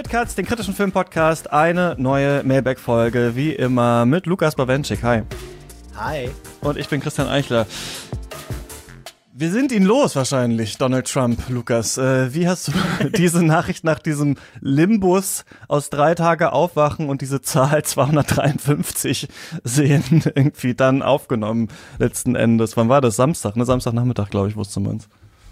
Weird Cuts, den kritischen Film-Podcast, eine neue Mailback-Folge, wie immer, mit Lukas Bawenschik. Hi. Hi. Und ich bin Christian Eichler. Wir sind ihn los wahrscheinlich, Donald Trump, Lukas. Wie hast du diese Nachricht nach diesem Limbus aus 3 Tage Aufwachen und diese Zahl 253 sehen irgendwie dann aufgenommen letzten Endes? Wann war das? Samstag, ne? Samstagnachmittag, glaube ich, wusste man's.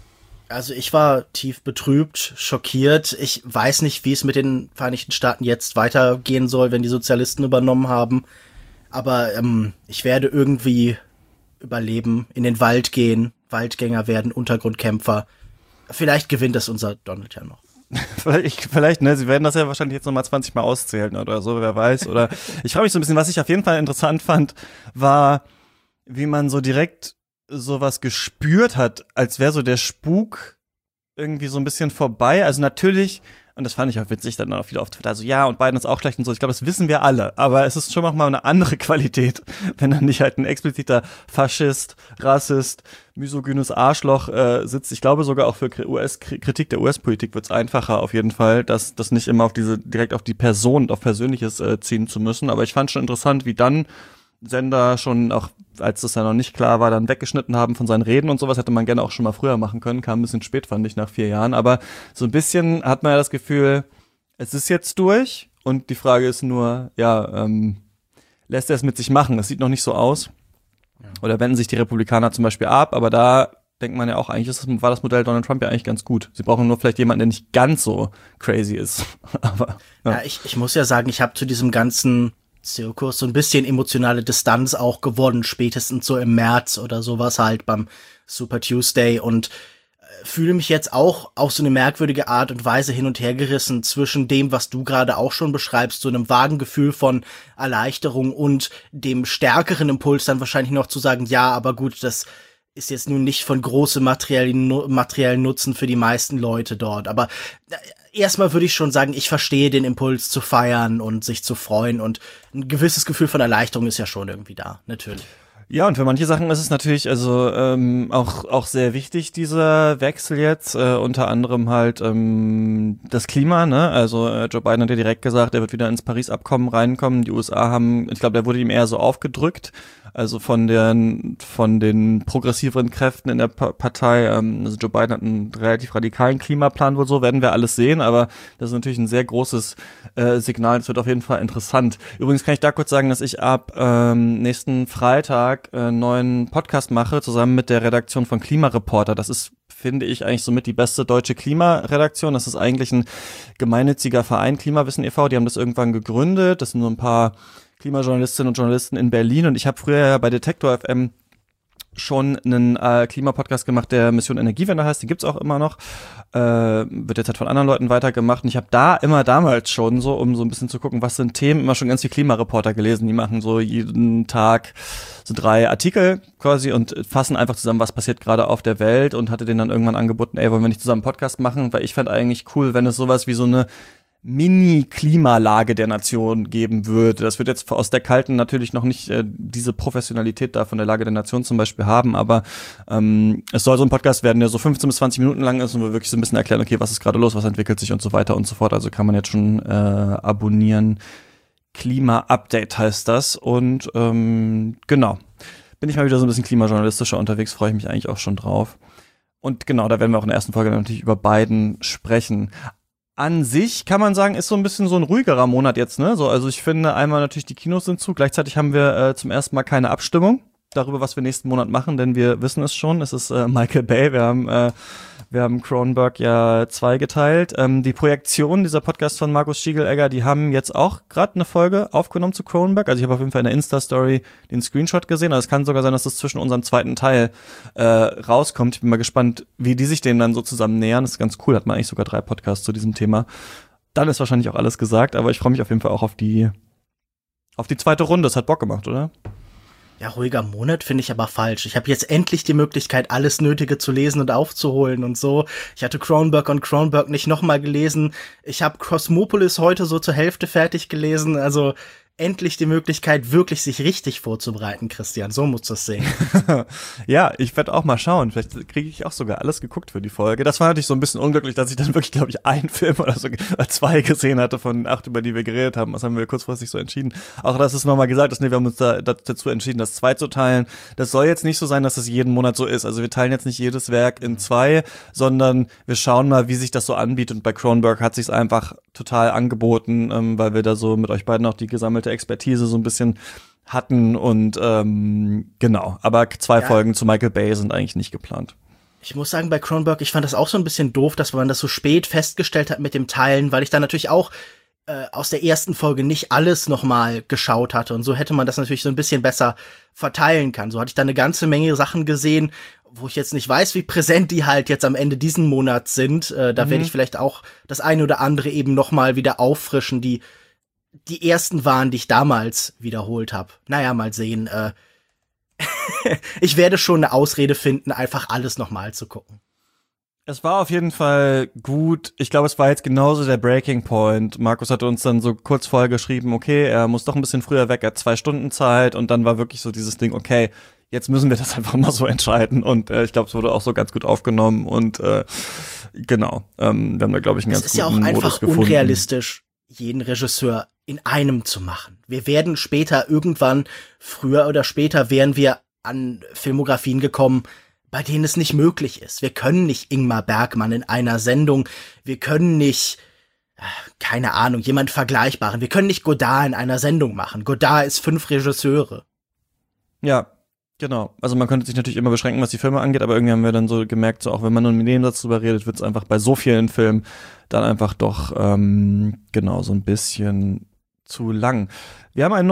Also ich war tief betrübt, schockiert. Ich weiß nicht, wie es mit den Vereinigten Staaten jetzt weitergehen soll, wenn die Sozialisten übernommen haben. Aber ich werde irgendwie überleben, in den Wald gehen, Waldgänger werden, Untergrundkämpfer. Vielleicht gewinnt das unser Donald ja noch. Vielleicht, ne, sie werden das ja wahrscheinlich jetzt nochmal 20 Mal auszählen oder so, wer weiß. Oder ich frage mich so ein bisschen, was ich auf jeden Fall interessant fand, war, wie man so direkt sowas gespürt hat, als wäre so der Spuk irgendwie so ein bisschen vorbei. Also natürlich, und das fand ich auch witzig, dann auch viele auf Twitter, also ja, und Biden ist auch schlecht und so. Ich glaube, das wissen wir alle. Aber es ist schon noch mal eine andere Qualität, wenn dann nicht halt ein expliziter Faschist, Rassist, misogynes Arschloch sitzt. Ich glaube sogar auch für Kritik der US-Politik wird es einfacher auf jeden Fall, das nicht immer direkt auf die Person und auf Persönliches ziehen zu müssen. Aber ich fand schon interessant, wie dann Sender schon, auch als das ja noch nicht klar war, dann weggeschnitten haben von seinen Reden und sowas, hätte man gerne auch schon mal früher machen können, kam ein bisschen spät, fand ich, nach 4 Jahren, aber so ein bisschen hat man ja das Gefühl, es ist jetzt durch und die Frage ist nur, ja, lässt er es mit sich machen? Es sieht noch nicht so aus. Ja. Oder wenden sich die Republikaner zum Beispiel ab, aber da denkt man ja auch, eigentlich war das Modell Donald Trump ja eigentlich ganz gut. Sie brauchen nur vielleicht jemanden, der nicht ganz so crazy ist. Aber ja, ich muss ja sagen, ich habe zu diesem ganzen Zirkus so ein bisschen emotionale Distanz auch gewonnen, spätestens so im März oder sowas halt beim Super Tuesday und fühle mich jetzt auch auf so eine merkwürdige Art und Weise hin und her gerissen zwischen dem, was du gerade auch schon beschreibst, so einem vagen Gefühl von Erleichterung und dem stärkeren Impuls dann wahrscheinlich noch zu sagen, ja, aber gut, das ist jetzt nun nicht von großem materiellen Nutzen für die meisten Leute dort, aber erstmal würde ich schon sagen, ich verstehe den Impuls zu feiern und sich zu freuen und ein gewisses Gefühl von Erleichterung ist ja schon irgendwie da, natürlich. Ja, und für manche Sachen ist es natürlich also auch sehr wichtig, dieser Wechsel jetzt, unter anderem halt das Klima, ne? Also Joe Biden hat ja direkt gesagt, er wird wieder ins Paris-Abkommen reinkommen. Die USA haben, ich glaube, der wurde ihm eher so aufgedrückt, also von den progressiveren Kräften in der Partei. Also Joe Biden hat einen relativ radikalen Klimaplan wohl so, werden wir alles sehen, aber das ist natürlich ein sehr großes Signal. Das wird auf jeden Fall interessant. Übrigens kann ich da kurz sagen, dass ich ab nächsten Freitag einen neuen Podcast mache, zusammen mit der Redaktion von Klimareporter. Das ist, finde ich, eigentlich somit die beste deutsche Klimaredaktion. Das ist eigentlich ein gemeinnütziger Verein, Klimawissen e.V., die haben das irgendwann gegründet. Das sind so ein paar Klimajournalistinnen und Journalisten in Berlin und ich habe früher ja bei Detektor FM schon einen Klimapodcast gemacht, der Mission Energiewende heißt, den gibt's auch immer noch, wird jetzt halt von anderen Leuten weitergemacht und ich habe da immer damals schon so, um so ein bisschen zu gucken, was sind Themen, immer schon ganz viel Klimareporter gelesen, die machen so jeden Tag so 3 Artikel quasi und fassen einfach zusammen, was passiert gerade auf der Welt und hatte denen dann irgendwann angeboten, ey, wollen wir nicht zusammen einen Podcast machen, weil ich fand eigentlich cool, wenn es sowas wie so eine Mini-Klimalage der Nation geben würde. Das wird jetzt aus der Kalten natürlich noch nicht diese Professionalität da von der Lage der Nation zum Beispiel haben, aber es soll so ein Podcast werden, der so 15 bis 20 Minuten lang ist und wir wirklich so ein bisschen erklären, okay, was ist gerade los, was entwickelt sich und so weiter und so fort. Also kann man jetzt schon abonnieren. Klima-Update heißt das und genau. Bin ich mal wieder so ein bisschen klimajournalistischer unterwegs, freue ich mich eigentlich auch schon drauf. Und genau, da werden wir auch in der ersten Folge natürlich über Biden sprechen. An sich kann man sagen, ist so ein bisschen so ein ruhigerer Monat jetzt, ne? So, also ich finde einmal natürlich die Kinos sind zu, gleichzeitig haben wir zum ersten Mal keine Abstimmung darüber, was wir nächsten Monat machen, denn wir wissen es schon, es ist Michael Bay, wir haben Cronenberg ja 2 geteilt. Die Projektion dieser Podcast von Markus Schiegelegger, die haben jetzt auch gerade eine Folge aufgenommen zu Cronenberg. Also ich habe auf jeden Fall in der Insta-Story den Screenshot gesehen. Also es kann sogar sein, dass das zwischen unserem zweiten Teil rauskommt. Ich bin mal gespannt, wie die sich dem dann so zusammen nähern. Das ist ganz cool, hat man eigentlich sogar 3 Podcasts zu diesem Thema. Dann ist wahrscheinlich auch alles gesagt, aber ich freue mich auf jeden Fall auch auf die zweite Runde. Das hat Bock gemacht, oder? Ja, ruhiger Monat finde ich aber falsch. Ich habe jetzt endlich die Möglichkeit, alles Nötige zu lesen und aufzuholen und so. Ich hatte Cronenberg nicht nochmal gelesen. Ich habe Cosmopolis heute so zur Hälfte fertig gelesen. Also endlich die Möglichkeit, wirklich sich richtig vorzubereiten, Christian. So musst du es sehen. Ja, ich werde auch mal schauen. Vielleicht kriege ich auch sogar alles geguckt für die Folge. Das war natürlich so ein bisschen unglücklich, dass ich dann wirklich, glaube ich, einen Film oder so 2 gesehen hatte von 8, über die wir geredet haben. Das haben wir kurzfristig so entschieden. Auch dass es nochmal gesagt ist, nee, wir haben uns dazu entschieden, das 2 zu teilen. Das soll jetzt nicht so sein, dass es jeden Monat so ist. Also wir teilen jetzt nicht jedes Werk in 2, sondern wir schauen mal, wie sich das so anbietet. Und bei Cronenberg hat sich's einfach total angeboten, weil wir da so mit euch beiden auch die gesammelte Expertise so ein bisschen hatten und genau. Aber 2 Folgen zu Michael Bay sind eigentlich nicht geplant. Ich muss sagen, bei Cronenberg, ich fand das auch so ein bisschen doof, dass man das so spät festgestellt hat mit dem Teilen, weil ich da natürlich auch aus der ersten Folge nicht alles nochmal geschaut hatte. Und so hätte man das natürlich so ein bisschen besser verteilen können. So hatte ich da eine ganze Menge Sachen gesehen, wo ich jetzt nicht weiß, wie präsent die halt jetzt am Ende diesen Monats sind. Da werde ich vielleicht auch das eine oder andere eben nochmal wieder auffrischen, die ersten waren, die ich damals wiederholt habe. Naja, mal sehen. Ich werde schon eine Ausrede finden, einfach alles nochmal zu gucken. Es war auf jeden Fall gut. Ich glaube, es war jetzt genauso der Breaking Point. Markus hatte uns dann so kurz vorher geschrieben, okay, er muss doch ein bisschen früher weg, er hat 2 Stunden Zeit. Und dann war wirklich so dieses Ding, okay, jetzt müssen wir das einfach mal so entscheiden. Und ich glaube, es wurde auch so ganz gut aufgenommen. Und genau, wir haben da, glaube ich, einen ganz guten Modus gefunden. Es ist ja auch einfach unrealistisch, jeden Regisseur in einem zu machen. Wir werden später irgendwann, früher oder später, wären wir an Filmografien gekommen, bei denen es nicht möglich ist. Wir können nicht Ingmar Bergman in einer Sendung, wir können nicht, keine Ahnung, jemand Vergleichbaren, wir können nicht Godard in einer Sendung machen. Godard ist 5 Regisseure. Ja, genau. Also man könnte sich natürlich immer beschränken, was die Filme angeht, aber irgendwie haben wir dann so gemerkt, so auch wenn man nur im Nebensatz drüber redet, wird es einfach bei so vielen Filmen dann einfach doch genau so ein bisschen zu lang. Wir haben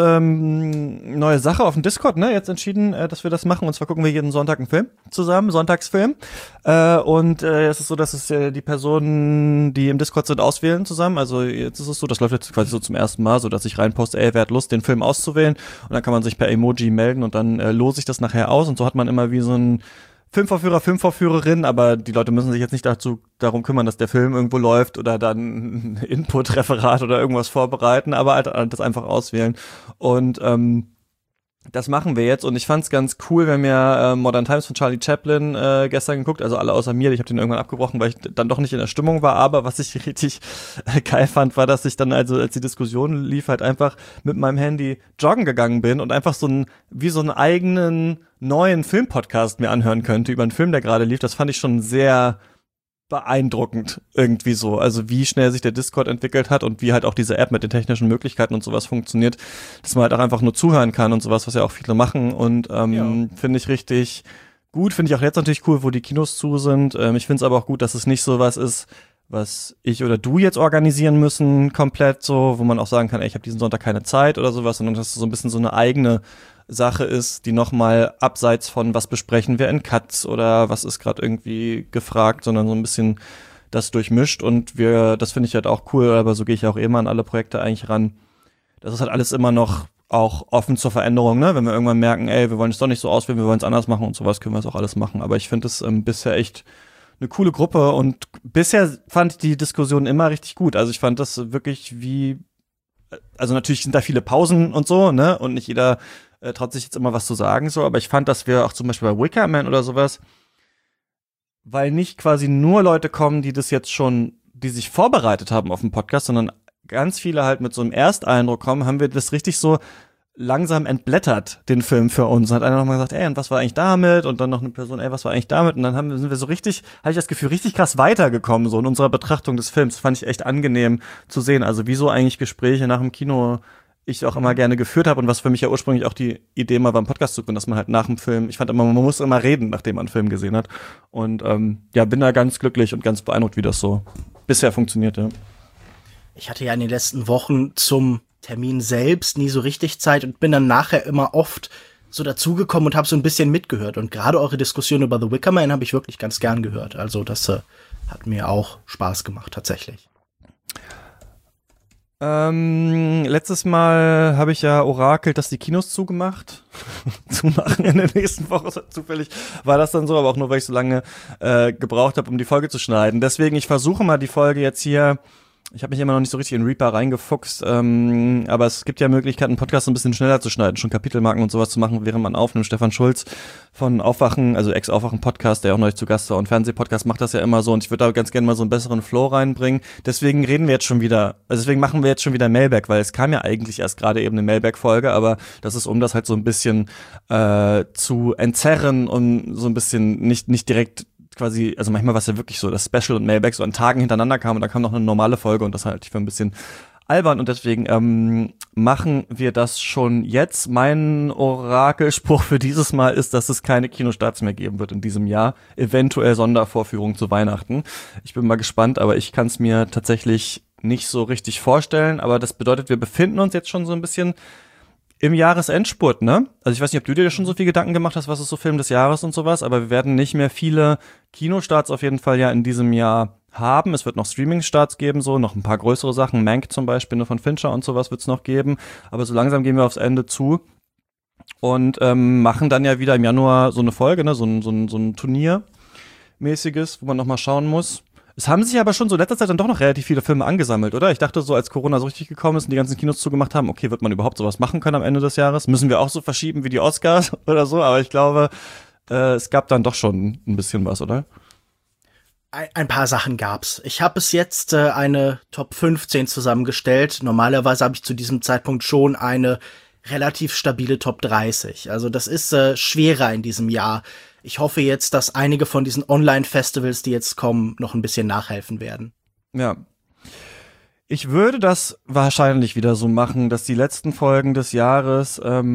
neue Sache auf dem Discord, ne, jetzt entschieden, dass wir das machen. Und zwar gucken wir jeden Sonntag einen Film zusammen, Sonntagsfilm. Und es ist so, dass es die Personen, die im Discord sind, auswählen zusammen. Also jetzt ist es so, das läuft jetzt quasi so zum ersten Mal, so dass ich reinposte, ey, wer hat Lust, den Film auszuwählen? Und dann kann man sich per Emoji melden und dann lose ich das nachher aus. Und so hat man immer wie so ein Filmvorführer, Filmvorführerin, aber die Leute müssen sich jetzt nicht darum kümmern, dass der Film irgendwo läuft oder dann ein Input-Referat oder irgendwas vorbereiten, aber halt das einfach auswählen. Und das machen wir jetzt und ich fand's ganz cool, wir haben ja Modern Times von Charlie Chaplin gestern geguckt, also alle außer mir, ich habe den irgendwann abgebrochen, weil ich dann doch nicht in der Stimmung war, aber was ich richtig geil fand, war, dass ich dann, also als die Diskussion lief, halt einfach mit meinem Handy joggen gegangen bin und einfach so einen eigenen neuen Filmpodcast mir anhören könnte über einen Film, der gerade lief. Das fand ich schon sehr beeindruckend irgendwie so, also wie schnell sich der Discord entwickelt hat und wie halt auch diese App mit den technischen Möglichkeiten und sowas funktioniert, dass man halt auch einfach nur zuhören kann und sowas, was ja auch viele machen und finde ich richtig gut, finde ich auch jetzt natürlich cool, wo die Kinos zu sind. Ich finde es aber auch gut, dass es nicht so was ist, was ich oder du jetzt organisieren müssen, komplett so, wo man auch sagen kann, ey, ich habe diesen Sonntag keine Zeit oder sowas, sondern dass es so ein bisschen so eine eigene Sache ist, die nochmal abseits von was besprechen wir in Cuts oder was ist gerade irgendwie gefragt, sondern so ein bisschen das durchmischt und das finde ich halt auch cool, aber so gehe ich auch immer an alle Projekte eigentlich ran. Das ist halt alles immer noch auch offen zur Veränderung, ne? Wenn wir irgendwann merken, ey, wir wollen es doch nicht so auswählen, wir wollen es anders machen und sowas, können wir es auch alles machen. Aber ich finde es bisher echt eine coole Gruppe und bisher fand ich die Diskussion immer richtig gut. Also ich fand das wirklich also natürlich sind da viele Pausen und so, ne? Und nicht jeder traut sich jetzt immer was zu sagen, so, aber ich fand, dass wir auch zum Beispiel bei Wicker Man oder sowas, weil nicht quasi nur Leute kommen, die sich vorbereitet haben auf den Podcast, sondern ganz viele halt mit so einem Ersteindruck kommen, haben wir das richtig so langsam entblättert, den Film für uns. Und hat einer nochmal gesagt, ey, und was war eigentlich damit? Und dann noch eine Person, ey, was war eigentlich damit? Und dann sind wir so richtig, habe ich das Gefühl, richtig krass weitergekommen, so in unserer Betrachtung des Films. Fand ich echt angenehm zu sehen. Also wie so eigentlich Gespräche nach dem Kino ich auch immer gerne geführt habe und was für mich ja ursprünglich auch die Idee mal beim Podcast zu gründen, dass man halt nach dem Film, ich fand immer, man muss immer reden, nachdem man einen Film gesehen hat. Und bin da ganz glücklich und ganz beeindruckt, wie das so bisher funktioniert, ja. Ich hatte ja in den letzten Wochen zum Termin selbst nie so richtig Zeit und bin dann nachher immer oft so dazugekommen und habe so ein bisschen mitgehört. Und gerade eure Diskussion über The Wicker Man habe ich wirklich ganz gern gehört. Also das hat mir auch Spaß gemacht, tatsächlich. Letztes Mal habe ich ja orakelt, dass die Kinos zumachen in der nächsten Woche. Zufällig war das dann so, aber auch nur, weil ich so lange gebraucht habe, um die Folge zu schneiden. Deswegen, ich versuche mal die Folge jetzt hier Ich habe mich immer noch nicht so richtig in Reaper reingefuchst, aber es gibt ja Möglichkeiten, Podcasts ein bisschen schneller zu schneiden, schon Kapitelmarken und sowas zu machen, während man aufnimmt. Stefan Schulz von Aufwachen, also Ex-Aufwachen-Podcast, der auch neulich zu Gast war und Fernsehpodcast, macht das ja immer so und ich würde da ganz gerne mal so einen besseren Flow reinbringen. Deswegen machen wir jetzt schon wieder Mailback, weil es kam ja eigentlich erst gerade eben eine Mailback-Folge, aber das ist, um das halt so ein bisschen zu entzerren und so ein bisschen nicht direkt quasi, also manchmal war es ja wirklich so, dass Special und Mailback so an Tagen hintereinander kamen und dann kam noch eine normale Folge und das halte ich für ein bisschen albern und deswegen machen wir das schon jetzt. Mein Orakelspruch für dieses Mal ist, dass es keine Kinostarts mehr geben wird in diesem Jahr. Eventuell Sondervorführungen zu Weihnachten. Ich bin mal gespannt, aber ich kann es mir tatsächlich nicht so richtig vorstellen. Aber das bedeutet, wir befinden uns jetzt schon so ein bisschen im Jahresendspurt, ne? Also ich weiß nicht, ob du dir schon so viel Gedanken gemacht hast, was ist so Film des Jahres und sowas, aber wir werden nicht mehr viele Kinostarts auf jeden Fall ja in diesem Jahr haben. Es wird noch Streaming-Starts geben, so noch ein paar größere Sachen. Mank zum Beispiel, ne, von Fincher und sowas wird es noch geben. Aber so langsam gehen wir aufs Ende zu und machen dann ja wieder im Januar so eine Folge, ne, so ein Turniermäßiges, wo man noch mal schauen muss. Es haben sich aber schon so in letzter Zeit dann doch noch relativ viele Filme angesammelt, oder? Ich dachte so, als Corona so richtig gekommen ist und die ganzen Kinos zugemacht haben, okay, wird man überhaupt sowas machen können am Ende des Jahres? Müssen wir auch so verschieben wie die Oscars oder so? Aber ich glaube, es gab dann doch schon ein bisschen was, oder? Ein paar Sachen gab's. Ich habe bis jetzt eine Top 15 zusammengestellt. Normalerweise habe ich zu diesem Zeitpunkt schon eine relativ stabile Top 30. Also das ist schwerer in diesem Jahr. Ich hoffe jetzt, dass einige von diesen Online-Festivals, die jetzt kommen, noch ein bisschen nachhelfen werden. Ja. Ich würde das wahrscheinlich wieder so machen, dass die letzten Folgen des Jahres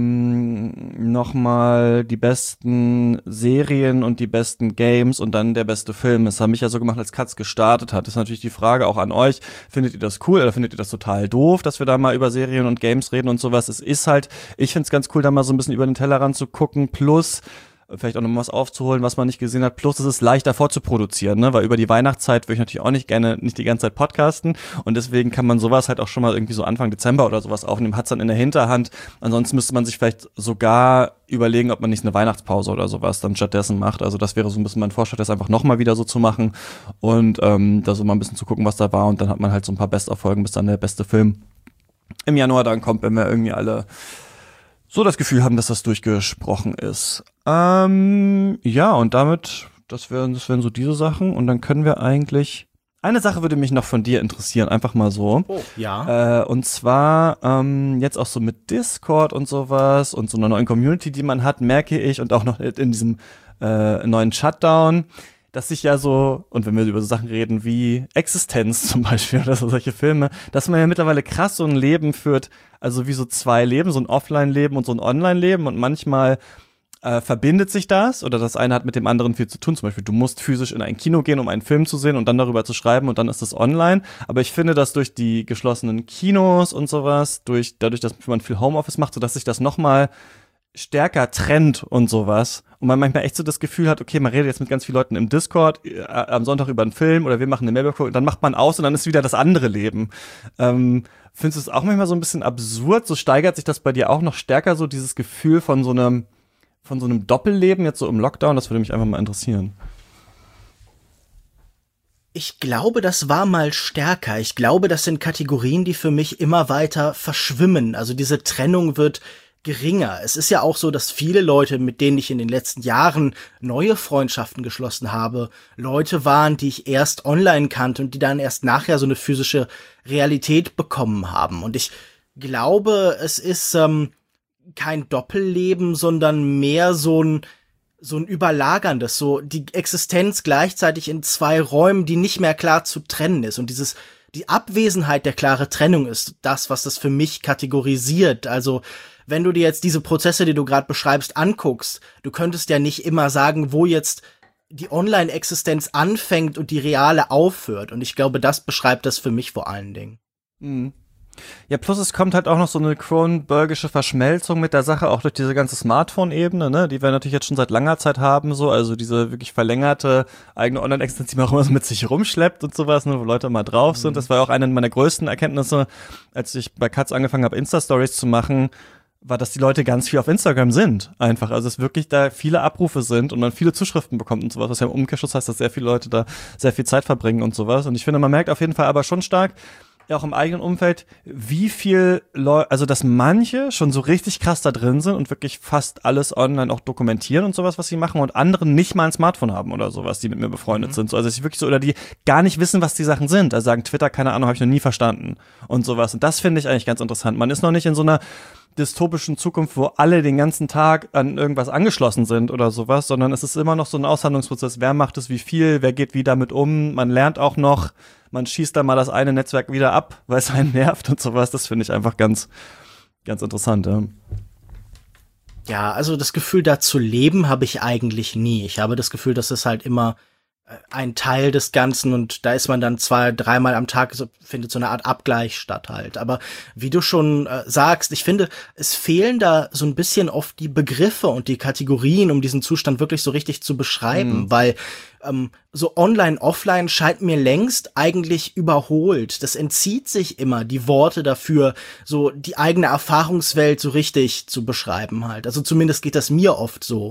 nochmal die besten Serien und die besten Games und dann der beste Film. Das haben mich ja so gemacht, als Katz gestartet hat. Das ist natürlich die Frage auch an euch. Findet ihr das cool oder findet ihr das total doof, dass wir da mal über Serien und Games reden und sowas? Es ist halt, ich find's ganz cool, da mal so ein bisschen über den Tellerrand zu gucken, plus vielleicht auch noch mal was aufzuholen, was man nicht gesehen hat. Plus, es ist leichter vorzuproduzieren, ne? Weil über die Weihnachtszeit würde ich natürlich auch nicht die ganze Zeit podcasten. Und deswegen kann man sowas halt auch schon mal irgendwie so Anfang Dezember oder sowas aufnehmen. Hat's dann in der Hinterhand. Ansonsten müsste man sich vielleicht sogar überlegen, ob man nicht eine Weihnachtspause oder sowas dann stattdessen macht. Also das wäre so ein bisschen mein Vorschlag, das einfach noch mal wieder so zu machen. Und da so mal ein bisschen zu gucken, was da war. Und dann hat man halt so ein paar Best-of-Folgen, bis dann der beste Film im Januar dann kommt, wenn wir irgendwie alle so das Gefühl haben, dass das durchgesprochen ist. Ja, und damit, das wären so diese Sachen. Und dann können wir eigentlich, eine Sache würde mich noch von dir interessieren, einfach mal so. Oh, ja. Und zwar jetzt auch so mit Discord und sowas und so einer neuen Community, die man hat, merke ich, und auch noch in diesem neuen Shutdown, dass sich ja so, und wenn wir über so Sachen reden wie Existenz zum Beispiel oder so solche Filme, dass man ja mittlerweile krass so ein Leben führt, also wie so zwei Leben, so ein Offline-Leben und so ein Online-Leben und manchmal verbindet sich das oder das eine hat mit dem anderen viel zu tun. Zum Beispiel, du musst physisch in ein Kino gehen, um einen Film zu sehen und dann darüber zu schreiben und dann ist das online. Aber ich finde, dass durch die geschlossenen Kinos und sowas, dadurch, dass man viel Homeoffice macht, sodass sich das nochmal stärker trennt und sowas. Und man manchmal echt so das Gefühl hat, okay, man redet jetzt mit ganz vielen Leuten im Discord am Sonntag über einen Film oder wir machen eine Mailback und dann macht man aus und dann ist wieder das andere Leben. Findest du es auch manchmal so ein bisschen absurd? So steigert sich das bei dir auch noch stärker, so dieses Gefühl von so einem Doppelleben jetzt so im Lockdown? Das würde mich einfach mal interessieren. Ich glaube, das war mal stärker. Ich glaube, das sind Kategorien, die für mich immer weiter verschwimmen. Also diese Trennung wird geringer. Es ist ja auch so, dass viele Leute, mit denen ich in den letzten Jahren neue Freundschaften geschlossen habe, Leute waren, die ich erst online kannte und die dann erst nachher so eine physische Realität bekommen haben. Und ich glaube, es ist kein Doppelleben, sondern mehr so ein überlagerndes, so die Existenz gleichzeitig in zwei Räumen, die nicht mehr klar zu trennen ist. Und die Abwesenheit der klaren Trennung ist das, was das für mich kategorisiert. Also wenn du dir jetzt diese Prozesse, die du gerade beschreibst, anguckst, du könntest ja nicht immer sagen, wo jetzt die Online-Existenz anfängt und die reale aufhört. Und ich glaube, das beschreibt das für mich vor allen Dingen. Mhm. Ja, plus es kommt halt auch noch so eine Cronenbergische Verschmelzung mit der Sache, auch durch diese ganze Smartphone-Ebene, ne, die wir natürlich jetzt schon seit langer Zeit haben, so, also diese wirklich verlängerte eigene Online-Existenz, die man auch immer so mit sich rumschleppt und sowas, ne, wo Leute mal drauf sind. Das war auch eine meiner größten Erkenntnisse, als ich bei Katz angefangen habe, Insta-Stories zu machen, war, dass die Leute ganz viel auf Instagram sind, einfach. Also es wirklich da viele Abrufe sind und man viele Zuschriften bekommt und sowas, was ja im Umkehrschluss heißt, dass sehr viele Leute da sehr viel Zeit verbringen und sowas. Und ich finde, man merkt auf jeden Fall aber schon stark, ja auch im eigenen Umfeld, wie viel Leute, also dass manche schon so richtig krass da drin sind und wirklich fast alles online auch dokumentieren und sowas, was sie machen, und andere nicht mal ein Smartphone haben oder sowas, die mit mir befreundet sind. So, also dass ich wirklich so, oder die gar nicht wissen, was die Sachen sind. Also sagen, Twitter, keine Ahnung, habe ich noch nie verstanden und sowas. Und das finde ich eigentlich ganz interessant. Man ist noch nicht in so einer dystopischen Zukunft, wo alle den ganzen Tag an irgendwas angeschlossen sind oder sowas, sondern es ist immer noch so ein Aushandlungsprozess. Wer macht es wie viel? Wer geht wie damit um? Man lernt auch noch, man schießt dann mal das eine Netzwerk wieder ab, weil es einen nervt und sowas. Das finde ich einfach ganz, ganz interessant. Ja. Ja, also das Gefühl, da zu leben, habe ich eigentlich nie. Ich habe das Gefühl, dass es halt immer ein Teil des Ganzen, und da ist man dann 2-3 Mal am Tag, so, findet so eine Art Abgleich statt halt. Aber wie du schon sagst, ich finde, es fehlen da so ein bisschen oft die Begriffe und die Kategorien, um diesen Zustand wirklich so richtig zu beschreiben, weil so online, offline scheint mir längst eigentlich überholt. Das entzieht sich immer, die Worte dafür, so die eigene Erfahrungswelt so richtig zu beschreiben halt. Also zumindest geht das mir oft so.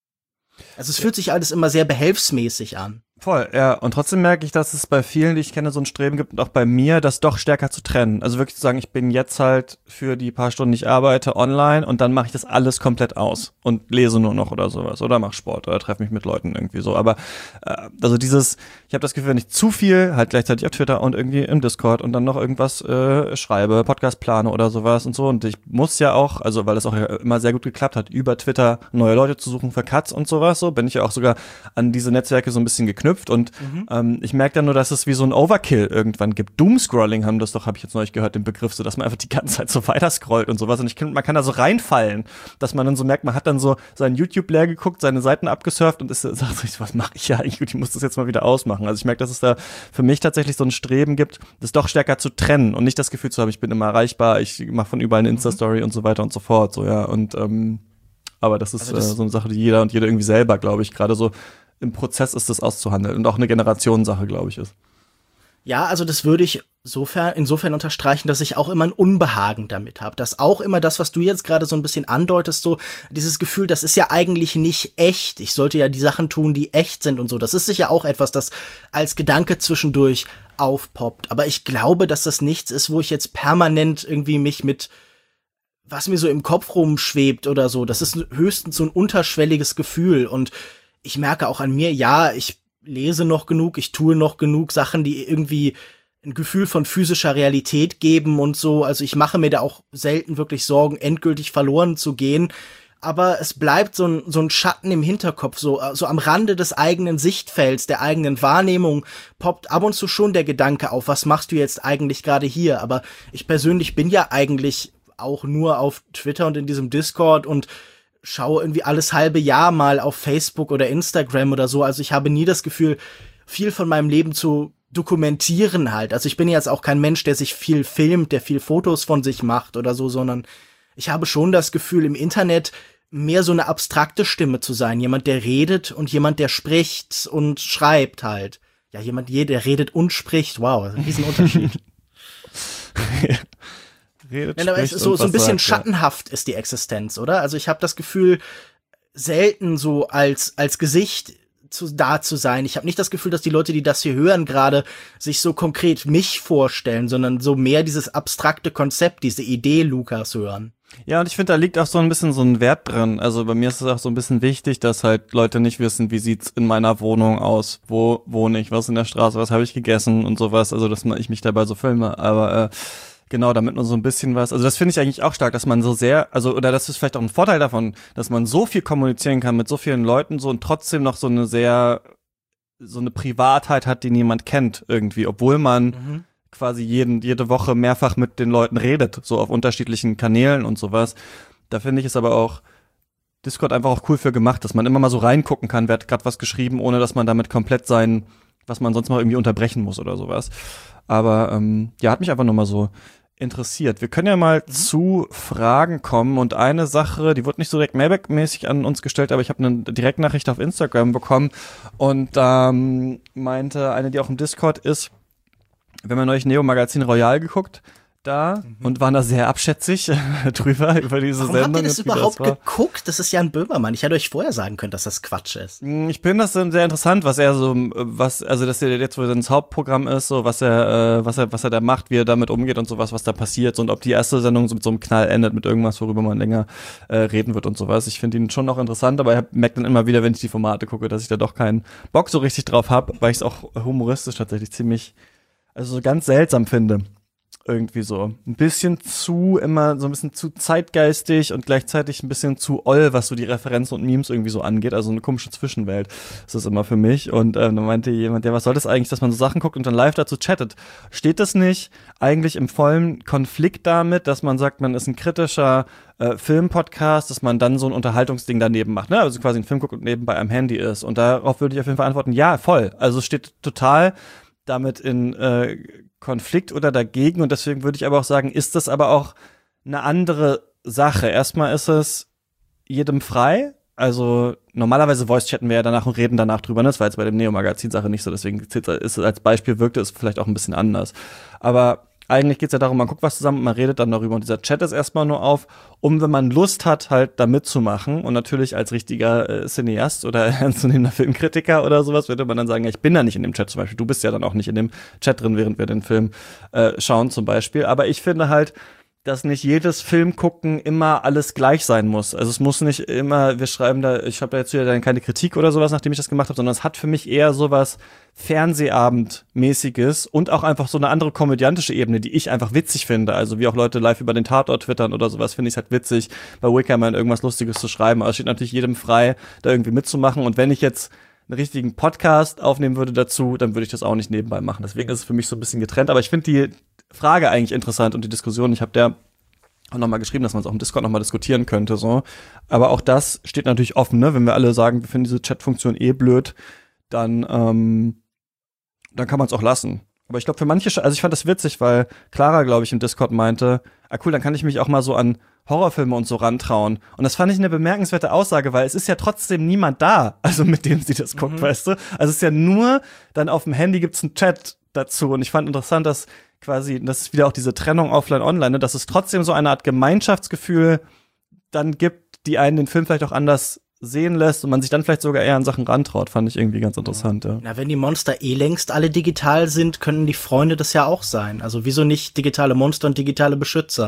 Also es fühlt sich alles immer sehr behelfsmäßig an. Voll, ja. Und trotzdem merke ich, dass es bei vielen, die ich kenne, so ein Streben gibt und auch bei mir, das doch stärker zu trennen. Also wirklich zu sagen, ich bin jetzt halt für die paar Stunden, die ich arbeite, online, und dann mache ich das alles komplett aus und lese nur noch oder sowas oder mache Sport oder treffe mich mit Leuten irgendwie so. Aber also dieses, ich habe das Gefühl, wenn ich zu viel halt gleichzeitig auf Twitter und irgendwie im Discord und dann noch irgendwas schreibe, Podcast plane oder sowas und so. Und ich muss ja auch, also weil es auch immer sehr gut geklappt hat, über Twitter neue Leute zu suchen für Cuts und sowas, so bin ich ja auch sogar an diese Netzwerke so ein bisschen geknüpft. Und ich merke dann nur, dass es wie so ein Overkill irgendwann gibt. Doomscrolling habe ich jetzt neulich gehört, den Begriff, so dass man einfach die ganze Zeit so weiter scrollt und sowas. Und man kann da so reinfallen, dass man dann so merkt, man hat dann so sein YouTube leer geguckt, seine Seiten abgesurft und sagt so, was mache ich ja eigentlich? Ich muss das jetzt mal wieder ausmachen. Also ich merke, dass es da für mich tatsächlich so ein Streben gibt, das doch stärker zu trennen und nicht das Gefühl zu haben, ich bin immer erreichbar, ich mache von überall eine Insta-Story und so weiter und so fort. So, ja. Und aber das ist so eine Sache, die jeder und jede irgendwie selber, glaube ich, gerade so im Prozess ist, das auszuhandeln und auch eine Generationensache, glaube ich, ist. Ja, also das würde ich insofern unterstreichen, dass ich auch immer ein Unbehagen damit habe. Dass auch immer das, was du jetzt gerade so ein bisschen andeutest, so dieses Gefühl, das ist ja eigentlich nicht echt. Ich sollte ja die Sachen tun, die echt sind und so. Das ist sicher auch etwas, das als Gedanke zwischendurch aufpoppt. Aber ich glaube, dass das nichts ist, wo ich jetzt permanent irgendwie mich mit was mir so im Kopf rumschwebt oder so. Das ist höchstens so ein unterschwelliges Gefühl, und ich merke auch an mir, ja, ich lese noch genug, ich tue noch genug Sachen, die irgendwie ein Gefühl von physischer Realität geben und so. Also ich mache mir da auch selten wirklich Sorgen, endgültig verloren zu gehen. Aber es bleibt so ein Schatten im Hinterkopf, so am Rande des eigenen Sichtfelds, der eigenen Wahrnehmung poppt ab und zu schon der Gedanke auf, was machst du jetzt eigentlich gerade hier? Aber ich persönlich bin ja eigentlich auch nur auf Twitter und in diesem Discord und schaue irgendwie alles halbe Jahr mal auf Facebook oder Instagram oder so. Also ich habe nie das Gefühl, viel von meinem Leben zu dokumentieren halt. Also ich bin jetzt auch kein Mensch, der sich viel filmt, der viel Fotos von sich macht oder so, sondern ich habe schon das Gefühl, im Internet mehr so eine abstrakte Stimme zu sein. Jemand, der redet und jemand, der spricht und schreibt halt. Ja, der redet und spricht. Wow, ein Riesenunterschied. Redet, aber so ein bisschen schattenhaft ist die Existenz, oder? Also ich habe das Gefühl, selten so als Gesicht da zu sein. Ich habe nicht das Gefühl, dass die Leute, die das hier hören, gerade sich so konkret mich vorstellen, sondern so mehr dieses abstrakte Konzept, diese Idee Lukas hören. Ja, und ich finde, da liegt auch so ein bisschen so ein Wert drin. Also bei mir ist es auch so ein bisschen wichtig, dass halt Leute nicht wissen, wie sieht's in meiner Wohnung aus, wo wohne ich, was in der Straße, was habe ich gegessen und sowas. Also dass ich mich dabei so filme, aber genau, damit man so ein bisschen was, also das finde ich eigentlich auch stark, dass man so sehr, also, oder das ist vielleicht auch ein Vorteil davon, dass man so viel kommunizieren kann mit so vielen Leuten so und trotzdem noch so eine Privatheit hat, die niemand kennt irgendwie, obwohl man quasi jede Woche mehrfach mit den Leuten redet, so auf unterschiedlichen Kanälen und sowas. Da finde ich es aber auch Discord einfach auch cool für gemacht, dass man immer mal so reingucken kann, wer hat gerade was geschrieben, ohne dass man damit komplett was man sonst mal irgendwie unterbrechen muss oder sowas. Aber ja, hat mich einfach nochmal so interessiert. Wir können ja mal zu Fragen kommen, und eine Sache, die wurde nicht so direkt Mailback-mäßig an uns gestellt, aber ich habe eine Direktnachricht auf Instagram bekommen, und meinte eine, die auch im Discord ist, wir haben ja neulich Neo Magazin Royal geguckt, da und waren da sehr abschätzig drüber über diese Warum Sendung. Habt ihr das überhaupt geguckt? Das ist Jan Böhmermann. Ich hätte euch vorher sagen können, dass das Quatsch ist. Ich finde das sehr interessant, was er so, also dass er jetzt, wo er ins Hauptprogramm ist, so was er da macht, wie er damit umgeht und sowas, was da passiert, so, und ob die erste Sendung so mit so einem Knall endet, mit irgendwas, worüber man länger reden wird und sowas. Ich finde ihn schon noch interessant, aber ich merke dann immer wieder, wenn ich die Formate gucke, dass ich da doch keinen Bock so richtig drauf habe, weil ich es auch humoristisch tatsächlich ziemlich, also so ganz seltsam finde. Irgendwie so. Ein bisschen zu zeitgeistig und gleichzeitig ein bisschen zu oll, was so die Referenzen und Memes irgendwie so angeht. Also eine komische Zwischenwelt ist das immer für mich. Und dann meinte jemand, ja, was soll das eigentlich, dass man so Sachen guckt und dann live dazu chattet? Steht das nicht eigentlich im vollen Konflikt damit, dass man sagt, man ist ein kritischer Filmpodcast, dass man dann so ein Unterhaltungsding daneben macht, ne? Also quasi einen Film guckt und nebenbei am Handy ist. Und darauf würde ich auf jeden Fall antworten, ja, voll. Also es steht total damit in Konflikt oder dagegen, und deswegen würde ich aber auch sagen, ist das aber auch eine andere Sache. Erstmal ist es jedem frei, also normalerweise Voice-chatten wir ja danach und reden danach drüber, ne? Das war jetzt bei dem Neo-Magazin-Sache nicht so, deswegen ist es als Beispiel, wirkte es vielleicht auch ein bisschen anders. Aber eigentlich geht's ja darum, man guckt was zusammen, man redet dann darüber, und dieser Chat ist erstmal nur auf, um, wenn man Lust hat, halt da mitzumachen, und natürlich als richtiger Cineast oder ernstzunehmender Filmkritiker oder sowas würde man dann sagen, ja, ich bin da nicht in dem Chat zum Beispiel, du bist ja dann auch nicht in dem Chat drin, während wir den Film schauen zum Beispiel, aber ich finde halt, dass nicht jedes Filmgucken immer alles gleich sein muss. Also es muss nicht immer, ich schreibe da jetzt wieder dann keine Kritik oder sowas, nachdem ich das gemacht habe, sondern es hat für mich eher sowas Fernsehabend-mäßiges und auch einfach so eine andere komödiantische Ebene, die ich einfach witzig finde. Also wie auch Leute live über den Tatort twittern oder sowas, finde ich halt witzig, bei Wickerman irgendwas Lustiges zu schreiben. Aber es steht natürlich jedem frei, da irgendwie mitzumachen. Und wenn ich jetzt einen richtigen Podcast aufnehmen würde dazu, dann würde ich das auch nicht nebenbei machen. Deswegen ist es für mich so ein bisschen getrennt. Aber ich finde die Frage eigentlich interessant und die Diskussion. Ich habe der auch nochmal geschrieben, dass man es auch im Discord nochmal diskutieren könnte. So. Aber auch das steht natürlich offen, ne? Wenn wir alle sagen, wir finden diese Chat-Funktion blöd, dann kann man es auch lassen. Aber ich glaube, für manche, also ich fand das witzig, weil Clara, glaube ich, im Discord meinte, cool, dann kann ich mich auch mal so an Horrorfilme und so rantrauen. Und das fand ich eine bemerkenswerte Aussage, weil es ist ja trotzdem niemand da, also mit dem sie das guckt, weißt du? Also es ist ja nur, dann auf dem Handy gibt's einen Chat dazu. Und ich fand interessant, dass quasi, das ist wieder auch diese Trennung offline-online, ne, dass es trotzdem so eine Art Gemeinschaftsgefühl dann gibt, die einen den Film vielleicht auch anders sehen lässt und man sich dann vielleicht sogar eher an Sachen rantraut, fand ich irgendwie ganz interessant, ja. Na, wenn die Monster längst alle digital sind, können die Freunde das ja auch sein. Also wieso nicht digitale Monster und digitale Beschützer?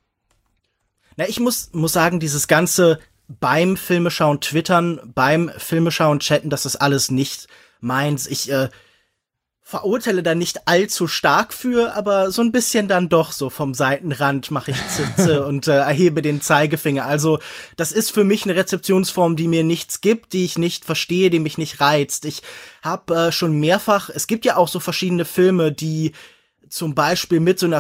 Na, ich muss sagen, dieses ganze beim Filmeschauen twittern, beim Filmeschauen chatten, das ist alles nicht meins. Ich verurteile da nicht allzu stark für, aber so ein bisschen dann doch so vom Seitenrand mache ich Zitze und erhebe den Zeigefinger. Also das ist für mich eine Rezeptionsform, die mir nichts gibt, die ich nicht verstehe, die mich nicht reizt. Ich habe schon mehrfach, es gibt ja auch so verschiedene Filme, die zum Beispiel mit so einer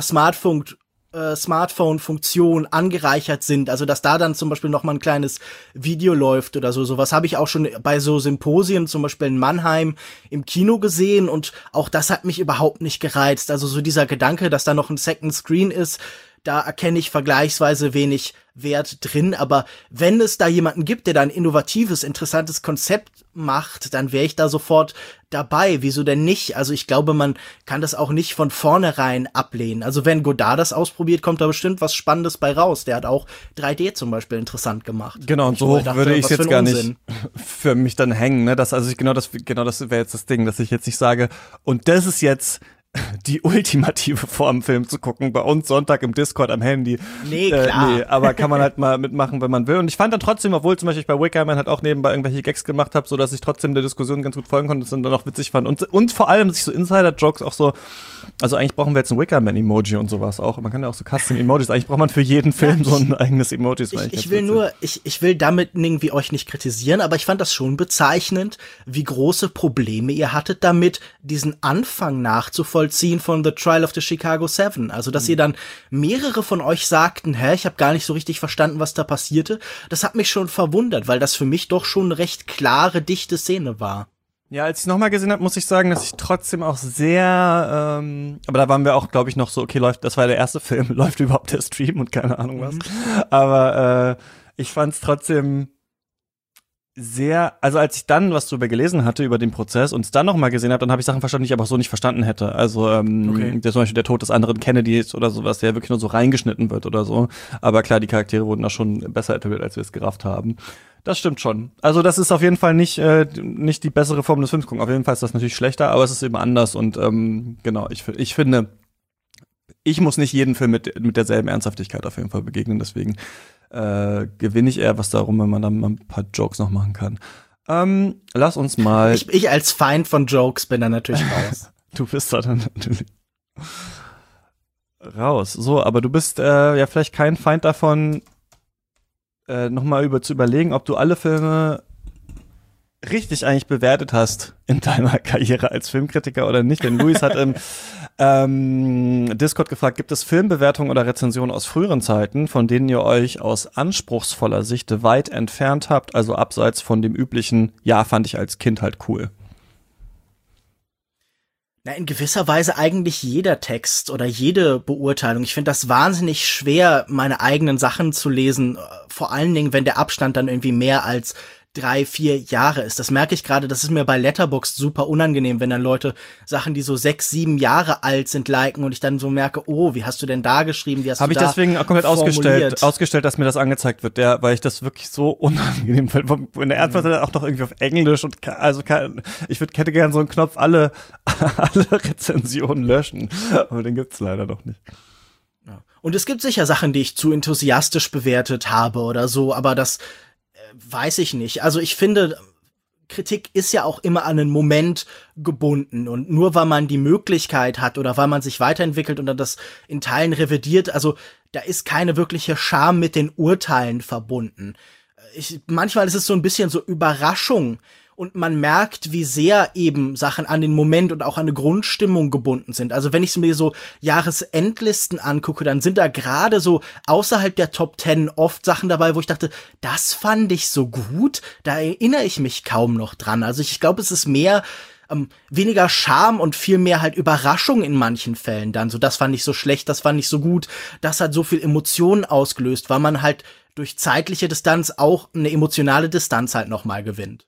Smartphone-Funktion angereichert sind, also dass da dann zum Beispiel noch mal ein kleines Video läuft oder so. Sowas habe ich auch schon bei so Symposien, zum Beispiel in Mannheim, im Kino gesehen, und auch das hat mich überhaupt nicht gereizt. Also so dieser Gedanke, dass da noch ein Second Screen ist, da erkenne ich vergleichsweise wenig Wert drin, aber wenn es da jemanden gibt, der da ein innovatives, interessantes Konzept macht, dann wäre ich da sofort dabei. Wieso denn nicht? Also ich glaube, man kann das auch nicht von vornherein ablehnen. Also wenn Godard das ausprobiert, kommt da bestimmt was Spannendes bei raus. Der hat auch 3D zum Beispiel interessant gemacht. Genau, und so hoch würde ich es jetzt gar nicht für mich dann hängen. Ne? Das wäre jetzt das Ding, dass ich jetzt nicht sage, und das ist jetzt die ultimative Form, Film zu gucken, bei uns Sonntag im Discord am Handy. Nee, klar. Nee, aber kann man halt mal mitmachen, wenn man will. Und ich fand dann trotzdem, obwohl zum Beispiel ich bei Wickerman halt auch nebenbei irgendwelche Gags gemacht habe, so dass ich trotzdem der Diskussion ganz gut folgen konnte und dann auch witzig fand. Und vor allem, dass ich so Insider-Jokes auch so, also eigentlich brauchen wir jetzt ein Wickerman-Emoji und sowas auch. Man kann ja auch so Custom-Emojis, eigentlich braucht man für jeden Film so ein eigenes Emoji. Ich will damit irgendwie euch nicht kritisieren, aber ich fand das schon bezeichnend, wie große Probleme ihr hattet damit, diesen Anfang nachzuvollziehen von The Trial of the Chicago 7. Also, dass ihr dann mehrere von euch sagten, ich habe gar nicht so richtig verstanden, was da passierte. Das hat mich schon verwundert, weil das für mich doch schon eine recht klare, dichte Szene war. Ja, als ich nochmal gesehen habe, muss ich sagen, dass ich trotzdem auch sehr, aber da waren wir auch, glaube ich, noch so, okay, das war der erste Film, läuft überhaupt der Stream und keine Ahnung was. Aber ich fand es trotzdem sehr, also als ich dann was drüber gelesen hatte über den Prozess und es dann nochmal gesehen habe, dann habe ich Sachen verstanden, die ich aber so nicht verstanden hätte. Also Okay. zum Beispiel der Tod des anderen Kennedys oder sowas, der wirklich nur so reingeschnitten wird oder so. Aber klar, die Charaktere wurden da schon besser etabliert, als wir es gerafft haben. Das stimmt schon. Also das ist auf jeden Fall nicht die bessere Form des Films gucken. Auf jeden Fall ist das natürlich schlechter, aber es ist eben anders und genau, ich finde, ich muss nicht jeden Film mit derselben Ernsthaftigkeit auf jeden Fall begegnen, deswegen gewinne ich eher was darum, wenn man dann mal ein paar Jokes noch machen kann. Lass uns mal. Ich als Feind von Jokes bin da natürlich raus. Du bist da dann natürlich raus. So, aber du bist ja vielleicht kein Feind davon, nochmal zu überlegen, ob du alle Filme richtig eigentlich bewertet hast in deiner Karriere als Filmkritiker oder nicht. Denn Luis hat im Discord gefragt, gibt es Filmbewertungen oder Rezensionen aus früheren Zeiten, von denen ihr euch aus anspruchsvoller Sicht weit entfernt habt, also abseits von dem üblichen, ja, fand ich als Kind halt cool? Na, in gewisser Weise eigentlich jeder Text oder jede Beurteilung. Ich finde das wahnsinnig schwer, meine eigenen Sachen zu lesen, vor allen Dingen, wenn der Abstand dann irgendwie mehr als 3, 4 Jahre ist. Das merke ich gerade, das ist mir bei Letterboxd super unangenehm, wenn dann Leute Sachen, die so 6, 7 Jahre alt sind, liken und ich dann so merke, oh, wie hast du denn da geschrieben, wie hast Hab du da ich deswegen komplett formuliert? ausgestellt, dass mir das angezeigt wird, weil ich das wirklich so unangenehm finde. In der Antwort auch noch irgendwie auf Englisch und hätte gern so einen Knopf alle Rezensionen löschen, aber den gibt's leider noch nicht. Ja. Und es gibt sicher Sachen, die ich zu enthusiastisch bewertet habe oder so, aber das weiß ich nicht. Also ich finde, Kritik ist ja auch immer an einen Moment gebunden und nur weil man die Möglichkeit hat oder weil man sich weiterentwickelt und dann das in Teilen revidiert, also da ist keine wirkliche Scham mit den Urteilen verbunden. Manchmal ist es so ein bisschen so Überraschung und man merkt, wie sehr eben Sachen an den Moment und auch an eine Grundstimmung gebunden sind. Also wenn ich mir so Jahresendlisten angucke, dann sind da gerade so außerhalb der Top 10 oft Sachen dabei, wo ich dachte, das fand ich so gut, da erinnere ich mich kaum noch dran. Also ich glaube, es ist mehr weniger Charme und viel mehr halt Überraschung in manchen Fällen dann. So, das fand ich so schlecht, das fand ich so gut, das hat so viel Emotionen ausgelöst, weil man halt durch zeitliche Distanz auch eine emotionale Distanz halt nochmal gewinnt.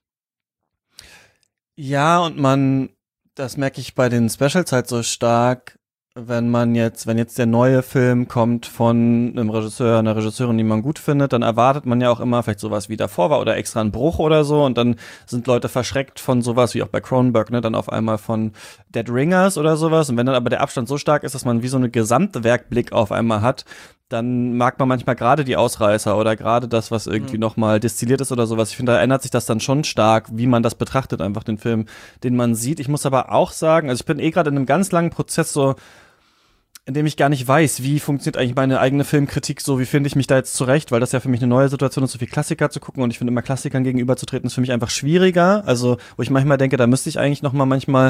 Ja, und das merke ich bei den Specials halt so stark, wenn jetzt der neue Film kommt von einem Regisseur, einer Regisseurin, die man gut findet, dann erwartet man ja auch immer vielleicht sowas wie davor war oder extra ein Bruch oder so und dann sind Leute verschreckt von sowas, wie auch bei Cronenberg, ne, dann auf einmal von Dead Ringers oder sowas und wenn dann aber der Abstand so stark ist, dass man wie so eine Gesamtwerkblick auf einmal hat, dann mag man manchmal gerade die Ausreißer oder gerade das, was irgendwie nochmal destilliert ist oder sowas. Ich finde, da ändert sich das dann schon stark, wie man das betrachtet, einfach den Film, den man sieht. Ich muss aber auch sagen, also ich bin gerade in einem ganz langen Prozess so, in dem ich gar nicht weiß, wie funktioniert eigentlich meine eigene Filmkritik so, wie finde ich mich da jetzt zurecht, weil das ja für mich eine neue Situation ist, so viel Klassiker zu gucken und ich finde immer Klassikern gegenüberzutreten ist für mich einfach schwieriger, also wo ich manchmal denke, da müsste ich eigentlich manchmal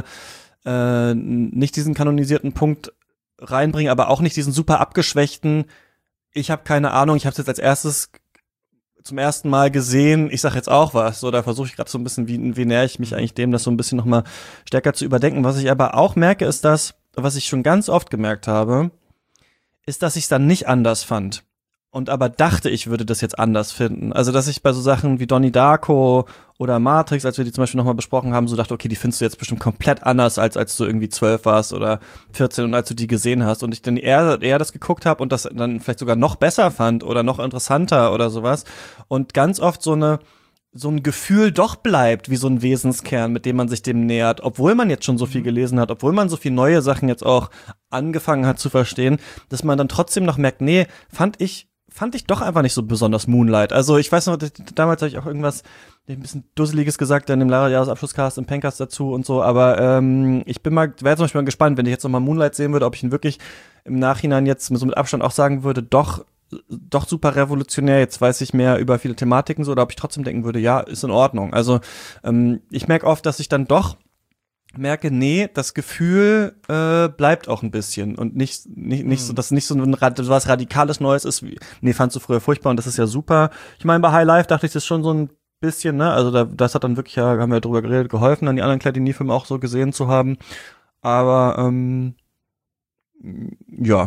nicht diesen kanonisierten Punkt reinbringen, aber auch nicht diesen super abgeschwächten, ich habe keine Ahnung, ich habe es jetzt zum ersten Mal gesehen, ich sag jetzt auch was, so da versuche ich gerade so ein bisschen, wie näher ich mich eigentlich dem, das so ein bisschen nochmal stärker zu überdenken. Was ich aber auch merke, ist das, was ich schon ganz oft gemerkt habe, ist, dass ich es dann nicht anders fand. Und aber dachte, ich würde das jetzt anders finden. Also, dass ich bei so Sachen wie Donnie Darko oder Matrix, als wir die zum Beispiel nochmal besprochen haben, so dachte, okay, die findest du jetzt bestimmt komplett anders, als du irgendwie 12 warst oder 14 und als du die gesehen hast. Und ich dann eher das geguckt habe und das dann vielleicht sogar noch besser fand oder noch interessanter oder sowas. Und ganz oft so ein Gefühl doch bleibt, wie so ein Wesenskern, mit dem man sich dem nähert, obwohl man jetzt schon so viel gelesen hat, obwohl man so viel neue Sachen jetzt auch angefangen hat zu verstehen, dass man dann trotzdem noch merkt, nee, fand ich doch einfach nicht so besonders Moonlight. Also ich weiß noch, damals habe ich auch irgendwas ein bisschen Dusseliges gesagt in dem Jahresabschlusscast im Pencast dazu und so, aber wäre zum Beispiel mal gespannt, wenn ich jetzt nochmal Moonlight sehen würde, ob ich ihn wirklich im Nachhinein jetzt so mit Abstand auch sagen würde, doch super revolutionär, jetzt weiß ich mehr über viele Thematiken so, oder ob ich trotzdem denken würde, ja, ist in Ordnung. Also ich merke oft, dass ich dann doch merke, nee, das Gefühl bleibt auch ein bisschen und nicht so, dass nicht so was radikales Neues ist, wie, nee, fandst du früher furchtbar und das ist ja super. Ich meine, bei High Life dachte ich, das ist schon so ein bisschen, ne, also das hat dann wirklich, ja, haben wir drüber geredet, geholfen, dann die anderen Claire-Denis-Filme auch so gesehen zu haben, aber ja,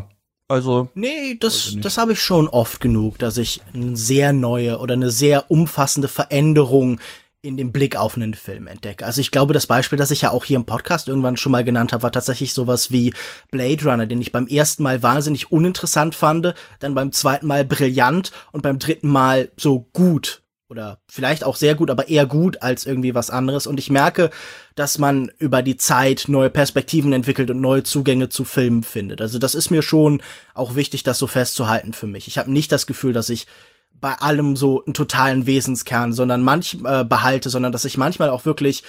Also. Nee, das habe ich schon oft genug, dass ich eine sehr neue oder eine sehr umfassende Veränderung in dem Blick auf einen Film entdecke. Also ich glaube, das Beispiel, das ich ja auch hier im Podcast irgendwann schon mal genannt habe, war tatsächlich sowas wie Blade Runner, den ich beim ersten Mal wahnsinnig uninteressant fand, dann beim zweiten Mal brillant und beim dritten Mal so gut. Oder vielleicht auch sehr gut, aber eher gut als irgendwie was anderes. Und ich merke, dass man über die Zeit neue Perspektiven entwickelt und neue Zugänge zu Filmen findet. Also das ist mir schon auch wichtig, das so festzuhalten für mich. Ich habe nicht das Gefühl, dass ich bei allem so einen totalen Wesenskern, sondern behalte, sondern dass ich manchmal auch wirklich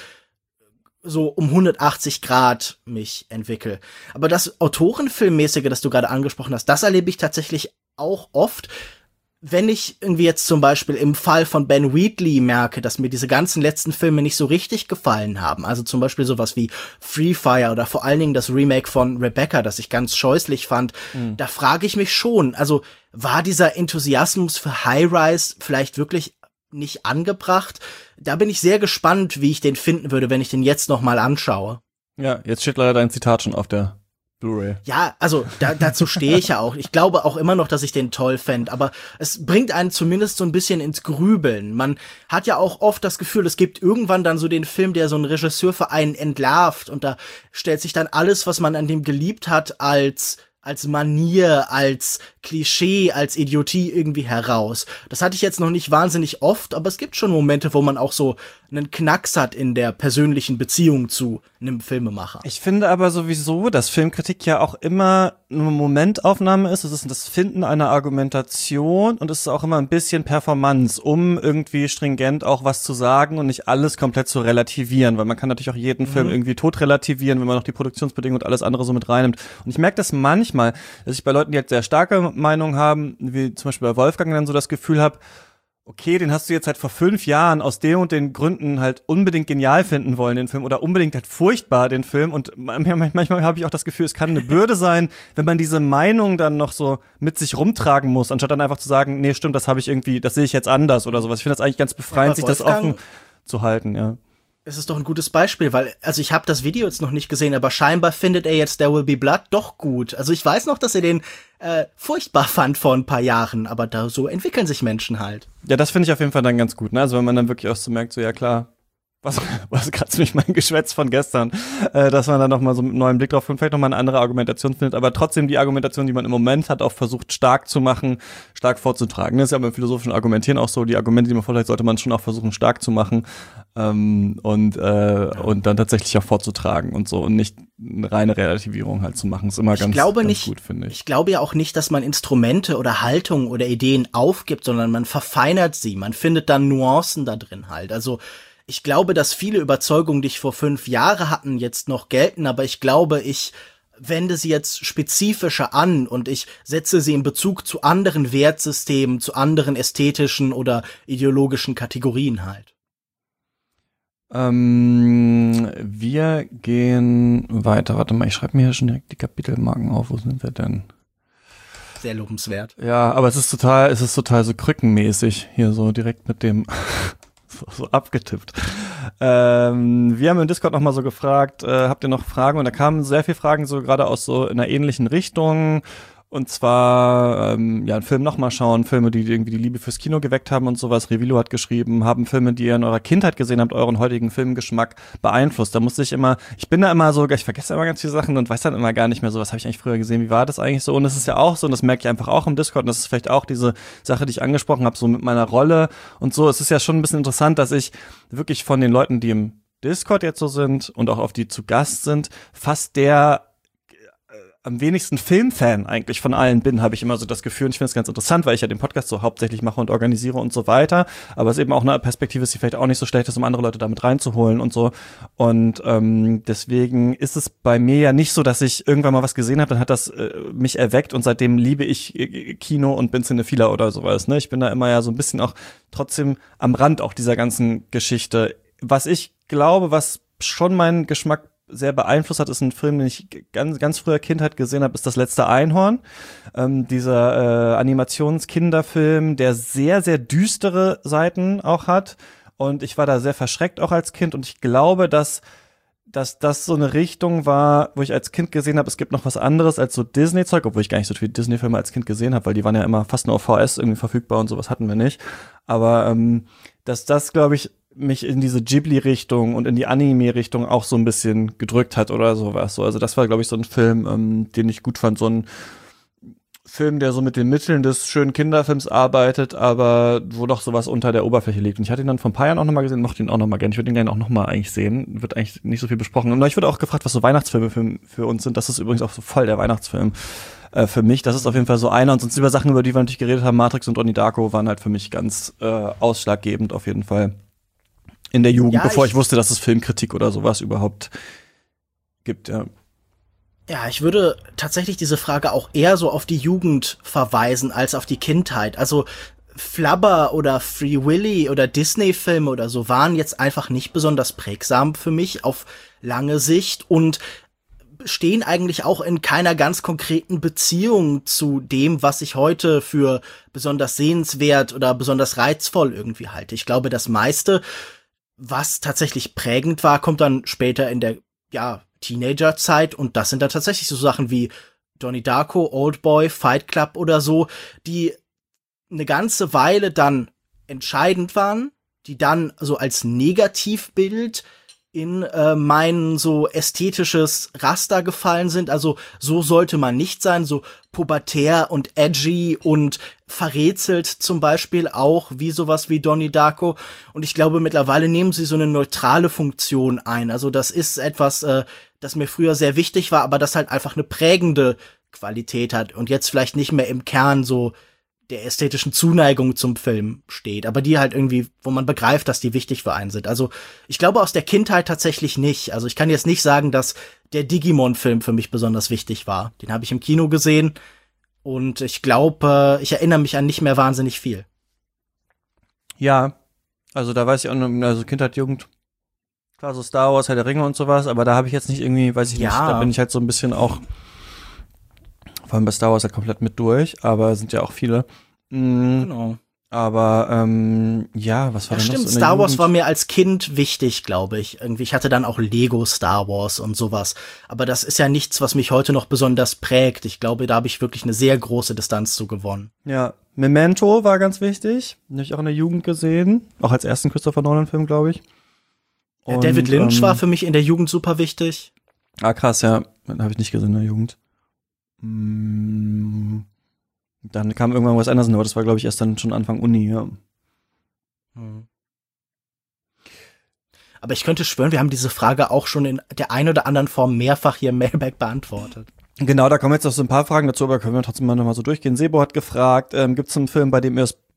so um 180 Grad mich entwickle. Aber das Autorenfilmmäßige, das du gerade angesprochen hast, das erlebe ich tatsächlich auch oft, wenn ich irgendwie jetzt zum Beispiel im Fall von Ben Wheatley merke, dass mir diese ganzen letzten Filme nicht so richtig gefallen haben, also zum Beispiel sowas wie Free Fire oder vor allen Dingen das Remake von Rebecca, das ich ganz scheußlich fand, da frage ich mich schon, also war dieser Enthusiasmus für High Rise vielleicht wirklich nicht angebracht? Da bin ich sehr gespannt, wie ich den finden würde, wenn ich den jetzt noch mal anschaue. Ja, jetzt steht leider dein Zitat schon auf der Blu-ray. Ja, also dazu stehe ich ja auch. Ich glaube auch immer noch, dass ich den toll fände, aber es bringt einen zumindest so ein bisschen ins Grübeln. Man hat ja auch oft das Gefühl, es gibt irgendwann dann so den Film, der so einen Regisseur für einen entlarvt und da stellt sich dann alles, was man an dem geliebt hat, als Manier, als Klischee, als Idiotie irgendwie heraus. Das hatte ich jetzt noch nicht wahnsinnig oft, aber es gibt schon Momente, wo man auch so einen Knacks hat in der persönlichen Beziehung zu einem Filmemacher. Ich finde aber sowieso, dass Filmkritik ja auch immer eine Momentaufnahme ist. Es ist das Finden einer Argumentation und es ist auch immer ein bisschen Performance, um irgendwie stringent auch was zu sagen und nicht alles komplett zu relativieren, weil man kann natürlich auch jeden Film irgendwie tot relativieren, wenn man noch die Produktionsbedingungen und alles andere so mit reinnimmt. Und ich merke das manchmal, dass ich bei Leuten, die halt sehr starke Meinung haben, wie zum Beispiel bei Wolfgang, dann so das Gefühl habe, okay, den hast du jetzt halt vor 5 Jahren aus den und den Gründen halt unbedingt genial finden wollen, den Film, oder unbedingt halt furchtbar, den Film. Und manchmal habe ich auch das Gefühl, es kann eine Bürde sein, wenn man diese Meinung dann noch so mit sich rumtragen muss, anstatt dann einfach zu sagen, nee, stimmt, das sehe ich jetzt anders oder sowas. Ich finde das eigentlich ganz befreiend, sich das offen zu halten, ja. Es ist doch ein gutes Beispiel, weil, also ich habe das Video jetzt noch nicht gesehen, aber scheinbar findet er jetzt There Will Be Blood doch gut. Also ich weiß noch, dass er den furchtbar fand vor ein paar Jahren, aber da so entwickeln sich Menschen halt. Ja, das finde ich auf jeden Fall dann ganz gut, ne? Also wenn man dann wirklich auch so merkt, so ja klar, was kratzt mich mein Geschwätz von gestern, dass man dann nochmal so mit einem neuen Blick drauf kommt, vielleicht nochmal eine andere Argumentation findet, aber trotzdem die Argumentation, die man im Moment hat, auch versucht stark zu machen, stark vorzutragen. Das ist ja beim philosophischen Argumentieren auch so, die Argumente, die man vorträgt, sollte man schon auch versuchen stark zu machen und dann tatsächlich auch vorzutragen und so und nicht eine reine Relativierung halt zu machen. Ist immer ganz gut, finde ich. Ich glaube ja auch nicht, dass man Instrumente oder Haltungen oder Ideen aufgibt, sondern man verfeinert sie, man findet dann Nuancen da drin halt. Also ich glaube, dass viele Überzeugungen, die ich vor 5 Jahren hatten, jetzt noch gelten, aber ich glaube, ich wende sie jetzt spezifischer an und ich setze sie in Bezug zu anderen Wertsystemen, zu anderen ästhetischen oder ideologischen Kategorien halt. Wir gehen weiter. Warte mal, ich schreibe mir hier schon direkt die Kapitelmarken auf. Wo sind wir denn? Sehr lobenswert. Ja, aber es ist total so krückenmäßig hier so direkt mit dem so abgetippt. Wir haben im Discord noch mal so gefragt, habt ihr noch Fragen? Und da kamen sehr viele Fragen so gerade aus so in einer ähnlichen Richtung. Und zwar, einen Film nochmal schauen, Filme, die irgendwie die Liebe fürs Kino geweckt haben und sowas. Revilo hat geschrieben, haben Filme, die ihr in eurer Kindheit gesehen habt, euren heutigen Filmgeschmack beeinflusst. Da musste ich bin da immer so, ich vergesse immer ganz viele Sachen und weiß dann immer gar nicht mehr so, was habe ich eigentlich früher gesehen, wie war das eigentlich so? Und es ist ja auch so, und das merke ich einfach auch im Discord, und das ist vielleicht auch diese Sache, die ich angesprochen habe, so mit meiner Rolle und so. Es ist ja schon ein bisschen interessant, dass ich wirklich von den Leuten, die im Discord jetzt so sind und auch auf die zu Gast sind, fast der am wenigsten Filmfan eigentlich von allen bin, habe ich immer so das Gefühl. Und ich finde es ganz interessant, weil ich ja den Podcast so hauptsächlich mache und organisiere und so weiter. Aber es ist eben auch eine Perspektive, die vielleicht auch nicht so schlecht ist, um andere Leute damit reinzuholen und so. Und deswegen ist es bei mir ja nicht so, dass ich irgendwann mal was gesehen habe, dann hat das mich erweckt und seitdem liebe ich Kino und bin Cinephiler oder sowas. Ne? Ich bin da immer ja so ein bisschen auch trotzdem am Rand auch dieser ganzen Geschichte. Was ich glaube, was schon meinen Geschmack sehr beeinflusst hat, ist ein Film, den ich ganz früher Kindheit gesehen habe, ist Das letzte Einhorn. Dieser Animationskinderfilm, der sehr, sehr düstere Seiten auch hat. Und ich war da sehr verschreckt auch als Kind. Und ich glaube, dass dass das so eine Richtung war, wo ich als Kind gesehen habe, es gibt noch was anderes als so Disney-Zeug, obwohl ich gar nicht so viele Disney-Filme als Kind gesehen habe, weil die waren ja immer fast nur auf VHS irgendwie verfügbar und sowas hatten wir nicht. Aber dass das, glaube ich, mich in diese Ghibli-Richtung und in die Anime-Richtung auch so ein bisschen gedrückt hat oder sowas. So, also das war, glaube ich, so ein Film, den ich gut fand, so ein Film, der so mit den Mitteln des schönen Kinderfilms arbeitet, aber wo doch sowas unter der Oberfläche liegt. Und ich hatte ihn dann vor ein paar Jahren auch nochmal gesehen, mochte ihn auch nochmal gerne. Ich würde ihn gerne auch nochmal eigentlich sehen. Wird eigentlich nicht so viel besprochen. Und ich wurde auch gefragt, was so Weihnachtsfilme für uns sind. Das ist übrigens auch so voll der Weihnachtsfilm für mich. Das ist auf jeden Fall so einer. Und sonst über Sachen, über die wir natürlich geredet haben, Matrix und Donnie Darko, waren halt für mich ganz ausschlaggebend auf jeden Fall in der Jugend, bevor ich wusste, dass es Filmkritik oder sowas überhaupt gibt, ja. Ja, ich würde tatsächlich diese Frage auch eher so auf die Jugend verweisen als auf die Kindheit. Also Flubber oder Free Willy oder Disney-Filme oder so waren jetzt einfach nicht besonders prägsam für mich auf lange Sicht und stehen eigentlich auch in keiner ganz konkreten Beziehung zu dem, was ich heute für besonders sehenswert oder besonders reizvoll irgendwie halte. Ich glaube, das meiste, was tatsächlich prägend war, kommt dann später in der, Teenagerzeit und das sind dann tatsächlich so Sachen wie Donnie Darko, Oldboy, Fight Club oder so, die eine ganze Weile dann entscheidend waren, die dann so als Negativbild in mein so ästhetisches Raster gefallen sind. Also so sollte man nicht sein, so pubertär und edgy und verrätselt zum Beispiel auch, wie sowas wie Donnie Darko. Und ich glaube, mittlerweile nehmen sie so eine neutrale Funktion ein. Also das ist etwas, das mir früher sehr wichtig war, aber das halt einfach eine prägende Qualität hat und jetzt vielleicht nicht mehr im Kern so der ästhetischen Zuneigung zum Film steht, aber die halt irgendwie, wo man begreift, dass die wichtig für einen sind. Also ich glaube aus der Kindheit tatsächlich nicht. Also ich kann jetzt nicht sagen, dass der Digimon-Film für mich besonders wichtig war. Den habe ich im Kino gesehen und ich glaube, ich erinnere mich an nicht mehr wahnsinnig viel. Ja, also da weiß ich auch noch, also Kindheit, Jugend, klar so Star Wars, Herr der Ringe und sowas, aber da habe ich jetzt nicht irgendwie, weiß ich nicht, da bin ich halt so ein bisschen auch vor allem bei Star Wars halt komplett mit durch, aber sind ja auch viele. Genau. Aber was war denn Ja, noch stimmt, so in der Star Wars Jugend? war mir als Kind wichtig, glaube ich. Irgendwie, ich hatte dann auch Lego Star Wars und sowas. Aber das ist ja nichts, was mich heute noch besonders prägt. Ich glaube, da habe ich wirklich eine sehr große Distanz zu gewonnen. Ja, Memento war ganz wichtig. Den habe ich auch in der Jugend gesehen. Auch als ersten Christopher Nolan-Film, glaube ich. Und, David Lynch war für mich in der Jugend super wichtig. Ah, krass, ja. Den habe ich nicht gesehen in der Jugend. Dann kam irgendwann was anderes, aber das war, glaube ich, erst dann schon Anfang Uni, ja. Aber ich könnte schwören, wir haben diese Frage auch schon in der einen oder anderen Form mehrfach hier im Mailbag beantwortet. Genau, da kommen jetzt noch so ein paar Fragen dazu, aber können wir trotzdem mal nochmal so durchgehen. Sebo hat gefragt, gibt es einen Film, bei dem ihr es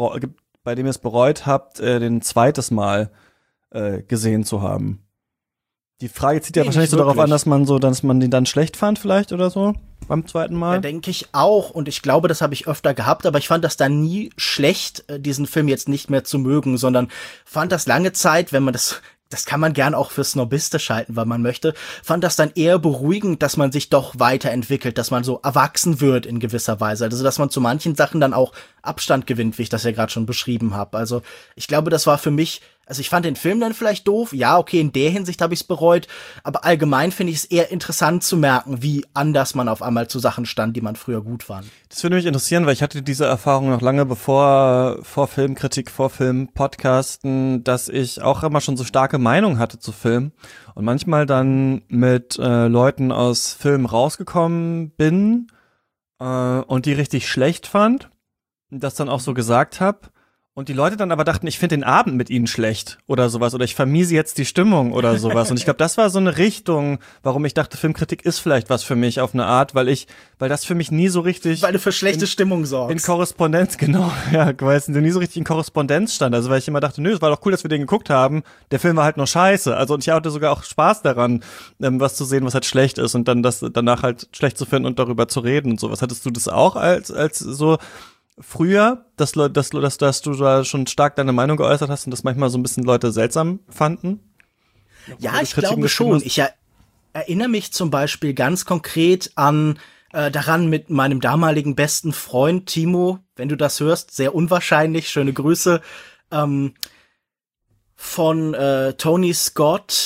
bereut habt, den zweites Mal gesehen zu haben? Die Frage zieht ja wahrscheinlich so darauf an, dass man den dann schlecht fand vielleicht oder so beim zweiten Mal. Ja, denke ich auch. Und ich glaube, das habe ich öfter gehabt, aber ich fand das dann nie schlecht, diesen Film jetzt nicht mehr zu mögen, sondern fand das lange Zeit, wenn man das kann man gern auch für snobistisch halten, weil man möchte, fand das dann eher beruhigend, dass man sich doch weiterentwickelt, dass man so erwachsen wird in gewisser Weise. Also, dass man zu manchen Sachen dann auch Abstand gewinnt, wie ich das ja gerade schon beschrieben habe. Also, ich glaube, das war für mich, also ich fand den Film dann vielleicht doof. Ja, okay, in der Hinsicht habe ich es bereut. Aber allgemein finde ich es eher interessant zu merken, wie anders man auf einmal zu Sachen stand, die man früher gut fand. Das würde mich interessieren, weil ich hatte diese Erfahrung noch lange vor Filmkritik, vor Filmpodcasten, dass ich auch immer schon so starke Meinung hatte zu Filmen und manchmal dann mit Leuten aus Filmen rausgekommen bin und die richtig schlecht fand und das dann auch so gesagt habe. Und die Leute dann aber dachten, ich finde den Abend mit ihnen schlecht oder sowas oder ich vermiese jetzt die Stimmung oder sowas. Und ich glaube, das war so eine Richtung, warum ich dachte, Filmkritik ist vielleicht was für mich auf eine Art, weil das für mich nie so richtig Weil du für schlechte Stimmung sorgst. in Korrespondenz, genau, ja, weil es nie so richtig in Korrespondenz stand. Also weil ich immer dachte, nö, es war doch cool, dass wir den geguckt haben. Der Film war halt nur scheiße. Also und ich hatte sogar auch Spaß daran, was zu sehen, was halt schlecht ist und dann das danach halt schlecht zu finden und darüber zu reden und sowas. Hattest du das auch als so früher, dass du da schon stark deine Meinung geäußert hast und das manchmal so ein bisschen Leute seltsam fanden? Ja, ich glaube schon. Ich erinnere mich zum Beispiel ganz konkret an daran mit meinem damaligen besten Freund Timo, wenn du das hörst, sehr unwahrscheinlich, schöne Grüße, von Tony Scott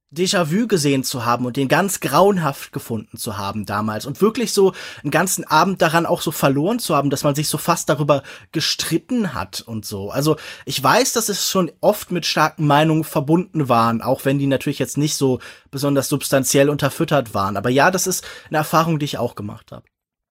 Déjà-vu gesehen zu haben und den ganz grauenhaft gefunden zu haben damals und wirklich so einen ganzen Abend daran auch so verloren zu haben, dass man sich so fast darüber gestritten hat und so. Also ich weiß, dass es schon oft mit starken Meinungen verbunden waren, auch wenn die natürlich jetzt nicht so besonders substanziell unterfüttert waren. Aber ja, das ist eine Erfahrung, die ich auch gemacht habe.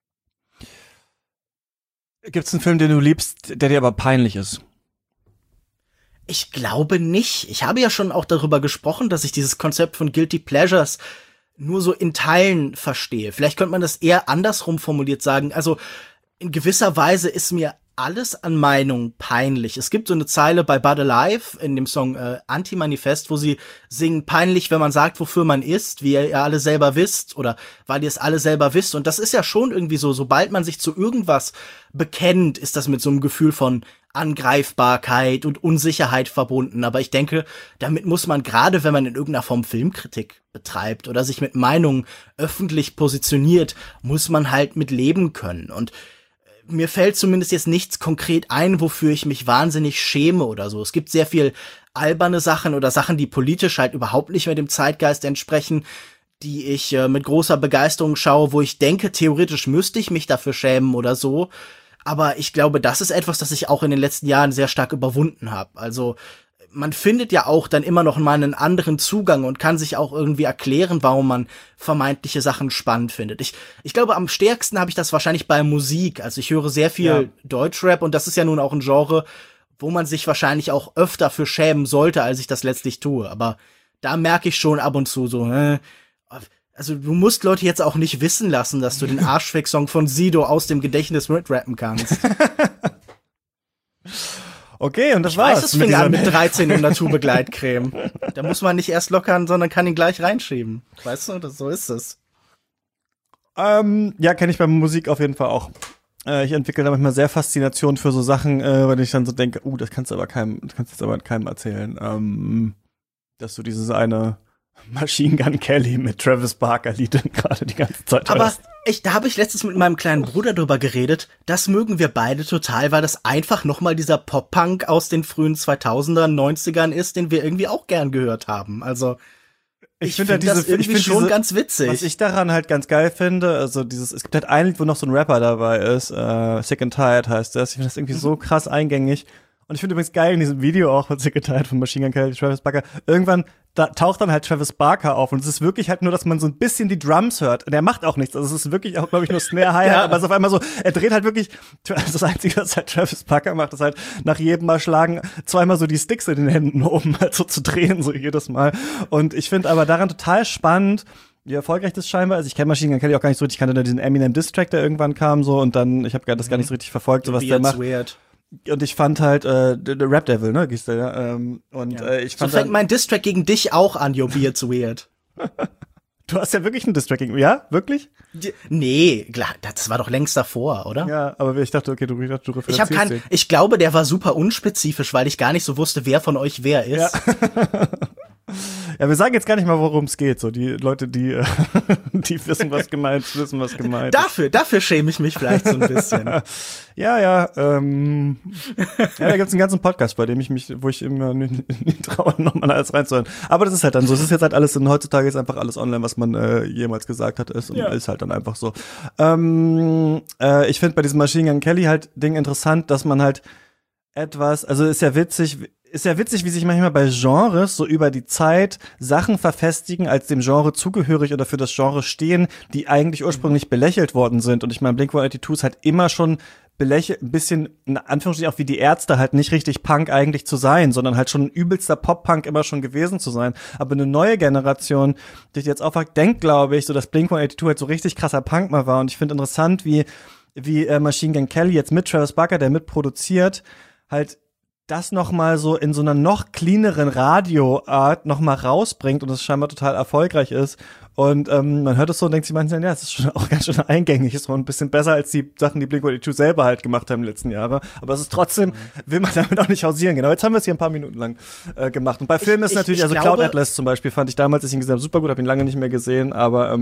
Gibt's einen Film, den du liebst, der dir aber peinlich ist? Ich glaube nicht. Ich habe ja schon auch darüber gesprochen, dass ich dieses Konzept von Guilty Pleasures nur so in Teilen verstehe. Vielleicht könnte man das eher andersrum formuliert sagen. Also in gewisser Weise ist mir alles an Meinung peinlich. Es gibt so eine Zeile bei Bud Alive in dem Song Anti-Manifest, wo sie singen, peinlich, wenn man sagt, wofür man ist, wie ihr alle selber wisst oder weil ihr es alle selber wisst. Und das ist ja schon irgendwie so, sobald man sich zu irgendwas bekennt, ist das mit so einem Gefühl von Angreifbarkeit und Unsicherheit verbunden. Aber ich denke, damit muss man, gerade wenn man in irgendeiner Form Filmkritik betreibt oder sich mit Meinungen öffentlich positioniert, muss man halt mit leben können. Und mir fällt zumindest jetzt nichts konkret ein, wofür ich mich wahnsinnig schäme oder so. Es gibt sehr viel alberne Sachen oder Sachen, die politisch halt überhaupt nicht mehr dem Zeitgeist entsprechen, die ich mit großer Begeisterung schaue, wo ich denke, theoretisch müsste ich mich dafür schämen oder so. Aber ich glaube, das ist etwas, das ich auch in den letzten Jahren sehr stark überwunden habe. Also man findet ja auch dann immer noch mal einen anderen Zugang und kann sich auch irgendwie erklären, warum man vermeintliche Sachen spannend findet. Ich glaube, am stärksten habe ich das wahrscheinlich bei Musik. Also ich höre sehr viel Deutschrap und das ist ja nun auch ein Genre, wo man sich wahrscheinlich auch öfter für schämen sollte, als ich das letztlich tue. Aber da merke ich schon ab und zu so, also du musst Leute jetzt auch nicht wissen lassen, dass du den Arschfick-Song von Sido aus dem Gedächtnis mitrappen kannst. Okay, und das ich war's. Weiß, es fing an mit 13 in Naturbegleitcreme. Da muss man nicht erst lockern, sondern kann ihn gleich reinschieben. Weißt du, so ist es. Ja, kenne ich bei Musik auf jeden Fall auch. Ich entwickle da manchmal sehr Faszination für so Sachen, weil ich dann so denke, das kannst du jetzt aber keinem erzählen. Dass du dieses eine Machine Gun Kelly mit Travis Barker Lied gerade die ganze Zeit aber hörst. Da habe ich letztens mit meinem kleinen Bruder drüber geredet. Das mögen wir beide total, weil das einfach nochmal dieser Pop-Punk aus den frühen 2000ern, 90ern ist, den wir irgendwie auch gern gehört haben. Also ich finde das irgendwie schon ganz witzig. Was ich daran halt ganz geil finde, also es gibt halt ein Lied, wo noch so ein Rapper dabei ist, Sick and Tired heißt das. Ich finde das irgendwie so krass eingängig. Und ich finde übrigens geil in diesem Video auch von Sick and Tired von Machine Gun Kelly, Travis Barker, irgendwann da taucht dann halt Travis Barker auf und es ist wirklich halt nur, dass man so ein bisschen die Drums hört. Und er macht auch nichts. Also es ist wirklich auch, glaube ich, nur Snare Hi-Hat, ja. Aber es ist auf einmal so, er dreht halt wirklich, das Einzige, was halt Travis Barker macht, ist halt nach jedem Mal schlagen zweimal so die Sticks in den Händen oben halt so zu drehen, so jedes Mal. Und ich finde aber daran total spannend, wie erfolgreich das scheinbar ist. Ich kenne Machine Gun Kelly auch gar nicht so richtig. Ich kannte nur diesen Eminem Diss-Track, der irgendwann kam so und dann, ich habe das gar nicht so richtig verfolgt, so was der macht. Weird. Und ich fand halt, The Rap Devil, ne, gießt der, ja. Ich fand so fängt mein Distrack gegen dich auch an, Your Beard's Weird. Du hast ja wirklich einen Distrack gegen, ja? Wirklich? Nee, klar, das war doch längst davor, oder? Ja, aber ich dachte, okay, du referenzierst den. Ich glaube, der war super unspezifisch, weil ich gar nicht so wusste, wer von euch wer ist. Ja. Ja, wir sagen jetzt gar nicht mal, worum es geht. So die Leute, die wissen, was gemeint ist. Dafür schäme ich mich vielleicht so ein bisschen. Ja, da gibt's einen ganzen Podcast, bei dem wo ich immer nicht traue, nochmal alles reinzuhören. Aber das ist halt dann so. Es ist jetzt halt alles, heutzutage ist einfach alles online, was man jemals gesagt hat, ist halt dann einfach so. Ich finde bei diesem Machine Gun Kelly halt Ding interessant, dass man halt ist ja witzig, wie sich manchmal bei Genres so über die Zeit Sachen verfestigen, als dem Genre zugehörig oder für das Genre stehen, die eigentlich ursprünglich belächelt worden sind. Und ich meine, Blink-182 ist halt immer schon ein bisschen, in Anführungsstrichen auch wie die Ärzte, halt nicht richtig Punk eigentlich zu sein, sondern halt schon ein übelster Pop-Punk immer schon gewesen zu sein. Aber eine neue Generation, die jetzt aufwacht, denkt, glaube ich, so dass Blink-182 halt so richtig krasser Punk mal war. Und ich finde interessant, wie Machine Gun Kelly jetzt mit Travis Barker, der mitproduziert, halt das noch mal so in so einer noch cleaneren Radioart noch mal rausbringt und das scheinbar total erfolgreich ist. Und man hört es so und denkt sich manchmal, ja, es ist schon auch ganz schön eingängig, ist so ein bisschen besser als die Sachen, die Blink-182 selber halt gemacht haben in den letzten Jahren. Aber es ist trotzdem, will man damit auch nicht hausieren. Genau, jetzt haben wir es hier ein paar Minuten lang gemacht. Und bei Filmen ist natürlich, also Cloud Atlas zum Beispiel fand ich damals, als ich ihn gesehen habe, super gut, habe ihn lange nicht mehr gesehen, aber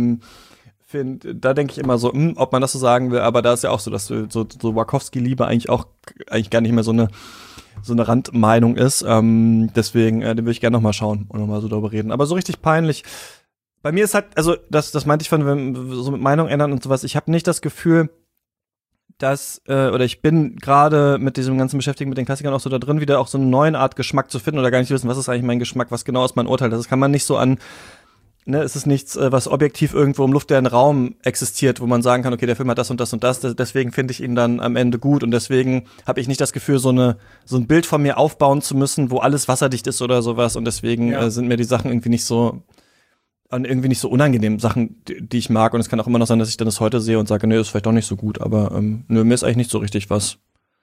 da denke ich immer so, ob man das so sagen will, aber da ist ja auch so, dass so Wachowski-Liebe eigentlich gar nicht mehr so eine Randmeinung ist. Deswegen, den würde ich gerne noch mal schauen und noch mal so darüber reden. Aber so richtig peinlich. Bei mir ist halt, also das meinte ich von, wenn so mit Meinung ändern und sowas. Ich habe nicht das Gefühl, dass, oder ich bin gerade mit diesem ganzen Beschäftigen mit den Klassikern auch so da drin, wieder auch so eine neue Art Geschmack zu finden oder gar nicht wissen, was ist eigentlich mein Geschmack, was genau ist mein Urteil. Das kann man nicht so an, ne, es ist nichts, was objektiv irgendwo im luftleeren Raum existiert, wo man sagen kann, okay, der Film hat das und das und das, deswegen finde ich ihn dann am Ende gut und deswegen habe ich nicht das Gefühl, so ein Bild von mir aufbauen zu müssen, wo alles wasserdicht ist oder sowas und deswegen sind mir die Sachen irgendwie nicht so unangenehm, Sachen, die ich mag. Und es kann auch immer noch sein, dass ich dann das heute sehe und sage, nee, das ist vielleicht doch nicht so gut. Aber nö, mir ist eigentlich nicht so richtig was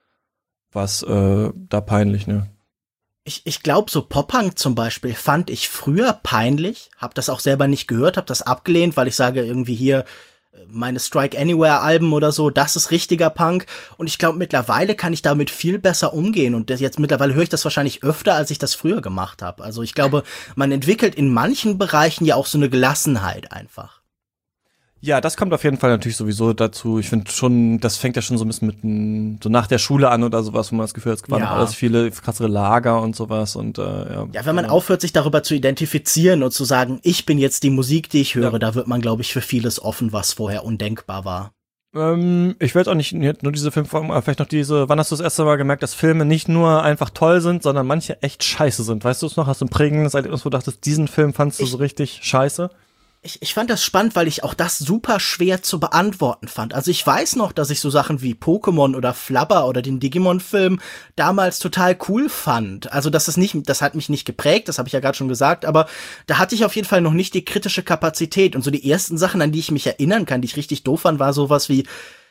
da peinlich, ne? Ich glaube, so Pop-Punk zum Beispiel fand ich früher peinlich, hab das auch selber nicht gehört, hab das abgelehnt, weil ich sage irgendwie hier, meine Strike Anywhere Alben oder so, das ist richtiger Punk. Und ich glaube, mittlerweile kann ich damit viel besser umgehen. Und jetzt mittlerweile höre ich das wahrscheinlich öfter, als ich das früher gemacht habe. Also ich glaube, man entwickelt in manchen Bereichen ja auch so eine Gelassenheit einfach. Ja, das kommt auf jeden Fall natürlich sowieso dazu. Ich finde schon, das fängt ja schon so ein bisschen mit so nach der Schule an oder sowas, wo man das Gefühl hat, es waren alles viele krassere Lager und sowas und ja, wenn man aufhört, sich darüber zu identifizieren und zu sagen, ich bin jetzt die Musik, die ich höre, da wird man, glaube ich, für vieles offen, was vorher undenkbar war. Ich will jetzt auch nicht nur diese Filmform, aber vielleicht noch wann hast du das erste Mal gemerkt, dass Filme nicht nur einfach toll sind, sondern manche echt scheiße sind? Weißt du es noch? Hast du ein prägendes Erlebnis, wo du dachtest, diesen Film fandst du so richtig scheiße? Ich fand das spannend, weil ich auch das super schwer zu beantworten fand. Also ich weiß noch, dass ich so Sachen wie Pokémon oder Flubber oder den Digimon-Film damals total cool fand. Also das hat mich nicht geprägt, das habe ich ja gerade schon gesagt, aber da hatte ich auf jeden Fall noch nicht die kritische Kapazität. Und so die ersten Sachen, an die ich mich erinnern kann, die ich richtig doof fand, war sowas wie,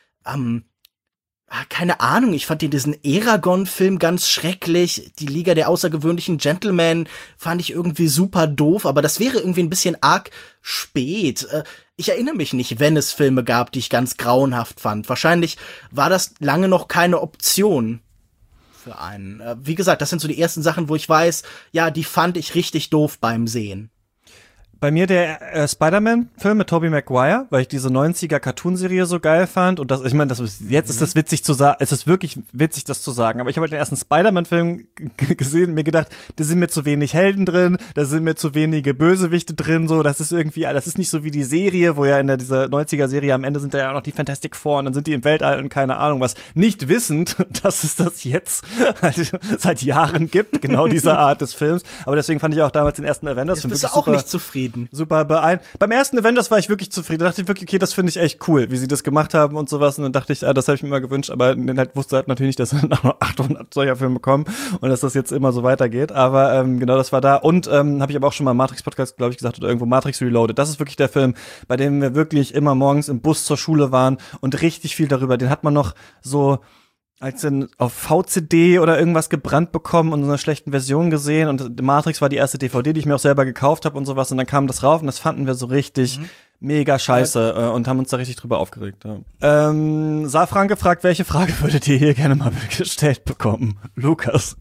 keine Ahnung, ich fand diesen Eragon-Film ganz schrecklich. Die Liga der außergewöhnlichen Gentlemen fand ich irgendwie super doof, aber das wäre irgendwie ein bisschen arg spät. Ich erinnere mich nicht, wenn es Filme gab, die ich ganz grauenhaft fand. Wahrscheinlich war das lange noch keine Option für einen. Wie gesagt, das sind so die ersten Sachen, wo ich weiß, ja, die fand ich richtig doof beim Sehen. Bei mir der Spider-Man-Film mit Tobey Maguire, weil ich diese 90er-Cartoon-Serie so geil fand. Und das, ich meine, jetzt ist das witzig zu sagen, es ist wirklich witzig, das zu sagen. Aber ich habe halt den ersten Spider-Man-Film gesehen und mir gedacht, da sind mir zu wenig Helden drin, da sind mir zu wenige Bösewichte drin, so, das ist irgendwie, das ist nicht so wie die Serie, wo ja in dieser 90er-Serie am Ende sind da ja auch noch die Fantastic Four und dann sind die im Weltall und keine Ahnung was. Nicht wissend, dass es das jetzt halt seit Jahren gibt, genau diese Art des Films. Aber deswegen fand ich auch damals den ersten Avengers-Film wirklich super. Bist du auch nicht zufrieden? Super beim ersten Avengers war ich wirklich zufrieden. Da dachte ich wirklich, okay, das finde ich echt cool, wie sie das gemacht haben und sowas. Und dann dachte ich, das habe ich mir immer gewünscht. Aber dann halt wusste halt natürlich nicht, dass dann noch 800 solcher Filme kommen und dass das jetzt immer so weitergeht. Aber genau, das war da. Und habe ich aber auch schon mal im Matrix-Podcast, glaube ich, gesagt, oder irgendwo Matrix Reloaded. Das ist wirklich der Film, bei dem wir wirklich immer morgens im Bus zur Schule waren und richtig viel darüber. Den hat man noch so als dann auf VCD oder irgendwas gebrannt bekommen und in einer schlechten Version gesehen und Matrix war die erste DVD, die ich mir auch selber gekauft habe und sowas und dann kam das rauf und das fanden wir so richtig mega scheiße und haben uns da richtig drüber aufgeregt. Ja. Safran fragt, welche Frage würdet ihr hier gerne mal gestellt bekommen? Lukas,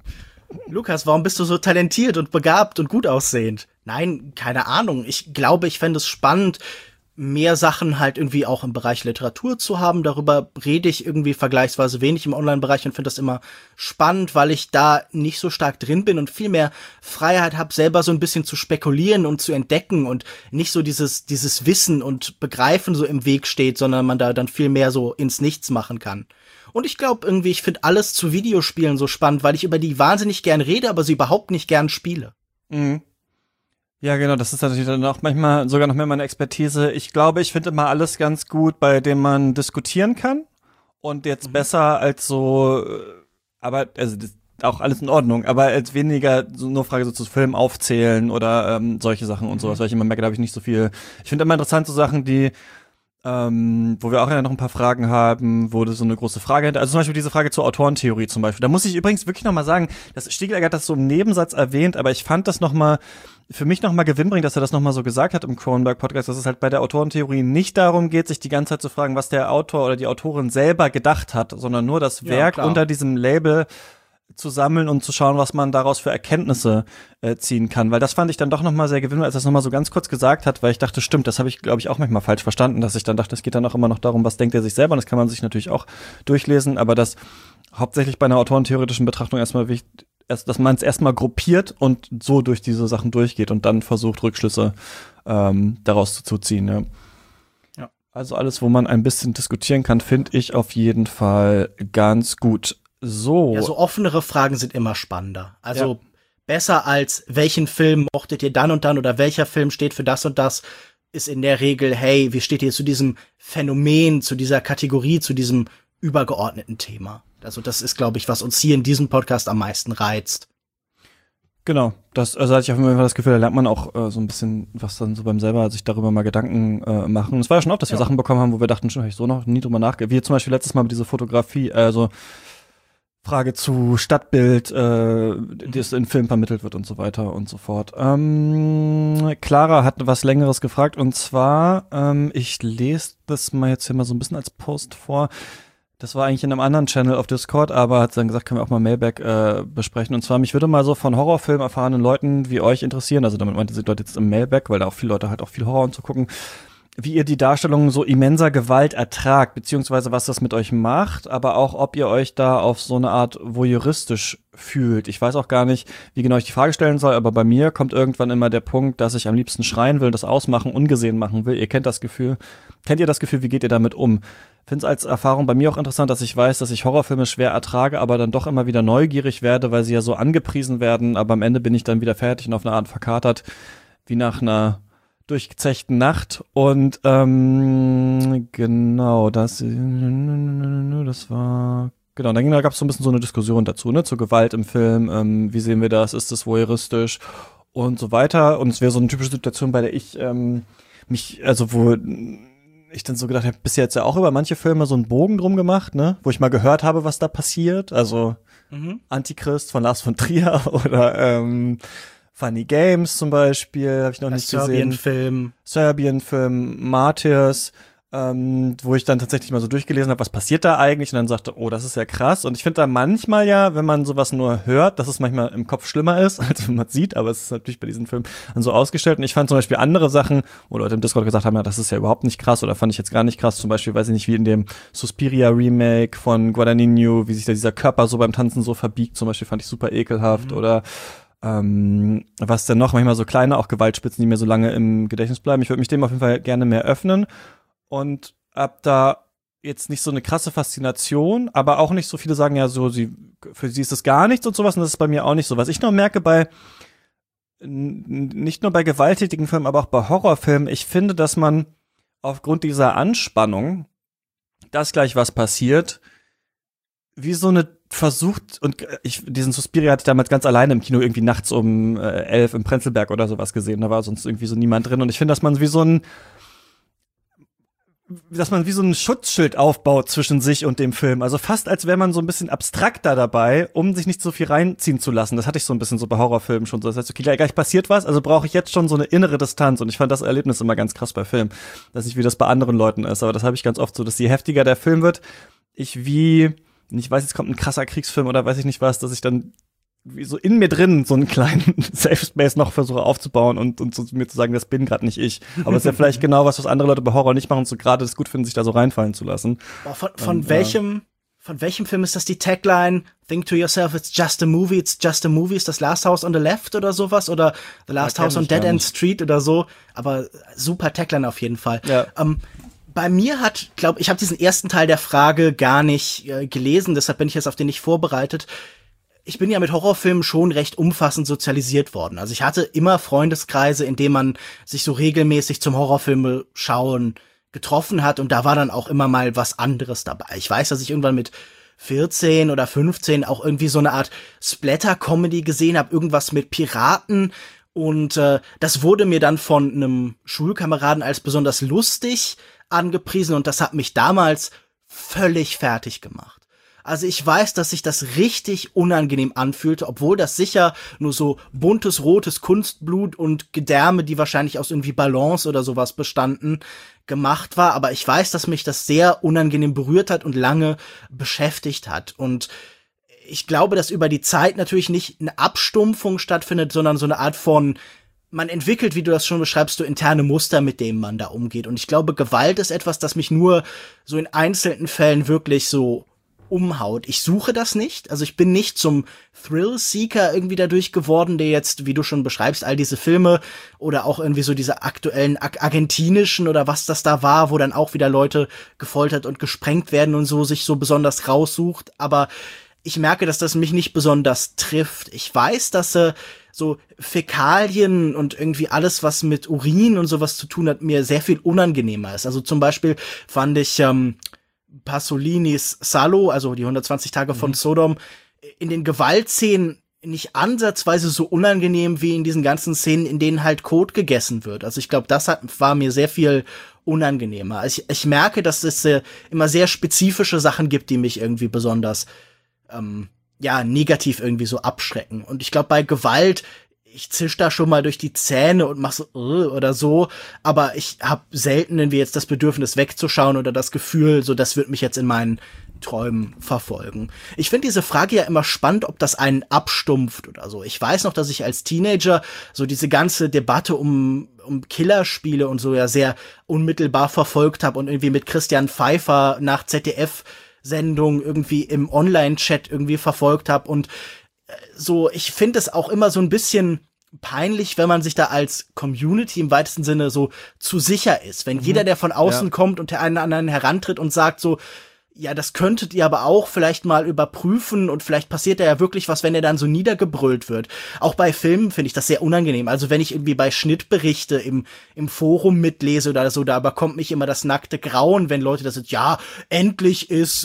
warum bist du so talentiert und begabt und gut aussehend? Nein, keine Ahnung. Ich glaube, ich fände es spannend, mehr Sachen halt irgendwie auch im Bereich Literatur zu haben. Darüber rede ich irgendwie vergleichsweise wenig im Online-Bereich und finde das immer spannend, weil ich da nicht so stark drin bin und viel mehr Freiheit habe, selber so ein bisschen zu spekulieren und zu entdecken und nicht so dieses Wissen und Begreifen so im Weg steht, sondern man da dann viel mehr so ins Nichts machen kann. Und ich glaube irgendwie, ich finde alles zu Videospielen so spannend, weil ich über die wahnsinnig gern rede, aber sie überhaupt nicht gern spiele. Mhm. Ja, genau, das ist natürlich dann auch manchmal sogar noch mehr meine Expertise. Ich glaube, ich finde immer alles ganz gut, bei dem man diskutieren kann und jetzt besser als so, aber also das ist auch alles in Ordnung, aber als weniger so nur Frage so zu Filmen aufzählen oder solche Sachen und sowas, weil ich immer merke, da habe ich nicht so viel. Ich finde immer interessant so Sachen, die wo wir auch ja noch ein paar Fragen haben, wo das so eine große Frage hinter, also zum Beispiel diese Frage zur Autorentheorie zum Beispiel. Da muss ich übrigens wirklich noch mal sagen, das Stiegler hat das so im Nebensatz erwähnt, aber ich fand das noch mal für mich noch mal gewinnbringend, dass er das noch mal so gesagt hat im Cronenberg-Podcast, dass es halt bei der Autorentheorie nicht darum geht, sich die ganze Zeit zu fragen, was der Autor oder die Autorin selber gedacht hat, sondern nur das Werk unter diesem Label zu sammeln und zu schauen, was man daraus für Erkenntnisse ziehen kann. Weil das fand ich dann doch noch mal sehr gewinnend, als er es noch mal so ganz kurz gesagt hat, weil ich dachte, stimmt, das habe ich, glaube ich, auch manchmal falsch verstanden, dass ich dann dachte, es geht dann auch immer noch darum, was denkt er sich selber, und das kann man sich natürlich auch durchlesen, aber dass hauptsächlich bei einer autorentheoretischen Betrachtung erstmal wichtig, dass man es erstmal gruppiert und so durch diese Sachen durchgeht und dann versucht, Rückschlüsse daraus zu ziehen. Ja. Ja. Also alles, wo man ein bisschen diskutieren kann, finde ich auf jeden Fall ganz gut. So. Ja, so offenere Fragen sind immer spannender. Also besser als, welchen Film mochtet ihr dann und dann oder welcher Film steht für das und das, ist in der Regel, hey, wie steht ihr zu diesem Phänomen, zu dieser Kategorie, zu diesem übergeordneten Thema? Also das ist, glaube ich, was uns hier in diesem Podcast am meisten reizt. Genau, also hatte ich auf jeden Fall das Gefühl, da lernt man auch so ein bisschen, was dann so beim selber sich darüber mal Gedanken machen. Und es war ja schon oft, dass wir Sachen bekommen haben, wo wir dachten, schon habe ich so noch nie drüber nachgedacht. Wie zum Beispiel letztes Mal mit dieser Fotografie, also Frage zu Stadtbild, das in Film vermittelt wird und so weiter und so fort. Clara hat was Längeres gefragt und zwar, ich lese das mal jetzt hier mal so ein bisschen als Post vor. Das war eigentlich in einem anderen Channel auf Discord, aber hat dann gesagt, können wir auch mal Mailback besprechen. Und zwar, mich würde mal so von Horrorfilm erfahrenen Leuten wie euch interessieren, also damit meinte sie Leute jetzt im Mailback, weil da auch viele Leute halt auch viel Horror und zu gucken, wie ihr die Darstellung so immenser Gewalt ertragt, beziehungsweise was das mit euch macht, aber auch, ob ihr euch da auf so eine Art voyeuristisch fühlt. Ich weiß auch gar nicht, wie genau ich die Frage stellen soll, aber bei mir kommt irgendwann immer der Punkt, dass ich am liebsten schreien will, das ausmachen, ungesehen machen will. Ihr kennt das Gefühl. Kennt ihr das Gefühl, wie geht ihr damit um? Finde es als Erfahrung bei mir auch interessant, dass ich weiß, dass ich Horrorfilme schwer ertrage, aber dann doch immer wieder neugierig werde, weil sie ja so angepriesen werden, aber am Ende bin ich dann wieder fertig und auf eine Art verkatert, wie nach einer durchgezechten Nacht. Und genau, das war genau, dann gab es so ein bisschen so eine Diskussion dazu, ne, zur Gewalt im Film, wie sehen wir das, ist das voyeuristisch und so weiter. Und es wäre so eine typische Situation, bei der ich wo ich dann so gedacht habe, bisher jetzt ja auch über manche Filme so einen Bogen drum gemacht, ne, wo ich mal gehört habe, was da passiert, also Antichrist von Lars von Trier oder Funny Games zum Beispiel, habe ich noch nicht gesehen. Serbian-Film, Martyrs, wo ich dann tatsächlich mal so durchgelesen habe, was passiert da eigentlich, und dann sagte, oh, das ist ja krass. Und ich finde da manchmal ja, wenn man sowas nur hört, dass es manchmal im Kopf schlimmer ist, als wenn man es sieht, aber es ist natürlich bei diesen Filmen dann so ausgestellt. Und ich fand zum Beispiel andere Sachen, wo Leute im Discord gesagt haben, ja, das ist ja überhaupt nicht krass, oder fand ich jetzt gar nicht krass, zum Beispiel, weiß ich nicht, wie in dem Suspiria-Remake von Guadagnino, wie sich da dieser Körper so beim Tanzen so verbiegt, zum Beispiel fand ich super ekelhaft, oder was denn noch, manchmal so kleine, auch Gewaltspitzen, die mir so lange im Gedächtnis bleiben. Ich würde mich dem auf jeden Fall gerne mehr öffnen und hab da jetzt nicht so eine krasse Faszination, aber auch nicht so viele sagen ja so, für sie ist das gar nichts und sowas, und das ist bei mir auch nicht so. Was ich noch merke nicht nur bei gewalttätigen Filmen, aber auch bei Horrorfilmen, ich finde, dass man aufgrund dieser Anspannung, dass gleich was passiert, wie so eine versucht, und diesen Suspiria hatte ich damals ganz alleine im Kino irgendwie nachts um 11 im Prenzlberg oder sowas gesehen, da war sonst irgendwie so niemand drin, und ich finde, dass man wie so ein Schutzschild aufbaut zwischen sich und dem Film, also fast als wäre man so ein bisschen abstrakter dabei, um sich nicht so viel reinziehen zu lassen. Das hatte ich so ein bisschen so bei Horrorfilmen schon so, das heißt, okay, gleich passiert was, also brauche ich jetzt schon so eine innere Distanz, und ich fand das Erlebnis immer ganz krass bei Filmen, dass nicht wie das bei anderen Leuten ist, aber das habe ich ganz oft so, dass je heftiger der Film wird, ich weiß, jetzt kommt ein krasser Kriegsfilm oder weiß ich nicht was, dass ich dann wie so in mir drin so einen kleinen Safe Space noch versuche aufzubauen und so mir zu sagen, das bin gerade nicht ich. Aber es ist ja vielleicht genau was andere Leute bei Horror nicht machen und so gerade das gut finden, sich da so reinfallen zu lassen. Von welchem Film ist das die Tagline? Think to yourself, it's just a movie, ist das Last House on the Left oder sowas? Oder The Last House on Dead End Street oder so? Aber super Tagline auf jeden Fall. Ja. Bei mir ich habe diesen ersten Teil der Frage gar nicht gelesen, deshalb bin ich jetzt auf den nicht vorbereitet. Ich bin ja mit Horrorfilmen schon recht umfassend sozialisiert worden. Also ich hatte immer Freundeskreise, in denen man sich so regelmäßig zum Horrorfilme schauen getroffen hat, und da war dann auch immer mal was anderes dabei. Ich weiß, dass ich irgendwann mit 14 oder 15 auch irgendwie so eine Art Splatter-Comedy gesehen habe, irgendwas mit Piraten. Und das wurde mir dann von einem Schulkameraden als besonders lustig angepriesen, und das hat mich damals völlig fertig gemacht. Also ich weiß, dass sich das richtig unangenehm anfühlte, obwohl das sicher nur so buntes, rotes Kunstblut und Gedärme, die wahrscheinlich aus irgendwie Ballons oder sowas bestanden, gemacht war. Aber ich weiß, dass mich das sehr unangenehm berührt hat und lange beschäftigt hat. Und ich glaube, dass über die Zeit natürlich nicht eine Abstumpfung stattfindet, sondern so eine Art von, man entwickelt, wie du das schon beschreibst, so interne Muster, mit denen man da umgeht. Und ich glaube, Gewalt ist etwas, das mich nur so in einzelnen Fällen wirklich so umhaut. Ich suche das nicht, also ich bin nicht zum Thrill-Seeker irgendwie dadurch geworden, der jetzt, wie du schon beschreibst, all diese Filme oder auch irgendwie so diese aktuellen argentinischen oder was das da war, wo dann auch wieder Leute gefoltert und gesprengt werden und so, sich so besonders raussucht, aber ich merke, dass das mich nicht besonders trifft. Ich weiß, dass so Fäkalien und irgendwie alles, was mit Urin und sowas zu tun hat, mir sehr viel unangenehmer ist. Also zum Beispiel fand ich Pasolinis Salo, also die 120 Tage von Sodom, in den Gewaltszenen nicht ansatzweise so unangenehm wie in diesen ganzen Szenen, in denen halt Kot gegessen wird. Also ich glaube, war mir sehr viel unangenehmer. Also ich merke, dass es immer sehr spezifische Sachen gibt, die mich irgendwie besonders negativ irgendwie so abschrecken. Und ich glaube, bei Gewalt, ich zisch da schon mal durch die Zähne und mach so oder so, aber ich habe selten irgendwie jetzt das Bedürfnis wegzuschauen oder das Gefühl, so das wird mich jetzt in meinen Träumen verfolgen. Ich finde diese Frage ja immer spannend, ob das einen abstumpft oder so. Ich weiß noch, dass ich als Teenager so diese ganze Debatte um Killerspiele und so ja sehr unmittelbar verfolgt habe und irgendwie mit Christian Pfeiffer nach ZDF-Sendung irgendwie im Online-Chat irgendwie verfolgt habe und so, ich finde es auch immer so ein bisschen peinlich, wenn man sich da als Community im weitesten Sinne so zu sicher ist. Wenn jeder, der von außen kommt und der einen anderen herantritt und sagt so, ja, das könntet ihr aber auch vielleicht mal überprüfen und vielleicht passiert da ja wirklich was, wenn er dann so niedergebrüllt wird. Auch bei Filmen finde ich das sehr unangenehm. Also wenn ich irgendwie bei Schnittberichte im Forum mitlese oder so, da bekommt mich immer das nackte Grauen, wenn Leute das sind, ja, endlich ist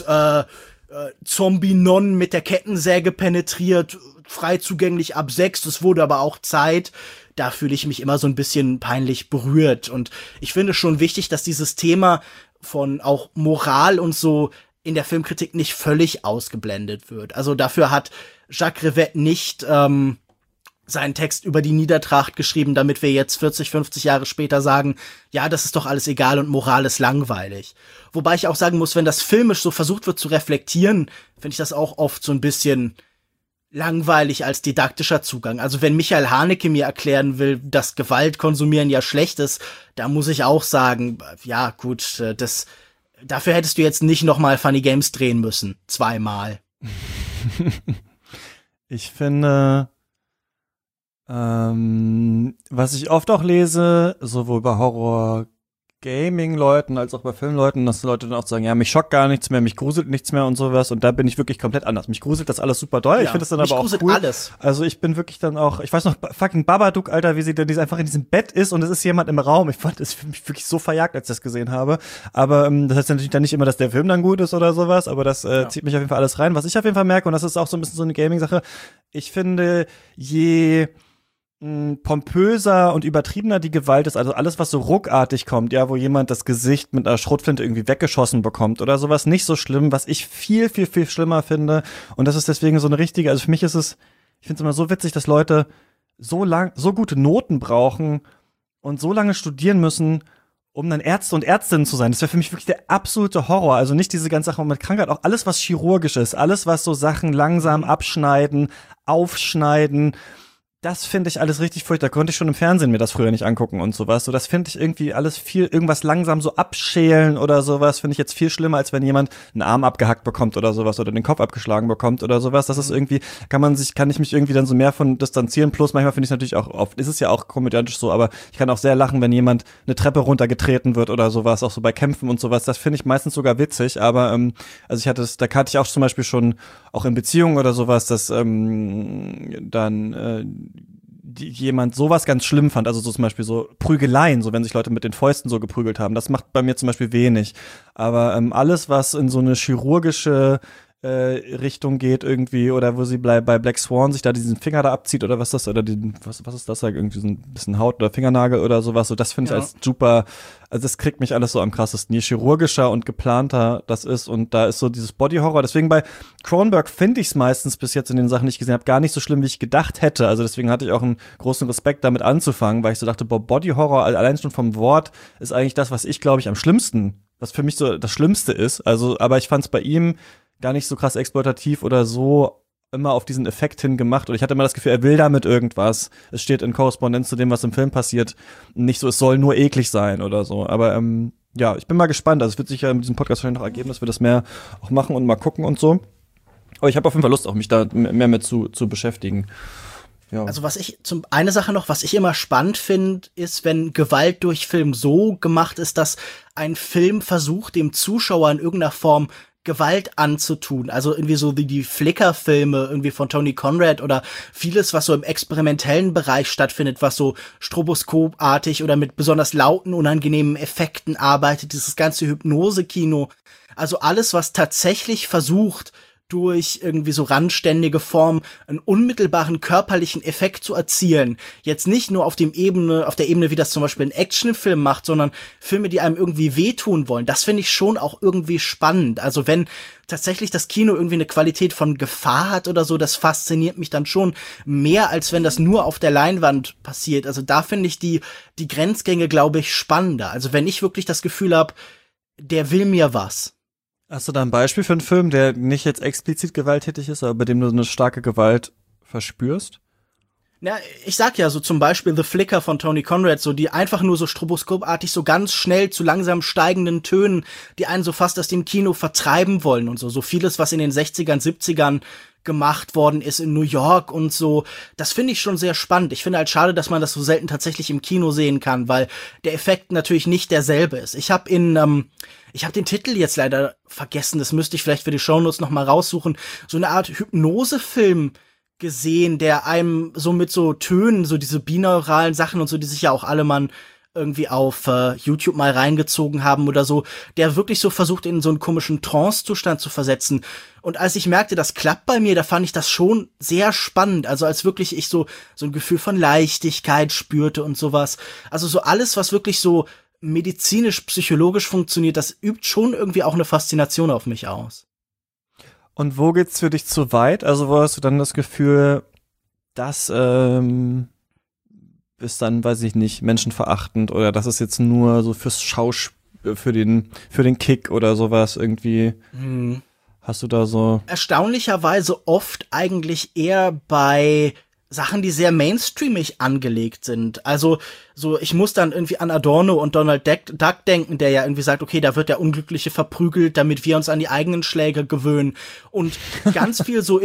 Zombie-Non mit der Kettensäge penetriert, frei zugänglich ab 6, es wurde aber auch Zeit. Da fühle ich mich immer so ein bisschen peinlich berührt. Und ich finde schon wichtig, dass dieses Thema von auch Moral und so in der Filmkritik nicht völlig ausgeblendet wird. Also dafür hat Jacques Rivette nicht seinen Text über die Niedertracht geschrieben, damit wir jetzt 40, 50 Jahre später sagen, ja, das ist doch alles egal und Moral ist langweilig. Wobei ich auch sagen muss, wenn das filmisch so versucht wird zu reflektieren, finde ich das auch oft so ein bisschen langweilig als didaktischer Zugang. Also wenn Michael Haneke mir erklären will, dass Gewalt konsumieren ja schlecht ist, da muss ich auch sagen, ja gut, dafür hättest du jetzt nicht nochmal Funny Games drehen müssen. 2-mal. Ich finde, was ich oft auch lese, sowohl bei Horror-Gaming-Leuten als auch bei Filmleuten, dass Leute dann auch sagen, ja, mich schockt gar nichts mehr, mich gruselt nichts mehr und sowas, und da bin ich wirklich komplett anders. Mich gruselt das alles super doll, ich finde das dann aber auch cool. Alles. Also ich bin wirklich dann auch, ich weiß noch, fucking Babadook, Alter, wie sie dann einfach in diesem Bett ist und es ist jemand im Raum. Ich fand das für mich wirklich so verjagt, als ich das gesehen habe. Aber das heißt natürlich dann nicht immer, dass der Film dann gut ist oder sowas, aber das zieht mich auf jeden Fall alles rein. Was ich auf jeden Fall merke, und das ist auch so ein bisschen so eine Gaming-Sache, ich finde, je pompöser und übertriebener die Gewalt ist, also alles, was so ruckartig kommt, ja, wo jemand das Gesicht mit einer Schrotflinte irgendwie weggeschossen bekommt oder sowas, nicht so schlimm, was ich viel, viel, viel schlimmer finde, und das ist deswegen so eine richtige, also für mich ist es, ich finde es immer so witzig, dass Leute so gute Noten brauchen und so lange studieren müssen, um dann Ärzte und Ärztinnen zu sein. Das wäre für mich wirklich der absolute Horror. Also nicht diese ganze Sache mit Krankheit, auch alles, was chirurgisch ist, alles, was so Sachen langsam abschneiden, aufschneiden, das finde ich alles richtig furchtbar. Da konnte ich schon im Fernsehen mir das früher nicht angucken und sowas. So, das finde ich irgendwie alles irgendwas langsam so abschälen oder sowas, finde ich jetzt viel schlimmer, als wenn jemand einen Arm abgehackt bekommt oder sowas oder den Kopf abgeschlagen bekommt oder sowas. Das ist irgendwie, kann ich mich irgendwie dann so mehr von distanzieren. Plus manchmal finde ich es natürlich auch, oft ist es ja auch komödiantisch so, aber ich kann auch sehr lachen, wenn jemand eine Treppe runtergetreten wird oder sowas, auch so bei Kämpfen und sowas. Das finde ich meistens sogar witzig, aber also da hatte ich auch zum Beispiel schon auch in Beziehungen oder sowas, dass jemand sowas ganz schlimm fand, also so zum Beispiel so Prügeleien, so wenn sich Leute mit den Fäusten so geprügelt haben, das macht bei mir zum Beispiel wenig. Aber alles, was in so eine chirurgische Richtung geht irgendwie, oder wo sie bei Black Swan sich da diesen Finger da abzieht oder was das, oder was ist das da, irgendwie so ein bisschen Haut oder Fingernagel oder sowas, so das finde ich als super, also das kriegt mich alles so am krassesten, je chirurgischer und geplanter das ist, und da ist so dieses Body-Horror, deswegen bei Cronenberg finde ich es meistens bis jetzt in den Sachen, die ich gesehen habe, gar nicht so schlimm, wie ich gedacht hätte, also deswegen hatte ich auch einen großen Respekt damit anzufangen, weil ich so dachte, boah, Body-Horror, allein schon vom Wort, ist eigentlich das, was ich, glaube ich, am schlimmsten, was für mich so das Schlimmste ist, also, aber ich fand es bei ihm gar nicht so krass exploitativ oder so immer auf diesen Effekt hin gemacht. Und ich hatte immer das Gefühl, er will damit irgendwas. Es steht in Korrespondenz zu dem, was im Film passiert. Nicht so, es soll nur eklig sein oder so. Aber Ja, ich bin mal gespannt. Also es wird sich ja in diesem Podcast wahrscheinlich noch ergeben, dass wir das mehr auch machen und mal gucken und so. Aber ich habe auf jeden Fall Lust, auch mich da mehr mit zu beschäftigen. Ja. Also eine Sache noch, was ich immer spannend finde, ist, wenn Gewalt durch Film so gemacht ist, dass ein Film versucht, dem Zuschauer in irgendeiner Form Gewalt anzutun. Also irgendwie so wie die Flicker-Filme irgendwie von Tony Conrad oder vieles, was so im experimentellen Bereich stattfindet, was so stroboskopartig oder mit besonders lauten, unangenehmen Effekten arbeitet, dieses ganze Hypnose-Kino. Also alles, was tatsächlich versucht, durch irgendwie so randständige Form einen unmittelbaren körperlichen Effekt zu erzielen. Jetzt nicht nur auf der Ebene, wie das zum Beispiel ein Actionfilm macht, sondern Filme, die einem irgendwie wehtun wollen. Das finde ich schon auch irgendwie spannend. Also wenn tatsächlich das Kino irgendwie eine Qualität von Gefahr hat oder so, das fasziniert mich dann schon mehr, als wenn das nur auf der Leinwand passiert. Also da finde ich die Grenzgänge, glaube ich, spannender. Also wenn ich wirklich das Gefühl habe, der will mir was. Hast du da ein Beispiel für einen Film, der nicht jetzt explizit gewalttätig ist, aber bei dem du eine starke Gewalt verspürst? Na, ich sag ja so zum Beispiel The Flicker von Tony Conrad, so die einfach nur so stroboskopartig so ganz schnell zu langsam steigenden Tönen, die einen so fast aus dem Kino vertreiben wollen und so. So vieles, was in den 60ern, 70ern gemacht worden ist in New York und so. Das finde ich schon sehr spannend. Ich finde halt schade, dass man das so selten tatsächlich im Kino sehen kann, weil der Effekt natürlich nicht derselbe ist. Ich habe den Titel jetzt leider vergessen, das müsste ich vielleicht für die Shownotes noch mal raussuchen. So eine Art Hypnosefilm gesehen, der einem so mit so Tönen, so diese binauralen Sachen und so, die sich ja auch alle mal irgendwie auf YouTube mal reingezogen haben oder so, der wirklich so versucht, in so einen komischen Trance-Zustand zu versetzen. Und als ich merkte, das klappt bei mir, da fand ich das schon sehr spannend. Also als wirklich ich so ein Gefühl von Leichtigkeit spürte und sowas. Also so alles, was wirklich so medizinisch, psychologisch funktioniert, das übt schon irgendwie auch eine Faszination auf mich aus. Und wo geht's für dich zu weit? Also wo hast du dann das Gefühl, dass ist dann, weiß ich nicht, menschenverachtend oder das ist jetzt nur so fürs Schauspiel, für den Kick oder sowas irgendwie. Hast du da so? Erstaunlicherweise oft eigentlich eher bei Sachen, die sehr mainstreamig angelegt sind. Also so, ich muss dann irgendwie an Adorno und Donald Duck denken, der ja irgendwie sagt, okay, da wird der Unglückliche verprügelt, damit wir uns an die eigenen Schläge gewöhnen. Und ganz viel so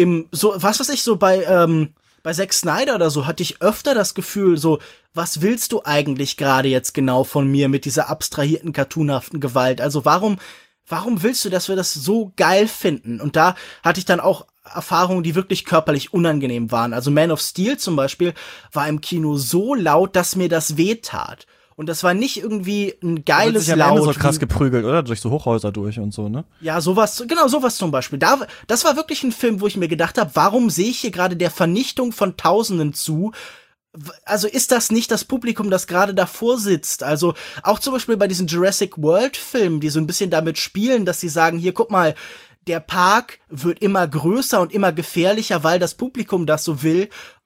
bei Zack Snyder oder so hatte ich öfter das Gefühl, so, was willst du eigentlich gerade jetzt genau von mir mit dieser abstrahierten, cartoonhaften Gewalt? Also warum willst du, dass wir das so geil finden? Und da hatte ich dann auch Erfahrungen, die wirklich körperlich unangenehm waren. Also Man of Steel zum Beispiel war im Kino so laut, dass mir das wehtat. Und das war nicht irgendwie ein geiles Laut. Laut. So krass geprügelt, oder? Durch so Hochhäuser durch und so, ne? Ja, sowas zum Beispiel. Das war wirklich ein Film, wo ich mir gedacht habe, warum sehe ich hier gerade der Vernichtung von Tausenden zu? Also ist das nicht das Publikum, das gerade davor sitzt? Also auch zum Beispiel bei diesen Jurassic World Filmen, die so ein bisschen damit spielen, dass sie sagen, hier, guck mal, der Park wird immer größer und immer gefährlicher, weil das Publikum das so will.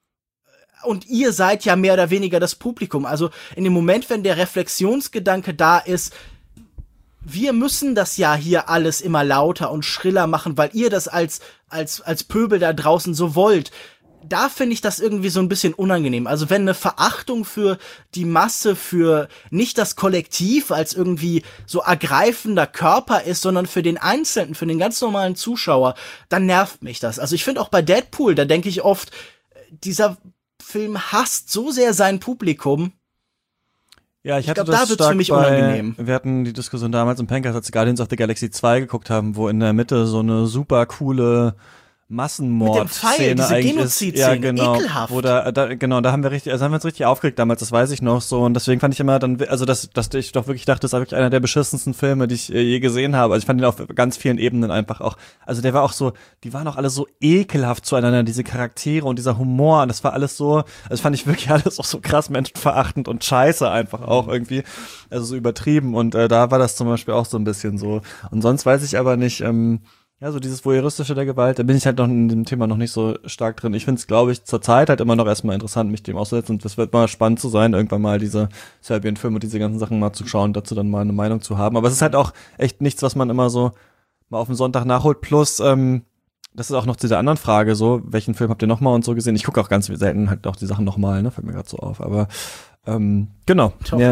Und ihr seid ja mehr oder weniger das Publikum. Also in dem Moment, wenn der Reflexionsgedanke da ist, wir müssen das ja hier alles immer lauter und schriller machen, weil ihr das als Pöbel da draußen so wollt. Da finde ich das irgendwie so ein bisschen unangenehm. Also wenn eine Verachtung für die Masse, für nicht das Kollektiv als irgendwie so ergreifender Körper ist, sondern für den Einzelnen, für den ganz normalen Zuschauer, dann nervt mich das. Also ich finde auch bei Deadpool, da denke ich oft, dieser Film hasst so sehr sein Publikum. Ja, ich glaube, da wird's für mich unangenehm. Wir hatten die Diskussion damals im Pencast, als Guardians of the Galaxy 2 geguckt haben, wo in der Mitte so eine super coole Massenmord-Szene eigentlich ist. Ja, genau. Ekelhaft. Wo da haben wir uns richtig aufgeregt damals, das weiß ich noch so. Und deswegen fand ich immer dann, also dass ich doch wirklich dachte, das war wirklich einer der beschissensten Filme, die ich je gesehen habe. Also ich fand ihn auf ganz vielen Ebenen einfach auch, also der war auch so, die waren auch alle so ekelhaft zueinander, diese Charaktere und dieser Humor. Und das war alles so, also fand ich wirklich alles auch so krass menschenverachtend und scheiße einfach auch irgendwie. Also so übertrieben. Und da war das zum Beispiel auch so ein bisschen so. Und sonst weiß ich aber nicht, ja, so dieses Voyeuristische der Gewalt, da bin ich halt noch in dem Thema noch nicht so stark drin. Ich finde es, glaube ich, zur Zeit halt immer noch erstmal interessant, mich dem auszusetzen. Und das wird mal spannend zu sein, irgendwann mal diese Serbien-Filme und diese ganzen Sachen mal zu schauen, dazu dann mal eine Meinung zu haben. Aber es ist halt auch echt nichts, was man immer so mal auf den Sonntag nachholt. Plus, das ist auch noch zu der anderen Frage, so, welchen Film habt ihr nochmal und so gesehen? Ich gucke auch ganz selten halt auch die Sachen nochmal, ne, fällt mir gerade so auf, aber genau,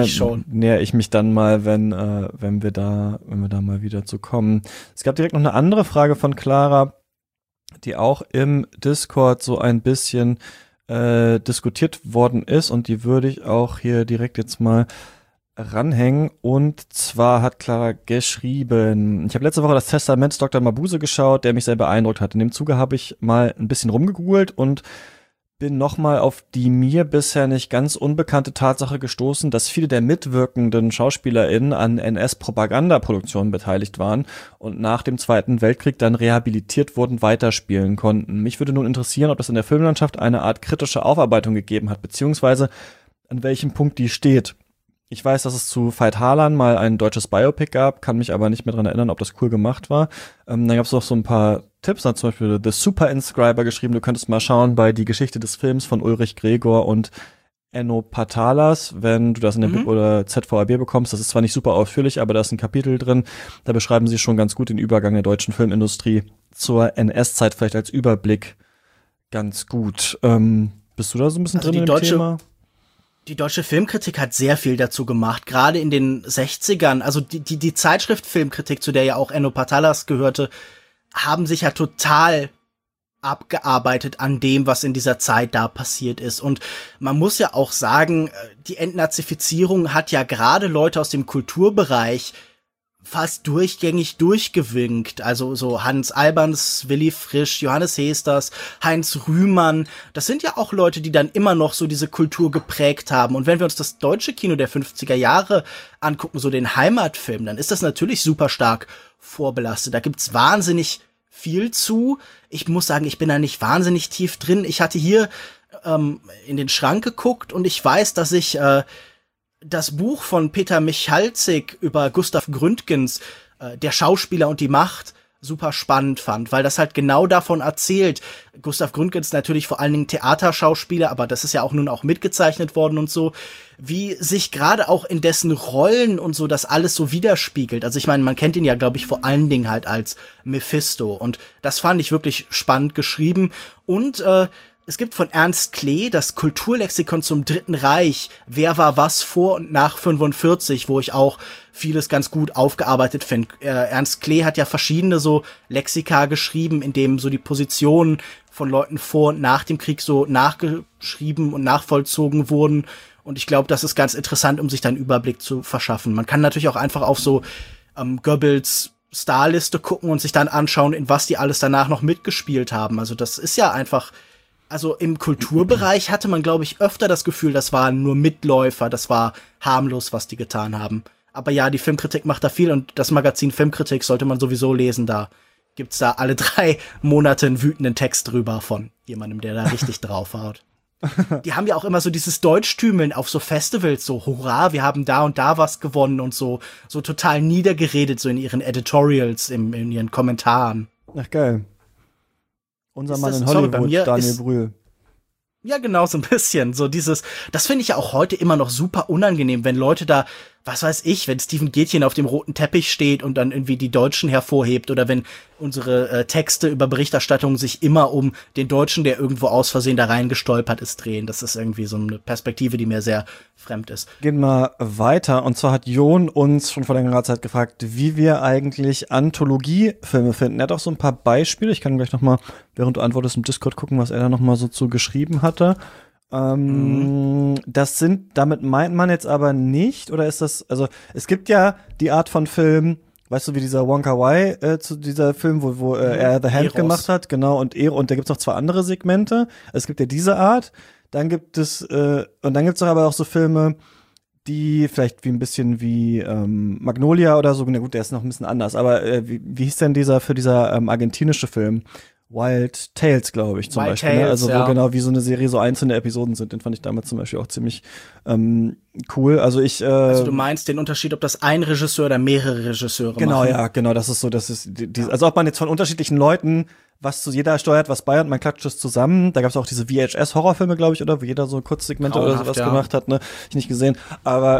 näher ich mich dann mal, wenn wir da mal wieder zu kommen. Es gab direkt noch eine andere Frage von Clara, die auch im Discord so ein bisschen diskutiert worden ist und die würde ich auch hier direkt jetzt mal ranhängen. Und zwar hat Clara geschrieben, ich habe letzte Woche das Testament des Dr. Mabuse geschaut, der mich sehr beeindruckt hat. In dem Zuge habe ich mal ein bisschen rumgegoogelt und bin nochmal auf die mir bisher nicht ganz unbekannte Tatsache gestoßen, dass viele der mitwirkenden SchauspielerInnen an NS-Propagandaproduktionen beteiligt waren und nach dem Zweiten Weltkrieg dann rehabilitiert wurden, weiterspielen konnten. Mich würde nun interessieren, ob es in der Filmlandschaft eine Art kritische Aufarbeitung gegeben hat, beziehungsweise an welchem Punkt die steht. Ich weiß, dass es zu Veit Harlan mal ein deutsches Biopic gab, kann mich aber nicht mehr dran erinnern, ob das cool gemacht war. Dann gab es noch so ein paar Tipps, hat zum Beispiel The Super Inscriber geschrieben, du könntest mal schauen bei Die Geschichte des Films von Ulrich Gregor und Enno Patalas, wenn du das in der BIP oder ZVAB bekommst. Das ist zwar nicht super ausführlich, aber da ist ein Kapitel drin, da beschreiben sie schon ganz gut den Übergang der deutschen Filmindustrie zur NS-Zeit, vielleicht als Überblick ganz gut. Bist du da so ein bisschen drin im Thema? Die deutsche Filmkritik hat sehr viel dazu gemacht, gerade in den 60ern. Also die Zeitschrift Filmkritik, zu der ja auch Enno Patalas gehörte, haben sich ja total abgearbeitet an dem, was in dieser Zeit da passiert ist. Und man muss ja auch sagen, die Entnazifizierung hat ja gerade Leute aus dem Kulturbereich fast durchgängig durchgewinkt. Also so Hans Alberns, Willy Frisch, Johannes Hesters, Heinz Rühmann. Das sind ja auch Leute, die dann immer noch so diese Kultur geprägt haben. Und wenn wir uns das deutsche Kino der 50er Jahre angucken, so den Heimatfilm, dann ist das natürlich super stark vorbelastet. Da gibt's wahnsinnig viel zu. Ich muss sagen, ich bin da nicht wahnsinnig tief drin. Ich hatte hier in den Schrank geguckt und ich weiß, dass ich das Buch von Peter Michalzik über Gustav Gründgens, Der Schauspieler und die Macht, super spannend fand, weil das halt genau davon erzählt. Gustav Gründgens natürlich vor allen Dingen Theaterschauspieler, aber das ist ja auch nun auch mitgezeichnet worden und so, wie sich gerade auch in dessen Rollen und so das alles so widerspiegelt. Also ich meine, man kennt ihn ja, glaube ich, vor allen Dingen halt als Mephisto und das fand ich wirklich spannend geschrieben und es gibt von Ernst Klee das Kulturlexikon zum Dritten Reich, wer war was vor und nach 45, wo ich auch vieles ganz gut aufgearbeitet finde. Ernst Klee hat ja verschiedene so Lexika geschrieben, in dem so die Positionen von Leuten vor und nach dem Krieg so nachgeschrieben und nachvollzogen wurden. Und ich glaube, das ist ganz interessant, um sich da einen Überblick zu verschaffen. Man kann natürlich auch einfach auf so Goebbels Starliste gucken und sich dann anschauen, in was die alles danach noch mitgespielt haben. Also das ist ja einfach. Also im Kulturbereich hatte man, glaube ich, öfter das Gefühl, das waren nur Mitläufer, das war harmlos, was die getan haben. Aber ja, die Filmkritik macht da viel und das Magazin Filmkritik sollte man sowieso lesen. Da gibt's da alle 3 Monate einen wütenden Text drüber von jemandem, der da richtig draufhaut. Die haben ja auch immer so dieses Deutschtümeln auf so Festivals, so hurra, wir haben da und da was gewonnen und so total niedergeredet, so in ihren Editorials, in ihren Kommentaren. Ach geil. Unser Mann in Hollywood, Daniel Brühl. Ja, genau, so ein bisschen. So das finde ich ja auch heute immer noch super unangenehm, wenn Leute da, was weiß ich, wenn Steven Gätjen auf dem roten Teppich steht und dann irgendwie die Deutschen hervorhebt oder wenn unsere Texte über Berichterstattung sich immer um den Deutschen, der irgendwo aus Versehen da reingestolpert ist, drehen. Das ist irgendwie so eine Perspektive, die mir sehr fremd ist. Gehen wir weiter. Und zwar hat Jon uns schon vor längerer Zeit gefragt, wie wir eigentlich Anthologiefilme finden. Er hat auch so ein paar Beispiele. Ich kann gleich noch mal, während du antwortest, im Discord gucken, was er da noch mal so zu geschrieben hatte. Damit meint man jetzt aber nicht, oder ist das, also es gibt ja die Art von Film, weißt du, wie dieser Wonka Wai zu dieser Film, wo er The Hand gemacht hat, genau, und da gibt's noch 2 andere Segmente. Es gibt ja diese Art, dann gibt es doch aber auch so Filme, die vielleicht wie ein bisschen wie Magnolia oder so, na gut, der ist noch ein bisschen anders, aber wie hieß denn dieser argentinische Film? Wild Tales, glaube ich, zum Beispiel. Tales, ne? Also wo genau wie so eine Serie so einzelne Episoden sind. Den fand ich damals zum Beispiel auch ziemlich cool. Also also du meinst den Unterschied, ob das ein Regisseur oder mehrere Regisseure genau, machen? Genau, ja, genau, das ist so, also ob man jetzt von unterschiedlichen Leuten was zu jeder steuert, was bei und man klatscht es zusammen. Da gab es auch diese VHS-Horrorfilme, glaube ich, oder wo jeder so Kurzsegmente oder sowas gemacht hat, ne? Ich nicht gesehen. Aber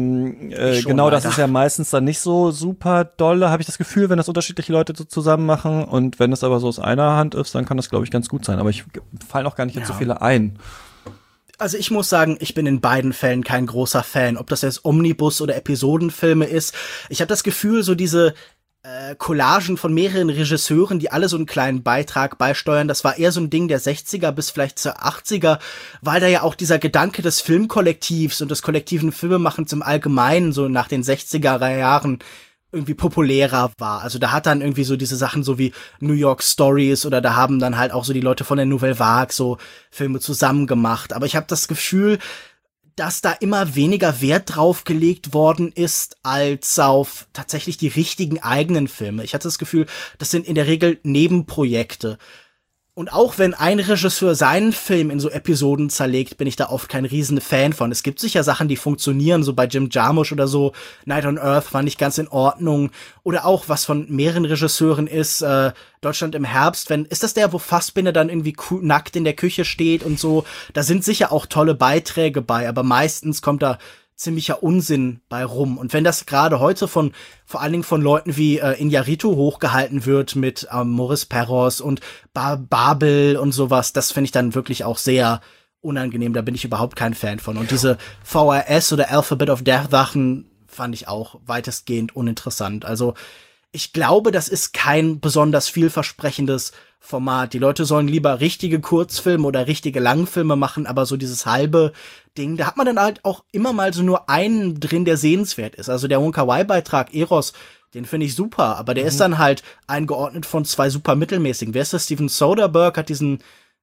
genau, das ist ja meistens dann nicht so super dolle, habe ich das Gefühl, wenn das unterschiedliche Leute so zusammen machen. Und wenn es aber so aus einer Hand ist, dann kann das, glaube ich, ganz gut sein. Aber ich fallen auch gar nicht jetzt so viele ein. Also ich muss sagen, ich bin in beiden Fällen kein großer Fan. Ob das jetzt Omnibus- oder Episodenfilme ist. Ich habe das Gefühl, so diese Collagen von mehreren Regisseuren, die alle so einen kleinen Beitrag beisteuern, das war eher so ein Ding der 60er bis vielleicht zur 80er, weil da ja auch dieser Gedanke des Filmkollektivs und des kollektiven Filmemachens im Allgemeinen so nach den 60er Jahren irgendwie populärer war. Also da hat dann irgendwie so diese Sachen so wie New York Stories oder da haben dann halt auch so die Leute von der Nouvelle Vague so Filme zusammen gemacht. Aber ich habe das Gefühl, dass da immer weniger Wert drauf gelegt worden ist, als auf tatsächlich die richtigen eigenen Filme. Ich hatte das Gefühl, das sind in der Regel Nebenprojekte. Und auch wenn ein Regisseur seinen Film in so Episoden zerlegt, bin ich da oft kein riesen Fan von. Es gibt sicher Sachen, die funktionieren, so bei Jim Jarmusch oder so. Night on Earth fand ich ganz in Ordnung. Oder auch, was von mehreren Regisseuren ist, Deutschland im Herbst. Ist das der, wo Fassbinder dann irgendwie nackt in der Küche steht und so? Da sind sicher auch tolle Beiträge bei, aber meistens kommt da ziemlicher Unsinn bei rum. Und wenn das gerade heute vor allen Dingen von Leuten wie Iñárritu hochgehalten wird mit Maurice Perros und Babel und sowas, das finde ich dann wirklich auch sehr unangenehm. Da bin ich überhaupt kein Fan von. Und diese VHS oder Alphabet of Death Sachen fand ich auch weitestgehend uninteressant. Also ich glaube, das ist kein besonders vielversprechendes Format. Die Leute sollen lieber richtige Kurzfilme oder richtige Langfilme machen, aber so dieses halbe Ding, da hat man dann halt auch immer mal so nur einen drin, der sehenswert ist. Also der Wong-Kar-wai-Beitrag Eros, den finde ich super, aber der ist dann halt eingeordnet von zwei super mittelmäßigen. Wer ist das? Steven Soderbergh hat diesen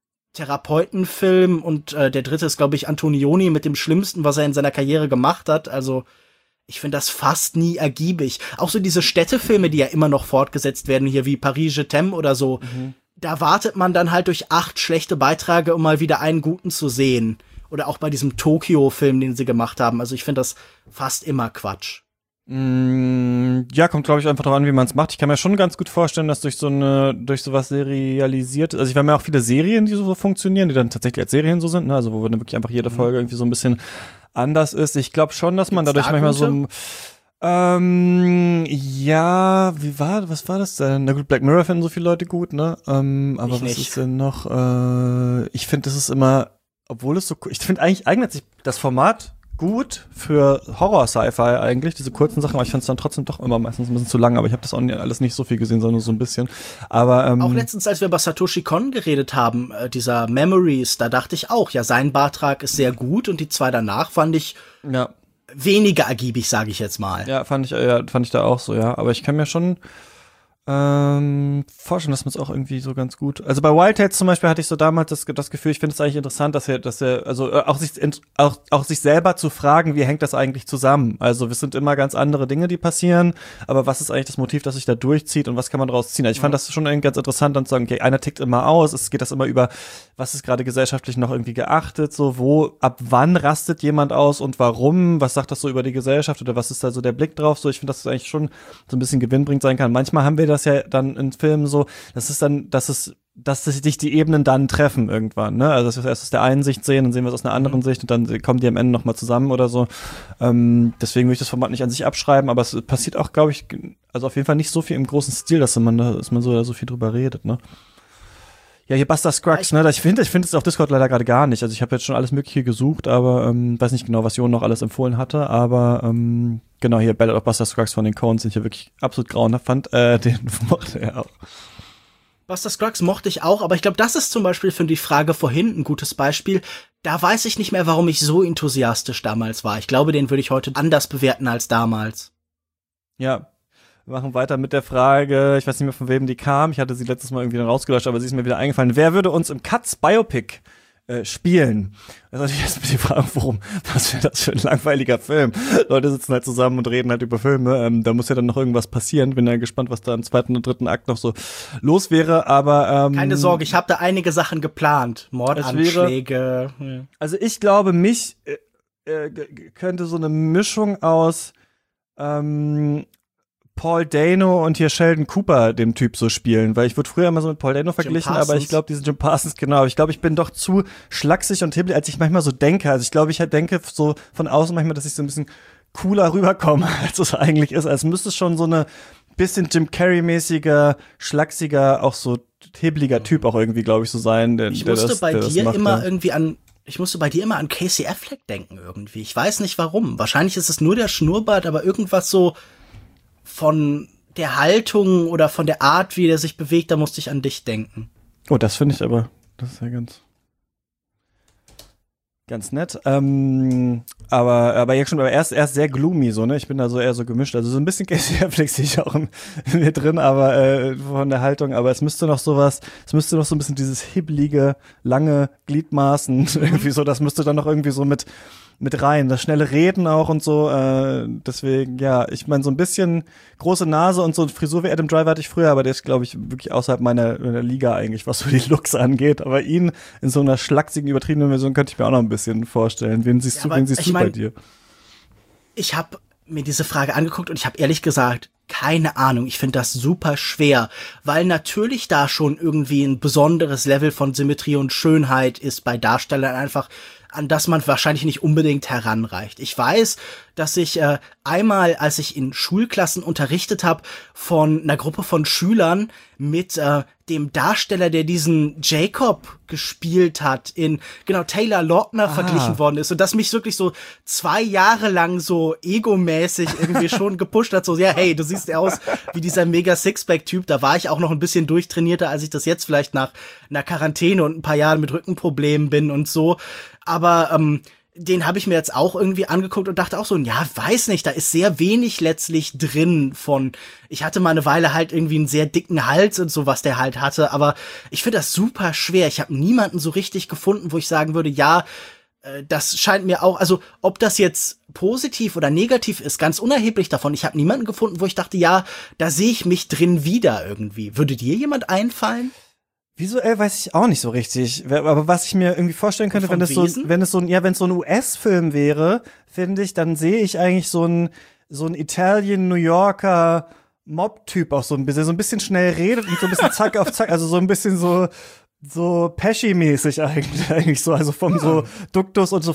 Therapeutenfilm und der dritte ist, glaube ich, Antonioni mit dem Schlimmsten, was er in seiner Karriere gemacht hat. Also ich finde das fast nie ergiebig. Auch so diese Städtefilme, die ja immer noch fortgesetzt werden, hier wie Paris Je t'aime oder so, da wartet man dann halt durch 8 schlechte Beiträge, um mal wieder einen guten zu sehen. Oder auch bei diesem Tokio-Film, den sie gemacht haben. Also ich finde das fast immer Quatsch. Ja, kommt, glaube ich, einfach darauf an, wie man es macht. Ich kann mir schon ganz gut vorstellen, dass durch sowas serialisiert, also ich habe ja auch viele Serien, die so funktionieren, die dann tatsächlich als Serien so sind, ne? Also wo dann wirklich einfach jede Folge irgendwie so ein bisschen anders ist. Ich glaube schon, dass man dadurch manchmal so ja, was war das denn? Na gut, Black Mirror finden so viele Leute gut, ne? Aber was ist denn noch? Ich finde, das ist immer, obwohl es so, ich finde eigentlich eignet sich das Format gut für Horror-Sci-Fi eigentlich, diese kurzen Sachen, aber ich finde es dann trotzdem doch immer meistens ein bisschen zu lang, aber ich habe das auch alles nicht so viel gesehen, sondern nur so ein bisschen. Aber auch letztens, als wir über Satoshi Kon geredet haben, dieser Memories, da dachte ich auch, ja, sein Beitrag ist sehr gut und die 2 danach fand ich weniger ergiebig, sage ich jetzt mal. Ja, fand ich da auch so, ja, aber ich kann mir schon vorstellen, dass man es auch irgendwie so ganz gut. Also bei Wildcats zum Beispiel hatte ich so damals das Gefühl, ich finde es eigentlich interessant, dass er also auch sich selber zu fragen, wie hängt das eigentlich zusammen? Also es sind immer ganz andere Dinge, die passieren, aber was ist eigentlich das Motiv, das sich da durchzieht und was kann man daraus ziehen? Also ich fand das schon irgendwie ganz interessant, dann zu sagen, okay, einer tickt immer aus, es geht das immer über, was ist gerade gesellschaftlich noch irgendwie geachtet, so ab wann rastet jemand aus und warum? Was sagt das so über die Gesellschaft oder was ist da so der Blick drauf? So, ich finde, dass das eigentlich schon so ein bisschen gewinnbringend sein kann. Manchmal haben wir das ja dann in Filmen so, dass sich die Ebenen dann treffen irgendwann, ne? Also dass wir es erst aus der einen Sicht sehen, dann sehen wir es aus einer anderen Sicht und dann kommen die am Ende nochmal zusammen oder so. Deswegen würde ich das Format nicht an sich abschreiben, aber es passiert auch, glaube ich, also auf jeden Fall nicht so viel im großen Stil, dass man so viel drüber redet, ne? Ja, hier Buster Scruggs, ne? Ich finde es auf Discord leider gerade gar nicht. Also ich habe jetzt schon alles Mögliche gesucht, aber weiß nicht genau, was Jon noch alles empfohlen hatte, aber genau, hier Ballad of Buster Scruggs von den Coens, den ich hier wirklich absolut grauenhaft fand, den mochte er auch. Buster Scruggs mochte ich auch, aber ich glaube, das ist zum Beispiel für die Frage vorhin ein gutes Beispiel. Da weiß ich nicht mehr, warum ich so enthusiastisch damals war. Ich glaube, den würde ich heute anders bewerten als damals. Ja. Wir machen weiter mit der Frage, ich weiß nicht mehr, von wem die kam. Ich hatte sie letztes Mal irgendwie dann rausgelöscht, aber sie ist mir wieder eingefallen. Wer würde uns im Cuts Biopic spielen? Das ist natürlich erstmal die Frage, was wäre das für ein langweiliger Film? Leute sitzen halt zusammen und reden halt über Filme. Da muss ja dann noch irgendwas passieren. Bin ja gespannt, was da im 2. und 3. Akt noch so los wäre, aber keine Sorge, ich habe da einige Sachen geplant. Mordanschläge. Also ich glaube, könnte so eine Mischung aus Paul Dano und hier Sheldon Cooper, dem Typ, so spielen, weil ich wurde früher immer so mit Paul Dano verglichen, aber ich glaube, diesen Jim Parsons, genau, ich glaube, ich bin doch zu schlaksig und hibbelig, als ich manchmal so denke. Also ich glaube, ich halt denke so von außen manchmal, dass ich so ein bisschen cooler rüberkomme, als es eigentlich ist. Also es müsste schon so eine bisschen Jim Carrey-mäßiger, schlachsiger, auch so hibbeliger Typ auch irgendwie, glaube ich, so sein. Ich musste bei dir immer an Casey Affleck denken irgendwie. Ich weiß nicht warum. Wahrscheinlich ist es nur der Schnurrbart, aber irgendwas so von der Haltung oder von der Art, wie der sich bewegt, da musste ich an dich denken. Oh, das finde ich aber, das ist ja ganz nett. Aber ja schon, aber erst sehr gloomy so, ne? Ich bin da so eher so gemischt. Also so ein bisschen Casey Affleck sehe ich auch in mir drin, aber von der Haltung, aber es müsste noch so ein bisschen dieses hibbelige, lange Gliedmaßen irgendwie so, das müsste dann noch irgendwie so mit rein, das schnelle Reden auch und so, deswegen, ja, ich meine, so ein bisschen große Nase und so eine Frisur wie Adam Driver hatte ich früher, aber der ist, glaube ich, wirklich außerhalb meiner Liga eigentlich, was so die Looks angeht, aber ihn in so einer schlachsigen, übertriebenen Version könnte ich mir auch noch ein bisschen vorstellen. Wen siehst du bei dir? Ich habe mir diese Frage angeguckt und ich habe ehrlich gesagt keine Ahnung. Ich finde das super schwer, weil natürlich da schon irgendwie ein besonderes Level von Symmetrie und Schönheit ist bei Darstellern einfach, an das man wahrscheinlich nicht unbedingt heranreicht. Ich weiß, dass ich einmal, als ich in Schulklassen unterrichtet habe, von einer Gruppe von Schülern mit dem Darsteller, der diesen Jacob gespielt hat, in Taylor Lautner verglichen worden ist und das mich wirklich so 2 Jahre lang so egomäßig irgendwie schon gepusht hat, so, ja, hey, du siehst ja aus wie dieser mega Sixpack-Typ. Da war ich auch noch ein bisschen durchtrainierter, als ich das jetzt vielleicht nach einer Quarantäne und ein paar Jahren mit Rückenproblemen bin und so. Aber den habe ich mir jetzt auch irgendwie angeguckt und dachte auch so, ja, weiß nicht, da ist sehr wenig letztlich drin von, ich hatte mal eine Weile halt irgendwie einen sehr dicken Hals und so, was der halt hatte, aber ich finde das super schwer. Ich habe niemanden so richtig gefunden, wo ich sagen würde, ja, das scheint mir auch, also ob das jetzt positiv oder negativ ist, ganz unerheblich davon. Ich habe niemanden gefunden, wo ich dachte, ja, da sehe ich mich drin wieder irgendwie. Würde dir jemand einfallen? Visuell weiß ich auch nicht so richtig, aber was ich mir irgendwie vorstellen könnte, wenn es so ein US-Film wäre, finde ich, dann sehe ich eigentlich so ein Italien-New Yorker Mob-Typ auch so ein bisschen schnell redet und so ein bisschen zack auf zack, also so ein bisschen so Pesci-mäßig eigentlich so, also vom so Duktus und so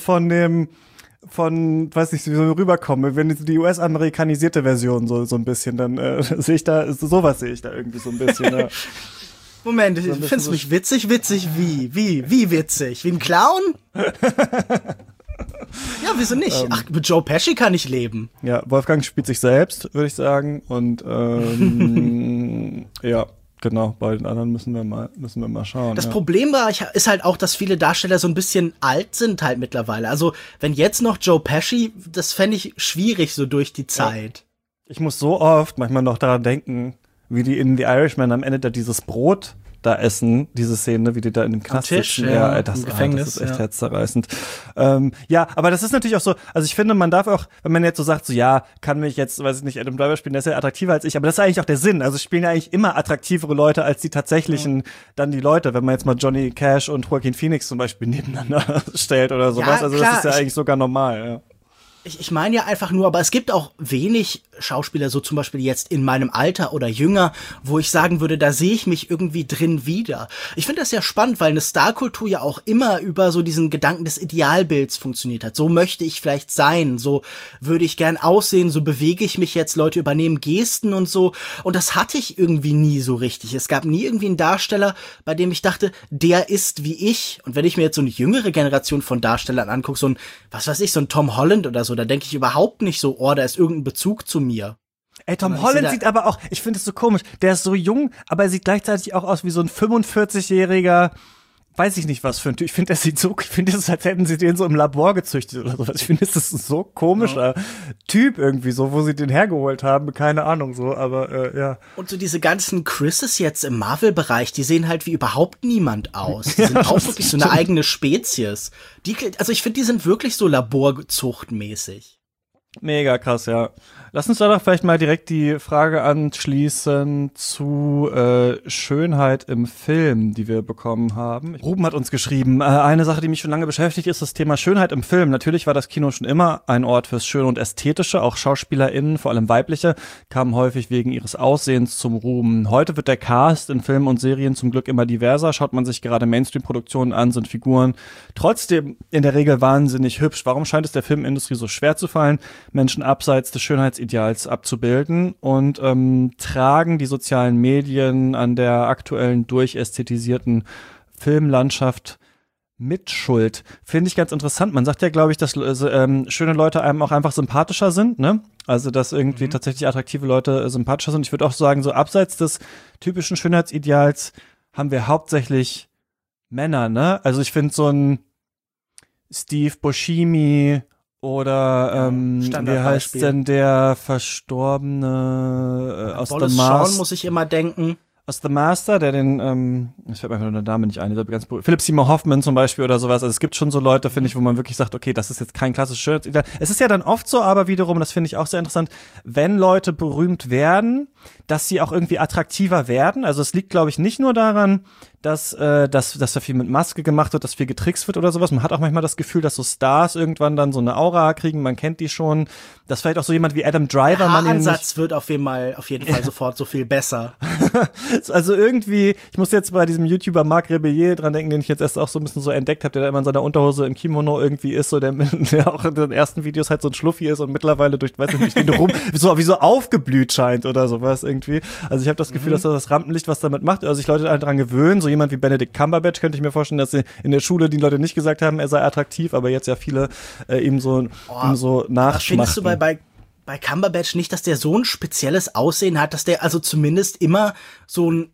weiß nicht, wie so rüberkomme, wenn die US-amerikanisierte Version so ein bisschen, dann sehe ich da, sowas sehe ich da irgendwie so ein bisschen, ja. Moment, findest du mich witzig? Witzig wie witzig? Wie ein Clown? Ja, wieso nicht? Ach, mit Joe Pesci kann ich leben. Ja, Wolfgang spielt sich selbst, würde ich sagen. Und ja, genau, bei den anderen müssen wir mal schauen. Das Problem ist halt auch, dass viele Darsteller so ein bisschen alt sind halt mittlerweile. Also, wenn jetzt noch Joe Pesci, das fände ich schwierig so durch die Zeit. Ja. Ich muss so oft manchmal noch daran denken, wie die in The Irishman am Ende da dieses Brot da essen, diese Szene, wie die da in dem Knast sitzen. Ja, das Gefängnis, das ist echt herzzerreißend. Ja, aber das ist natürlich auch so, also ich finde, man darf auch, wenn man jetzt so sagt, so ja, kann mich jetzt, weiß ich nicht, Adam Driver spielen, der ist ja attraktiver als ich, aber das ist eigentlich auch der Sinn. Also spielen ja eigentlich immer attraktivere Leute als die tatsächlichen, dann die Leute, wenn man jetzt mal Johnny Cash und Joaquin Phoenix zum Beispiel nebeneinander stellt oder sowas. Ja, also klar, das ist ja eigentlich sogar normal, ja. Ich meine ja einfach nur, aber es gibt auch wenig Schauspieler, so zum Beispiel jetzt in meinem Alter oder jünger, wo ich sagen würde, da sehe ich mich irgendwie drin wieder. Ich finde das ja spannend, weil eine Starkultur ja auch immer über so diesen Gedanken des Idealbilds funktioniert hat. So möchte ich vielleicht sein, so würde ich gern aussehen, so bewege ich mich jetzt, Leute übernehmen Gesten und so. Und das hatte ich irgendwie nie so richtig. Es gab nie irgendwie einen Darsteller, bei dem ich dachte, der ist wie ich. Und wenn ich mir jetzt so eine jüngere Generation von Darstellern angucke, so ein, was weiß ich, so ein Tom Holland oder so, da denke ich überhaupt nicht so, oh, da ist irgendein Bezug zu mir. Ey, Tom Holland sieht aber auch, ich finde es so komisch, der ist so jung, aber er sieht gleichzeitig auch aus wie so ein 45-jähriger, weiß ich nicht was für ein Typ. Ich finde, das ist, als hätten sie den so im Labor gezüchtet oder sowas. Ich finde, das ist ein so komischer Typ irgendwie so, wo sie den hergeholt haben, keine Ahnung so, aber ja. Und so diese ganzen Chris's jetzt im Marvel-Bereich, die sehen halt wie überhaupt niemand aus. Die sind auch wirklich so eine eigene Spezies. Also ich finde, die sind wirklich so laborzuchtmäßig. Mega krass, ja. Lass uns da doch vielleicht mal direkt die Frage anschließen zu Schönheit im Film, die wir bekommen haben. Ruben hat uns geschrieben, eine Sache, die mich schon lange beschäftigt, ist das Thema Schönheit im Film. Natürlich war das Kino schon immer ein Ort fürs Schöne und Ästhetische. Auch SchauspielerInnen, vor allem weibliche, kamen häufig wegen ihres Aussehens zum Ruhm. Heute wird der Cast in Filmen und Serien zum Glück immer diverser. Schaut man sich gerade Mainstream-Produktionen an, sind Figuren trotzdem in der Regel wahnsinnig hübsch. Warum scheint es der Filmindustrie so schwer zu fallen, Menschen abseits des Schönheitsideals abzubilden, und tragen die sozialen Medien an der aktuellen durchästhetisierten Filmlandschaft Mitschuld? Finde ich ganz interessant. Man sagt ja, glaube ich, dass schöne Leute einem auch einfach sympathischer sind, ne? Also, dass irgendwie tatsächlich attraktive Leute sympathischer sind. Ich würde auch sagen, so abseits des typischen Schönheitsideals haben wir hauptsächlich Männer, ne? Also, ich finde so ein Steve Buscemi oder wie heißt denn der Verstorbene aus The Master? Muss ich immer denken. Aus The Master, der den, ich fällt mir einfach nur der Name nicht ein, dieser ganz Philip Seymour Hoffman zum Beispiel oder sowas. Also es gibt schon so Leute, finde ich, wo man wirklich sagt, okay, das ist jetzt kein klassisches Schönheitsideal. Es ist ja dann oft so, aber wiederum, das finde ich auch sehr interessant, wenn Leute berühmt werden, dass sie auch irgendwie attraktiver werden. Also es liegt, glaube ich, nicht nur daran, dass da viel mit Maske gemacht wird, dass viel getrickst wird oder sowas. Man hat auch manchmal das Gefühl, dass so Stars irgendwann dann so eine Aura kriegen, man kennt die schon. Dass vielleicht auch so jemand wie Adam Driver, der Haaransatz wird auf jeden Fall sofort so viel besser. Also irgendwie, ich muss jetzt bei diesem YouTuber Marc Rebellier dran denken, den ich jetzt erst auch so ein bisschen so entdeckt habe, der da immer in seiner Unterhose im Kimono irgendwie ist, so der auch in den ersten Videos halt so ein Schluffi ist und mittlerweile durch, weiß ich nicht, wie so aufgeblüht scheint oder sowas irgendwie. Also ich habe das Gefühl, dass das Rampenlicht was damit macht, also sich Leute halt dran gewöhnen. So jemand wie Benedict Cumberbatch könnte ich mir vorstellen, dass sie in der Schule die Leute nicht gesagt haben, er sei attraktiv, aber jetzt ja viele ihm so nachschmachten. Findest du bei Cumberbatch nicht, dass der so ein spezielles Aussehen hat, dass der also zumindest immer schon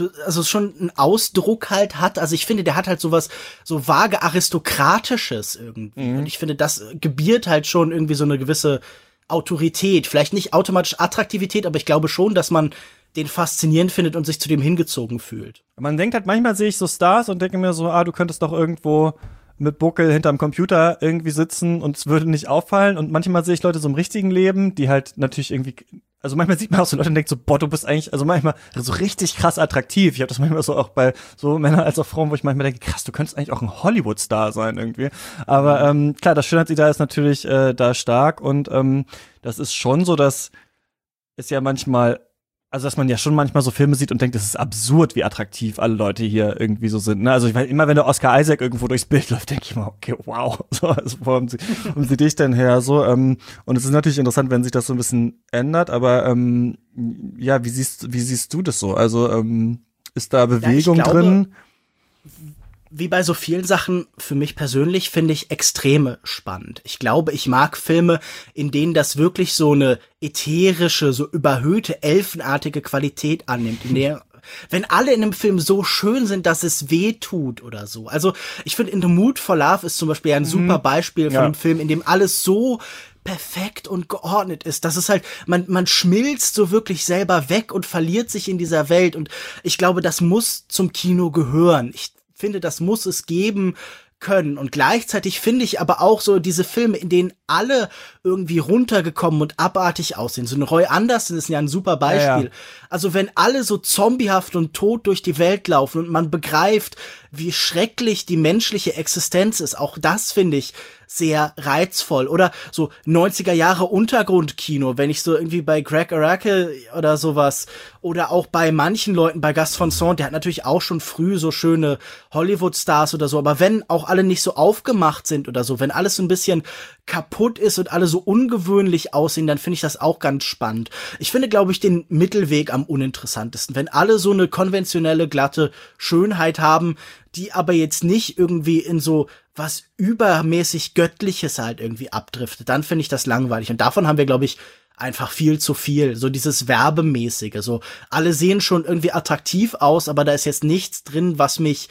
einen Ausdruck halt hat? Also ich finde, der hat halt sowas so vage Aristokratisches irgendwie. Und ich finde, das gebiert halt schon irgendwie so eine gewisse Autorität. Vielleicht nicht automatisch Attraktivität, aber ich glaube schon, dass man den faszinierend findet und sich zu dem hingezogen fühlt. Man denkt halt, manchmal sehe ich so Stars und denke mir so, du könntest doch irgendwo mit Buckel hinterm Computer irgendwie sitzen und es würde nicht auffallen. Und manchmal sehe ich Leute so im richtigen Leben, die halt natürlich irgendwie, also manchmal sieht man auch so Leute und denkt so, boah, du bist eigentlich, also manchmal so richtig krass attraktiv. Ich habe das manchmal so auch bei so Männern als auch Frauen, wo ich manchmal denke, krass, du könntest eigentlich auch ein Hollywood-Star sein irgendwie. Aber klar, das Schönheitsideal ist natürlich da stark und das ist schon so, dass es ja manchmal, also dass man ja schon manchmal so Filme sieht und denkt, es ist absurd, wie attraktiv alle Leute hier irgendwie so sind. Ne? Also ich weiß, immer wenn der Oscar Isaac irgendwo durchs Bild läuft, denke ich mal, okay, wow, so, also wo haben sie dich denn her? So, und es ist natürlich interessant, wenn sich das so ein bisschen ändert, aber ja, wie siehst du das so? Also ist da Bewegung drin? Wie bei so vielen Sachen, für mich persönlich finde ich Extreme spannend. Ich glaube, ich mag Filme, in denen das wirklich so eine ätherische, so überhöhte, elfenartige Qualität annimmt, in der, wenn alle in einem Film so schön sind, dass es weh tut oder so. Also ich finde, In the Mood for Love ist zum Beispiel ein super Beispiel von einem Film, in dem alles so perfekt und geordnet ist. Das ist halt, man schmilzt so wirklich selber weg und verliert sich in dieser Welt. Und ich glaube, das muss zum Kino gehören. Ich finde, das muss es geben können. Und gleichzeitig finde ich aber auch so diese Filme, in denen alle irgendwie runtergekommen und abartig aussehen. So ein Roy Anderson ist ja ein super Beispiel. Ja. Also wenn alle so zombiehaft und tot durch die Welt laufen und man begreift, wie schrecklich die menschliche Existenz ist, auch das finde ich sehr reizvoll. Oder so 90er Jahre Untergrundkino, wenn ich so irgendwie bei Greg Araki oder sowas, oder auch bei manchen Leuten, bei Gus Van Sant, der hat natürlich auch schon früh so schöne Hollywood-Stars oder so, aber wenn auch alle nicht so aufgemacht sind oder so, wenn alles so ein bisschen kaputt ist und alle so ungewöhnlich aussehen, dann finde ich das auch ganz spannend. Ich finde, glaube ich, den Mittelweg am uninteressantesten. Wenn alle so eine konventionelle, glatte Schönheit haben, die aber jetzt nicht irgendwie in so was übermäßig Göttliches halt irgendwie abdriftet, dann finde ich das langweilig. Und davon haben wir, glaube ich, einfach viel zu viel. So dieses Werbemäßige. So, alle sehen schon irgendwie attraktiv aus, aber da ist jetzt nichts drin, was mich,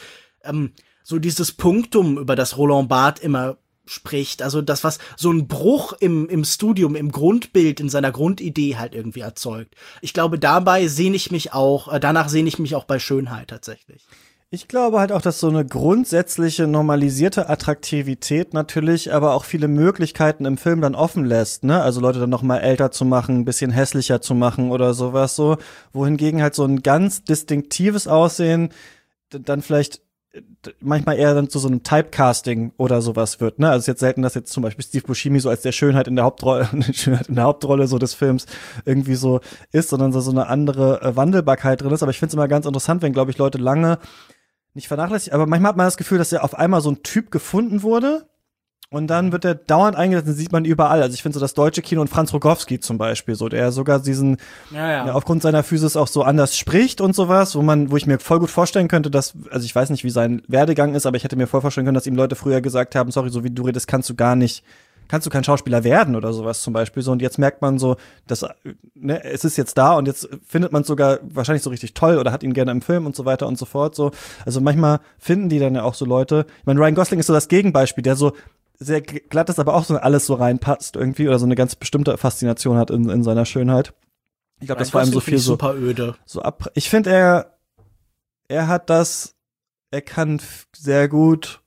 so dieses Punktum, über das Roland Barthes immer spricht, also das, was so ein Bruch im Studium, im Grundbild, in seiner Grundidee halt irgendwie erzeugt. Ich glaube, danach sehne ich mich auch bei Schönheit tatsächlich. Ich glaube halt auch, dass so eine grundsätzliche normalisierte Attraktivität natürlich aber auch viele Möglichkeiten im Film dann offen lässt, ne? Also Leute dann noch mal älter zu machen, ein bisschen hässlicher zu machen oder sowas so, wohingegen halt so ein ganz distinktives Aussehen dann vielleicht manchmal eher dann zu so einem Typecasting oder sowas wird, ne? Also es ist jetzt selten, dass jetzt zum Beispiel Steve Buscemi so als der Schönheit in der Hauptrolle so des Films irgendwie so ist, sondern so eine andere Wandelbarkeit drin ist. Aber ich finde es immer ganz interessant, wenn, glaube ich, Leute lange nicht vernachlässigt, aber manchmal hat man das Gefühl, dass ja auf einmal so ein Typ gefunden wurde und dann wird er dauernd eingesetzt und sieht man überall. Also ich finde so das deutsche Kino und Franz Rogowski zum Beispiel, so der sogar diesen ja, aufgrund seiner Physis auch so anders spricht und sowas, wo ich mir voll gut vorstellen könnte, dass, also ich weiß nicht, wie sein Werdegang ist, aber ich hätte mir voll vorstellen können, dass ihm Leute früher gesagt haben, sorry, so wie du redest, kannst du kein Schauspieler werden oder sowas zum Beispiel so. Und jetzt merkt man so, dass ne, es ist jetzt da und jetzt findet man es sogar wahrscheinlich so richtig toll oder hat ihn gerne im Film und so weiter und so fort. So. Also manchmal finden die dann ja auch so Leute. Ich meine, Ryan Gosling ist so das Gegenbeispiel, der so sehr glatt ist, aber auch so alles so reinpasst irgendwie oder so eine ganz bestimmte Faszination hat in seiner Schönheit. Ich glaube, das vor allem so viel so super öde. So ab. Ich finde, er hat das, er kann sehr gut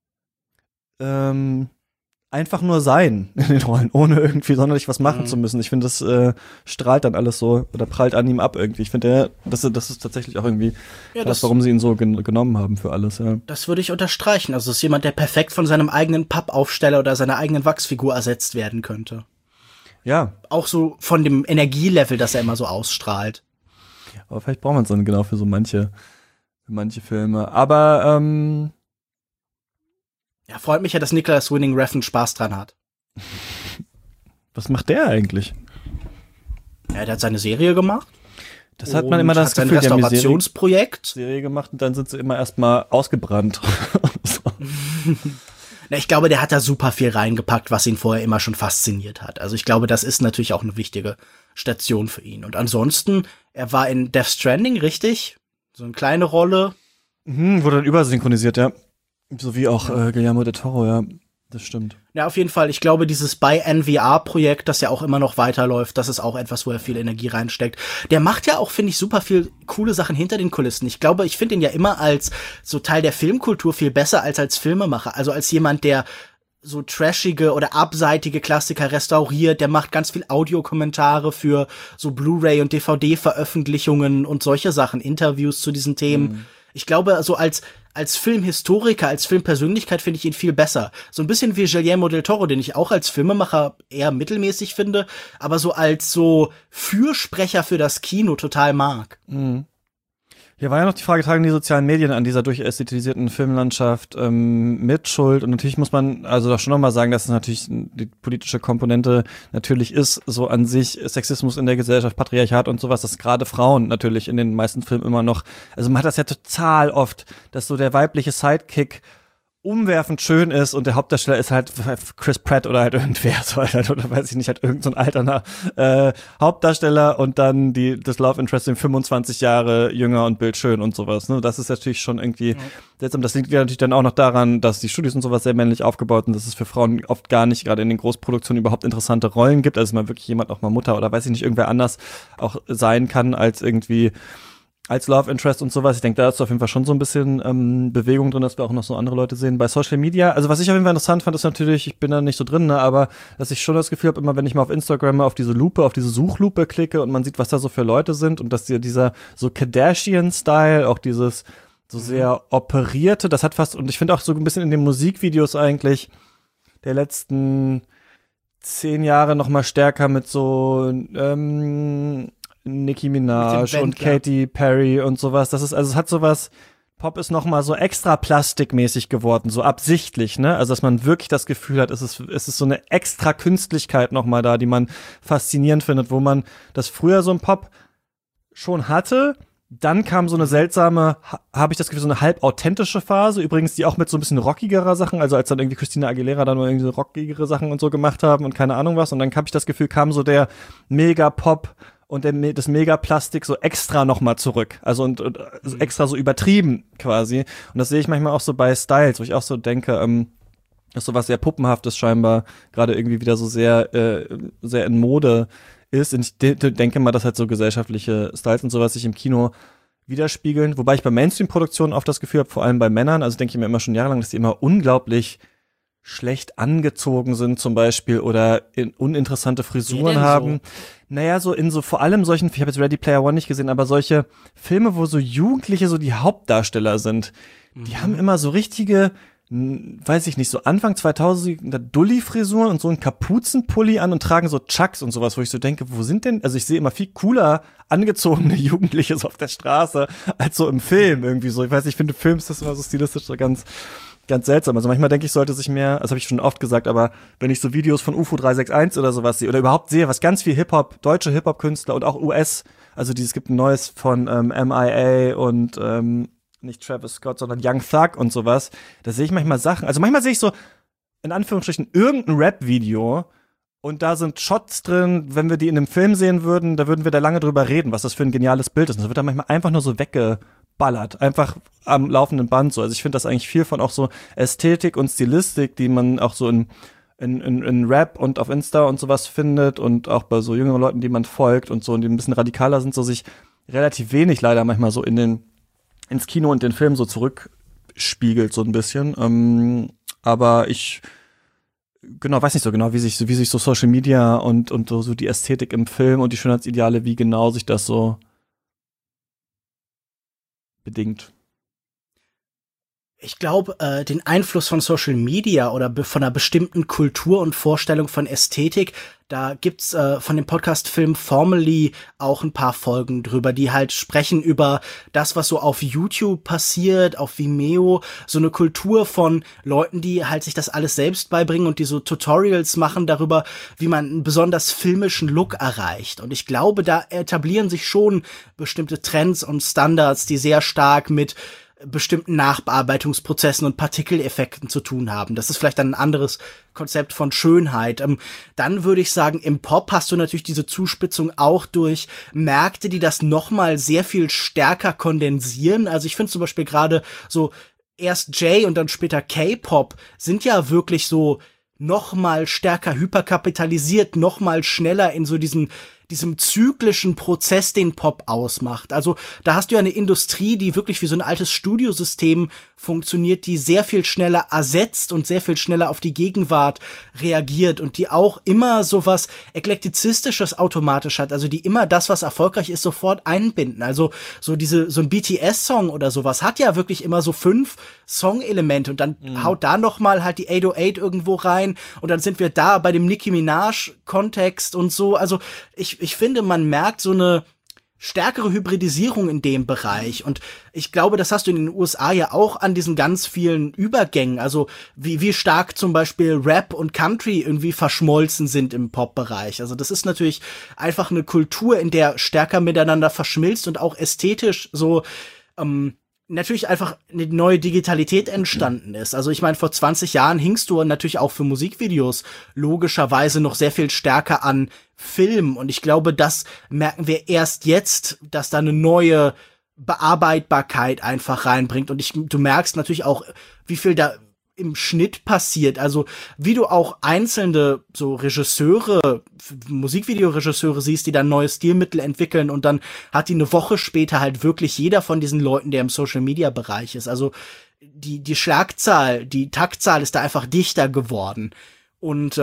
einfach nur sein in den Rollen, ohne irgendwie sonderlich was machen zu müssen. Ich finde, das strahlt dann alles so oder prallt an ihm ab irgendwie. Ich finde, das ist tatsächlich auch irgendwie das, warum sie ihn so genommen haben für alles. Ja. Das würde ich unterstreichen. Also es ist jemand, der perfekt von seinem eigenen Pappaufsteller oder seiner eigenen Wachsfigur ersetzt werden könnte. Ja. Auch so von dem Energielevel, das er immer so ausstrahlt. Aber vielleicht braucht man es dann genau für so manche Filme. Aber ja, freut mich ja, dass Nicolas Winding Refn Spaß dran hat. Was macht der eigentlich? Ja, der hat seine Serie gemacht. Das hat man immer das Gefühl, der hat ein Restaurationsprojekt. Serie gemacht und dann sind sie immer erstmal ausgebrannt. Na, ich glaube, der hat da super viel reingepackt, was ihn vorher immer schon fasziniert hat. Also ich glaube, das ist natürlich auch eine wichtige Station für ihn. Und ansonsten, er war in Death Stranding, richtig? So eine kleine Rolle. Wurde dann übersynchronisiert, ja. So wie auch Guillermo del Toro, ja, das stimmt. Ja, auf jeden Fall. Ich glaube, dieses By NVR-Projekt, das ja auch immer noch weiterläuft, das ist auch etwas, wo er viel Energie reinsteckt. Der macht ja auch, finde ich, super viel coole Sachen hinter den Kulissen. Ich glaube, ich finde ihn ja immer als so Teil der Filmkultur viel besser als Filmemacher. Also als jemand, der so trashige oder abseitige Klassiker restauriert, der macht ganz viel Audiokommentare für so Blu-ray und DVD-Veröffentlichungen und solche Sachen, Interviews zu diesen Themen. Ich glaube, so als Filmhistoriker, als Filmpersönlichkeit finde ich ihn viel besser. So ein bisschen wie Guillermo del Toro, den ich auch als Filmemacher eher mittelmäßig finde, aber so als so Fürsprecher für das Kino total mag. Mhm. Hier war ja noch die Frage, tragen die sozialen Medien an dieser durchästhetisierten Filmlandschaft mit Schuld? Und natürlich muss man also doch schon nochmal sagen, dass es natürlich die politische Komponente natürlich ist, so an sich Sexismus in der Gesellschaft, Patriarchat und sowas, dass gerade Frauen natürlich in den meisten Filmen immer noch, also man hat das ja total oft, dass so der weibliche Sidekick umwerfend schön ist und der Hauptdarsteller ist halt Chris Pratt oder halt irgendwer, so halt, oder weiß ich nicht, halt irgend so ein alterner Hauptdarsteller und dann das Love Interest sind 25 Jahre jünger und bildschön und sowas, ne? Das ist natürlich schon irgendwie seltsam. Das liegt ja natürlich dann auch noch daran, dass die Studios und sowas sehr männlich aufgebaut sind, dass es für Frauen oft gar nicht, gerade in den Großproduktionen, überhaupt interessante Rollen gibt, also man wirklich jemand auch mal Mutter oder weiß ich nicht, irgendwer anders auch sein kann als irgendwie als Love Interest und sowas. Ich denke, da ist auf jeden Fall schon so ein bisschen Bewegung drin, dass wir auch noch so andere Leute sehen. Bei Social Media, also was ich auf jeden Fall interessant fand, ist natürlich, ich bin da nicht so drin, ne, aber dass ich schon das Gefühl habe, immer wenn ich mal auf Instagram mal auf diese Suchlupe klicke und man sieht, was da so für Leute sind und dass dieser so Kardashian-Style, auch dieses so sehr operierte, das hat fast, und ich finde auch so ein bisschen in den Musikvideos eigentlich der letzten 10 Jahre noch mal stärker mit so Nicki Minaj und Katy Perry und sowas. Das ist, also es hat sowas, Pop ist noch mal so extra plastikmäßig geworden, so absichtlich, ne? Also dass man wirklich das Gefühl hat, es ist so eine extra Künstlichkeit noch mal da, die man faszinierend findet, wo man das früher so im Pop schon hatte. Dann kam so eine seltsame, habe ich das Gefühl, so eine halb authentische Phase, übrigens, die auch mit so ein bisschen rockigerer Sachen, also als dann irgendwie Christina Aguilera dann nur irgendwie so rockigere Sachen und so gemacht haben und keine Ahnung was. Und dann habe ich das Gefühl, kam so der Mega-Pop und das Megaplastik so extra nochmal zurück. Also und extra so übertrieben quasi. Und das sehe ich manchmal auch so bei Styles, wo ich auch so denke, dass so was sehr Puppenhaftes scheinbar gerade irgendwie wieder so sehr sehr in Mode ist. Und ich denke mal, dass halt so gesellschaftliche Styles und sowas sich im Kino widerspiegeln. Wobei ich bei Mainstream-Produktionen oft das Gefühl habe, vor allem bei Männern, also denke ich mir immer schon jahrelang, dass die immer unglaublich schlecht angezogen sind zum Beispiel oder uninteressante Frisuren haben. So? Naja, vor allem solchen, ich habe jetzt Ready Player One nicht gesehen, aber solche Filme, wo so Jugendliche so die Hauptdarsteller sind, die haben immer so richtige, weiß ich nicht, so Anfang 2000er Dulli-Frisuren und so einen Kapuzenpulli an und tragen so Chucks und sowas, wo ich so denke, wo sind denn, also ich sehe immer viel cooler angezogene Jugendliche so auf der Straße als so im Film irgendwie so. Ich weiß nicht, ich finde Films das immer so stilistisch so ganz seltsam. Also manchmal denke ich, sollte sich mehr, das habe ich schon oft gesagt, aber wenn ich so Videos von UFO 361 oder sowas sehe oder überhaupt sehe, was ganz viel Hip-Hop, deutsche Hip-Hop-Künstler und auch US, also es gibt ein neues von MIA und nicht Travis Scott, sondern Young Thug und sowas, da sehe ich manchmal Sachen, also manchmal sehe ich so, in Anführungsstrichen, irgendein Rap-Video und da sind Shots drin, wenn wir die in einem Film sehen würden, da würden wir da lange drüber reden, was das für ein geniales Bild ist. Und das wird dann manchmal einfach nur so weggeballert, einfach am laufenden Band so. Also ich finde das eigentlich viel von auch so Ästhetik und Stilistik, die man auch so in Rap und auf Insta und sowas findet und auch bei so jüngeren Leuten, die man folgt und so, und die ein bisschen radikaler sind, so sich relativ wenig leider manchmal so ins Kino und den Film so zurückspiegelt so ein bisschen. Aber ich weiß nicht so genau, wie sich so Social Media und so die Ästhetik im Film und die Schönheitsideale, wie genau sich das so bedingt. Ich glaube, den Einfluss von Social Media oder von einer bestimmten Kultur und Vorstellung von Ästhetik, da gibt's von dem Podcast-Film Formerly auch ein paar Folgen drüber, die halt sprechen über das, was so auf YouTube passiert, auf Vimeo, so eine Kultur von Leuten, die halt sich das alles selbst beibringen und die so Tutorials machen darüber, wie man einen besonders filmischen Look erreicht. Und ich glaube, da etablieren sich schon bestimmte Trends und Standards, die sehr stark mit bestimmten Nachbearbeitungsprozessen und Partikeleffekten zu tun haben. Das ist vielleicht ein anderes Konzept von Schönheit. Dann würde ich sagen, im Pop hast du natürlich diese Zuspitzung auch durch Märkte, die das nochmal sehr viel stärker kondensieren. Also ich finde zum Beispiel gerade so erst J und dann später K-Pop sind ja wirklich so nochmal stärker hyperkapitalisiert, nochmal schneller in so diesem zyklischen Prozess, den Pop ausmacht. Also da hast du ja eine Industrie, die wirklich wie so ein altes Studiosystem funktioniert, die sehr viel schneller ersetzt und sehr viel schneller auf die Gegenwart reagiert und die auch immer so was Eklektizistisches automatisch hat, also die immer das, was erfolgreich ist, sofort einbinden. Also so ein BTS-Song oder sowas hat ja wirklich immer so 5 Song-Elemente und dann haut da nochmal halt die 808 irgendwo rein und dann sind wir da bei dem Nicki Minaj-Kontext und so. Also ich finde, man merkt so eine stärkere Hybridisierung in dem Bereich. Und ich glaube, das hast du in den USA ja auch an diesen ganz vielen Übergängen. Also wie stark zum Beispiel Rap und Country irgendwie verschmolzen sind im Pop-Bereich. Also das ist natürlich einfach eine Kultur, in der stärker miteinander verschmilzt und auch ästhetisch so natürlich einfach eine neue Digitalität entstanden ist. Also ich meine, vor 20 Jahren hingst du natürlich auch für Musikvideos logischerweise noch sehr viel stärker an Film. Und ich glaube, das merken wir erst jetzt, dass da eine neue Bearbeitbarkeit einfach reinbringt. Und du merkst natürlich auch, wie viel da im Schnitt passiert. Also wie du auch einzelne so Regisseure, Musikvideoregisseure siehst, die dann neue Stilmittel entwickeln und dann hat die eine Woche später halt wirklich jeder von diesen Leuten, der im Social-Media-Bereich ist. Also die Schlagzahl, die Taktzahl ist da einfach dichter geworden. Und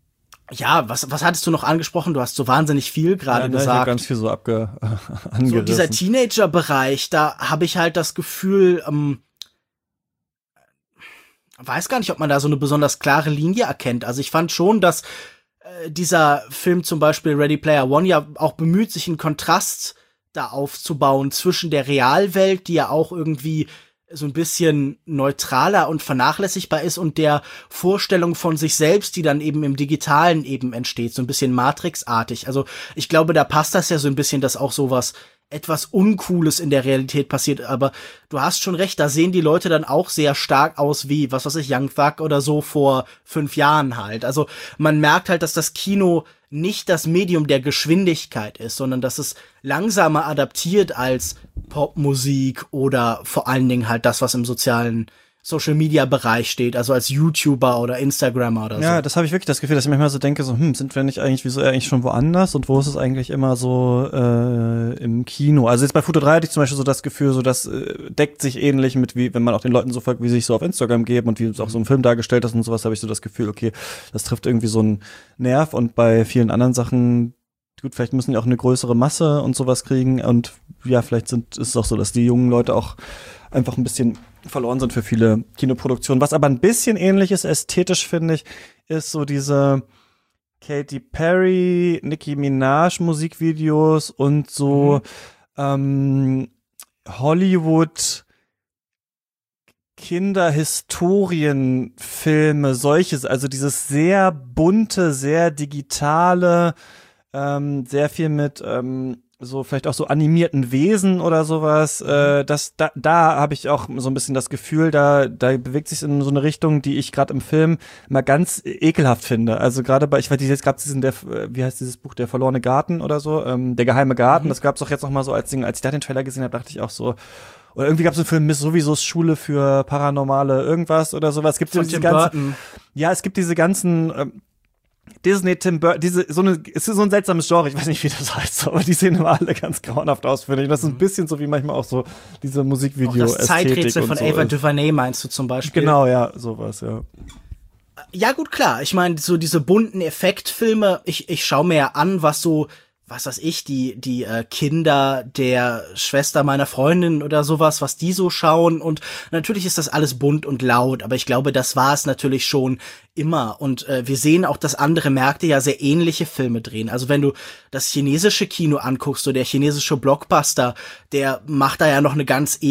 ja, was hattest du noch angesprochen? Du hast so wahnsinnig viel gerade gesagt. Ich hab ganz viel so angerissen. So dieser Teenager-Bereich, da habe ich halt das Gefühl, weiß gar nicht, ob man da so eine besonders klare Linie erkennt. Also ich fand schon, dass dieser Film zum Beispiel Ready Player One ja auch bemüht, sich einen Kontrast da aufzubauen zwischen der Realwelt, die ja auch irgendwie so ein bisschen neutraler und vernachlässigbar ist, und der Vorstellung von sich selbst, die dann eben im Digitalen eben entsteht, so ein bisschen Matrix-artig. Also ich glaube, da passt das ja so ein bisschen, dass auch sowas etwas Uncooles in der Realität passiert, aber du hast schon recht, da sehen die Leute dann auch sehr stark aus wie, was weiß ich, Young Thug oder so vor 5 Jahren halt. Also man merkt halt, dass das Kino nicht das Medium der Geschwindigkeit ist, sondern dass es langsamer adaptiert als Popmusik oder vor allen Dingen halt das, was im sozialen Social-Media-Bereich steht, also als YouTuber oder Instagrammer oder so. Ja, das habe ich wirklich das Gefühl, dass ich manchmal so denke, so, sind wir nicht eigentlich, wieso eigentlich schon woanders und wo ist es eigentlich immer so im Kino? Also jetzt bei Foto 3 hatte ich zum Beispiel so das Gefühl, so das deckt sich ähnlich mit, wie wenn man auch den Leuten so folgt, wie sie sich so auf Instagram geben und wie es auch so ein Film dargestellt ist und sowas, habe ich so das Gefühl, okay, das trifft irgendwie so einen Nerv und bei vielen anderen Sachen, gut, vielleicht müssen die auch eine größere Masse und sowas kriegen und ja, vielleicht ist es auch so, dass die jungen Leute auch einfach ein bisschen verloren sind für viele Kinoproduktionen. Was aber ein bisschen ähnlich ist, ästhetisch finde ich, ist so diese Katy Perry, Nicki Minaj Musikvideos und so Hollywood Kinderhistorienfilme, solches, also dieses sehr bunte, sehr digitale, sehr viel mit so vielleicht auch so animierten Wesen oder sowas, da habe ich auch so ein bisschen das Gefühl, da bewegt sich in so eine Richtung, die ich gerade im Film mal ganz ekelhaft finde. Also gerade bei, ich weiß nicht, jetzt gab es wie heißt dieses Buch, Der verlorene Garten oder so, Der geheime Garten, das gab's auch jetzt noch mal so als Ding, als ich da den Trailer gesehen habe, dachte ich auch so, oder irgendwie gab es einen Film Miss Sowiesos Schule für paranormale irgendwas oder sowas. Es gibt so diese ganzen, ja, es gibt diese ganzen Disney, Tim Burton, es ist so ein seltsames Genre, ich weiß nicht, wie das heißt, aber die sehen immer alle ganz grauenhaft aus, finde ich. Das ist ein bisschen so wie manchmal auch so diese Musikvideo-Ästhetik. Das Zeiträtsel von so Ava DuVernay meinst du zum Beispiel? Genau, ja, sowas, ja. Ja, gut, klar. Ich meine, so diese bunten Effektfilme, ich schaue mir ja an, was so, was weiß ich, die Kinder der Schwester meiner Freundin oder sowas, was die so schauen. Und natürlich ist das alles bunt und laut, aber ich glaube, das war es natürlich schon immer. Und wir sehen auch, dass andere Märkte ja sehr ähnliche Filme drehen. Also wenn du das chinesische Kino anguckst, so der chinesische Blockbuster, der macht da ja noch eine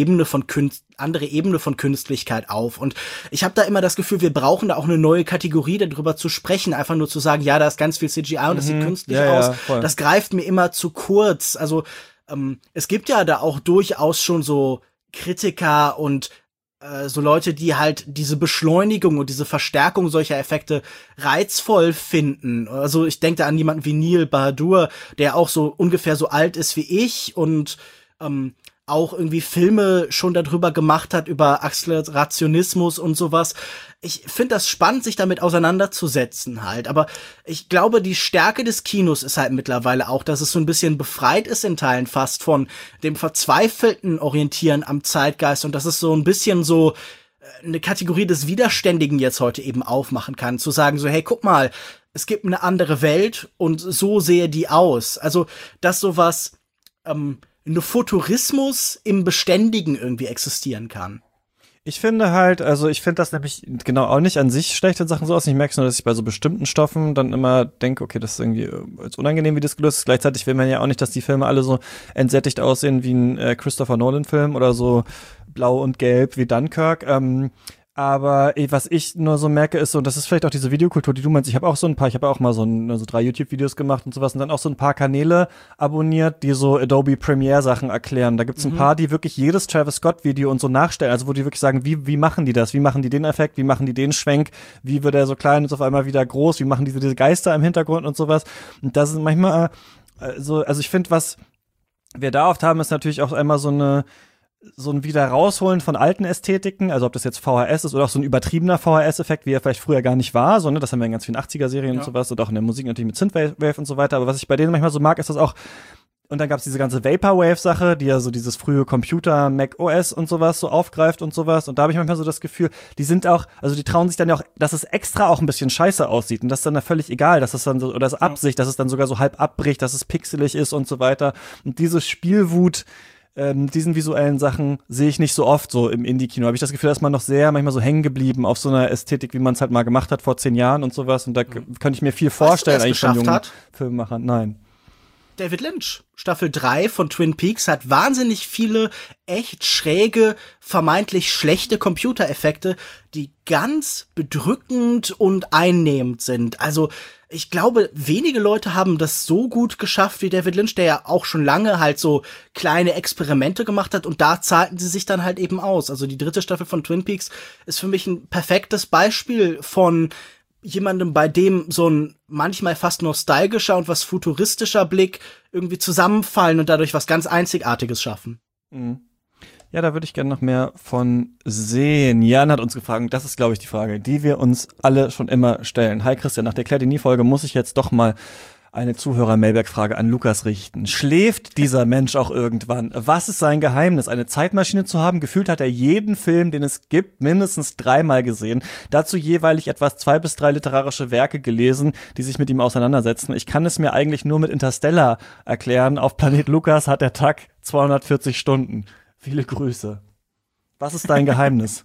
andere Ebene von Künstlichkeit auf. Und ich habe da immer das Gefühl, wir brauchen da auch eine neue Kategorie, darüber zu sprechen. Einfach nur zu sagen, ja, da ist ganz viel CGI und das sieht künstlich aus. Ja, das greift mir immer zu kurz. Also es gibt ja da auch durchaus schon so Kritiker und so Leute, die halt diese Beschleunigung und diese Verstärkung solcher Effekte reizvoll finden. Also ich denke da an jemanden wie Neil Bahadur, der auch so ungefähr so alt ist wie ich und auch irgendwie Filme schon darüber gemacht hat, über Accelerationismus und sowas. Ich finde das spannend, sich damit auseinanderzusetzen halt. Aber ich glaube, die Stärke des Kinos ist halt mittlerweile auch, dass es so ein bisschen befreit ist in Teilen fast von dem verzweifelten Orientieren am Zeitgeist und dass es so ein bisschen so eine Kategorie des Widerständigen jetzt heute eben aufmachen kann. Zu sagen so, hey, guck mal, es gibt eine andere Welt und so sehe die aus. Also, dass sowas eine Futurismus im Beständigen irgendwie existieren kann. Ich finde halt, also ich finde das nämlich genau auch nicht an sich schlechte Sachen so aus. Ich merke nur, dass ich bei so bestimmten Stoffen dann immer denke, okay, das ist irgendwie jetzt unangenehm, wie das gelöst ist. Gleichzeitig will man ja auch nicht, dass die Filme alle so entsättigt aussehen wie ein Christopher Nolan-Film oder so blau und gelb wie Dunkirk. Aber was ich nur so merke ist so, und das ist vielleicht auch diese Videokultur, die du meinst, ich habe auch mal so 3 YouTube-Videos gemacht und sowas und dann auch so ein paar Kanäle abonniert, die so Adobe Premiere Sachen erklären. Da gibt's ein paar, die wirklich jedes Travis Scott-Video und so nachstellen, also wo die wirklich sagen, wie machen die das? Wie machen die den Effekt? Wie machen die den Schwenk? Wie wird er so klein und auf einmal wieder groß? Wie machen diese Geister im Hintergrund und sowas? Und das ist manchmal also ich finde, was wir da oft haben, ist natürlich auch einmal so ein wieder rausholen von alten Ästhetiken, also ob das jetzt VHS ist oder auch so ein übertriebener VHS-Effekt, wie er vielleicht früher gar nicht war, so, ne, das haben wir in ganz vielen 80er-Serien und sowas und auch in der Musik natürlich mit Synthwave und so weiter, aber was ich bei denen manchmal so mag, ist das auch, und dann gab's diese ganze Vaporwave-Sache, die ja so dieses frühe Computer, Mac OS und sowas so aufgreift und sowas, und da habe ich manchmal so das Gefühl, die sind auch, also die trauen sich dann ja auch, dass es extra auch ein bisschen scheiße aussieht und das ist dann ja völlig egal, dass es dann so, oder das Absicht, dass es dann sogar so halb abbricht, dass es pixelig ist und so weiter, und diese Spielwut, diesen visuellen Sachen sehe ich nicht so oft so im Indie-Kino. Habe ich das Gefühl, dass man noch sehr manchmal so hängen geblieben auf so einer Ästhetik, wie man es halt mal gemacht hat vor 10 Jahren und sowas. Und da könnte ich mir viel vorstellen, eigentlich von jungen Filmemachern. Nein. David Lynch. Staffel 3 von Twin Peaks hat wahnsinnig viele echt schräge, vermeintlich schlechte Computereffekte, die ganz bedrückend und einnehmend sind. Also ich glaube, wenige Leute haben das so gut geschafft wie David Lynch, der ja auch schon lange halt so kleine Experimente gemacht hat und da zahlten sie sich dann halt eben aus. Also die 3. Staffel von Twin Peaks ist für mich ein perfektes Beispiel von jemandem, bei dem so ein manchmal fast nostalgischer und was futuristischer Blick irgendwie zusammenfallen und dadurch was ganz Einzigartiges schaffen. Mhm. Ja, da würde ich gerne noch mehr von sehen. Jan hat uns gefragt, das ist, glaube ich, die Frage, die wir uns alle schon immer stellen. Hi Christian, nach der Klär die Nie-Folge muss ich jetzt doch mal eine Zuhörer-Mailback-Frage an Lukas richten. Schläft dieser Mensch auch irgendwann? Was ist sein Geheimnis? Eine Zeitmaschine zu haben? Gefühlt hat er jeden Film, den es gibt, mindestens 3-mal gesehen. Dazu jeweilig etwas 2 bis 3 literarische Werke gelesen, die sich mit ihm auseinandersetzen. Ich kann es mir eigentlich nur mit Interstellar erklären. Auf Planet Lukas hat der Tag 240 Stunden. Viele Grüße. Was ist dein Geheimnis?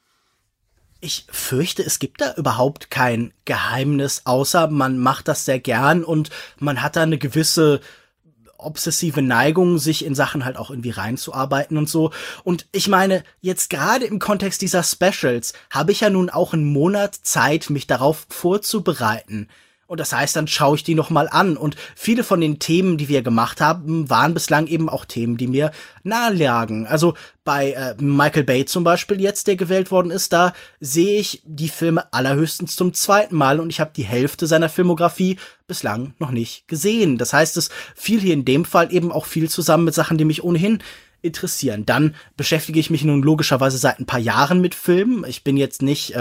Ich fürchte, es gibt da überhaupt kein Geheimnis, außer man macht das sehr gern und man hat da eine gewisse obsessive Neigung, sich in Sachen halt auch irgendwie reinzuarbeiten und so. Und ich meine, jetzt gerade im Kontext dieser Specials habe ich ja nun auch einen Monat Zeit, mich darauf vorzubereiten. Und das heißt, dann schaue ich die noch mal an. Und viele von den Themen, die wir gemacht haben, waren bislang eben auch Themen, die mir nahe lagen. Also bei Michael Bay zum Beispiel jetzt, der gewählt worden ist, da sehe ich die Filme allerhöchstens zum 2. Mal und ich habe die Hälfte seiner Filmografie bislang noch nicht gesehen. Das heißt, es fiel hier in dem Fall eben auch viel zusammen mit Sachen, die mich ohnehin interessieren. Dann beschäftige ich mich nun logischerweise seit ein paar Jahren mit Filmen. Ich bin jetzt nicht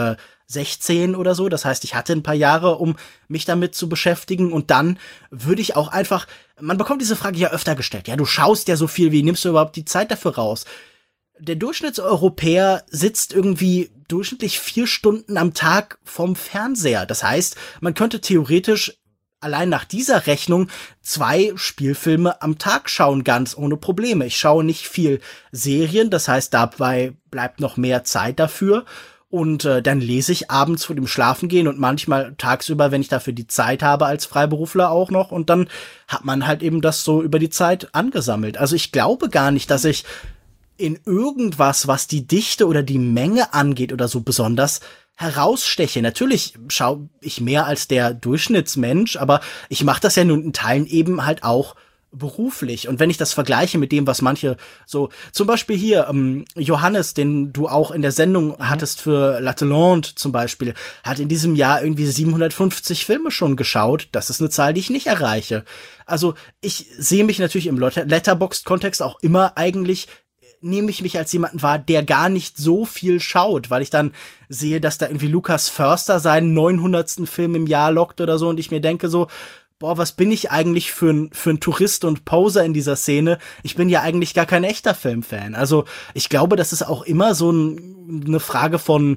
16 oder so. Das heißt, ich hatte ein paar Jahre, um mich damit zu beschäftigen. Und dann würde ich auch einfach, man bekommt diese Frage ja öfter gestellt. Ja, du schaust ja so viel, wie nimmst du überhaupt die Zeit dafür raus? Der Durchschnittseuropäer sitzt irgendwie durchschnittlich 4 Stunden am Tag vorm Fernseher. Das heißt, man könnte theoretisch allein nach dieser Rechnung 2 Spielfilme am Tag schauen, ganz ohne Probleme. Ich schaue nicht viel Serien, das heißt, dabei bleibt noch mehr Zeit dafür. Und dann lese ich abends vor dem Schlafengehen und manchmal tagsüber, wenn ich dafür die Zeit habe als Freiberufler auch noch. Und dann hat man halt eben das so über die Zeit angesammelt. Also ich glaube gar nicht, dass ich in irgendwas, was die Dichte oder die Menge angeht oder so besonders heraussteche. Natürlich schaue ich mehr als der Durchschnittsmensch, aber ich mache das ja nun in Teilen eben halt auch beruflich. Und wenn ich das vergleiche mit dem, was manche so, zum Beispiel hier, Johannes, den du auch in der Sendung hattest für L'Atalante zum Beispiel, hat in diesem Jahr irgendwie 750 Filme schon geschaut. Das ist eine Zahl, die ich nicht erreiche. Also ich sehe mich natürlich im Letterboxd-Kontext auch immer eigentlich, nehme ich mich als jemanden wahr, der gar nicht so viel schaut, weil ich dann sehe, dass da irgendwie Lucas Förster seinen 900. Film im Jahr lockt oder so und ich mir denke so, boah, was bin ich eigentlich für ein Tourist und Poser in dieser Szene? Ich bin ja eigentlich gar kein echter Filmfan. Also ich glaube, das ist auch immer so eine Frage von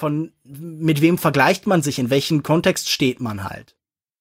mit wem vergleicht man sich, in welchem Kontext steht man halt.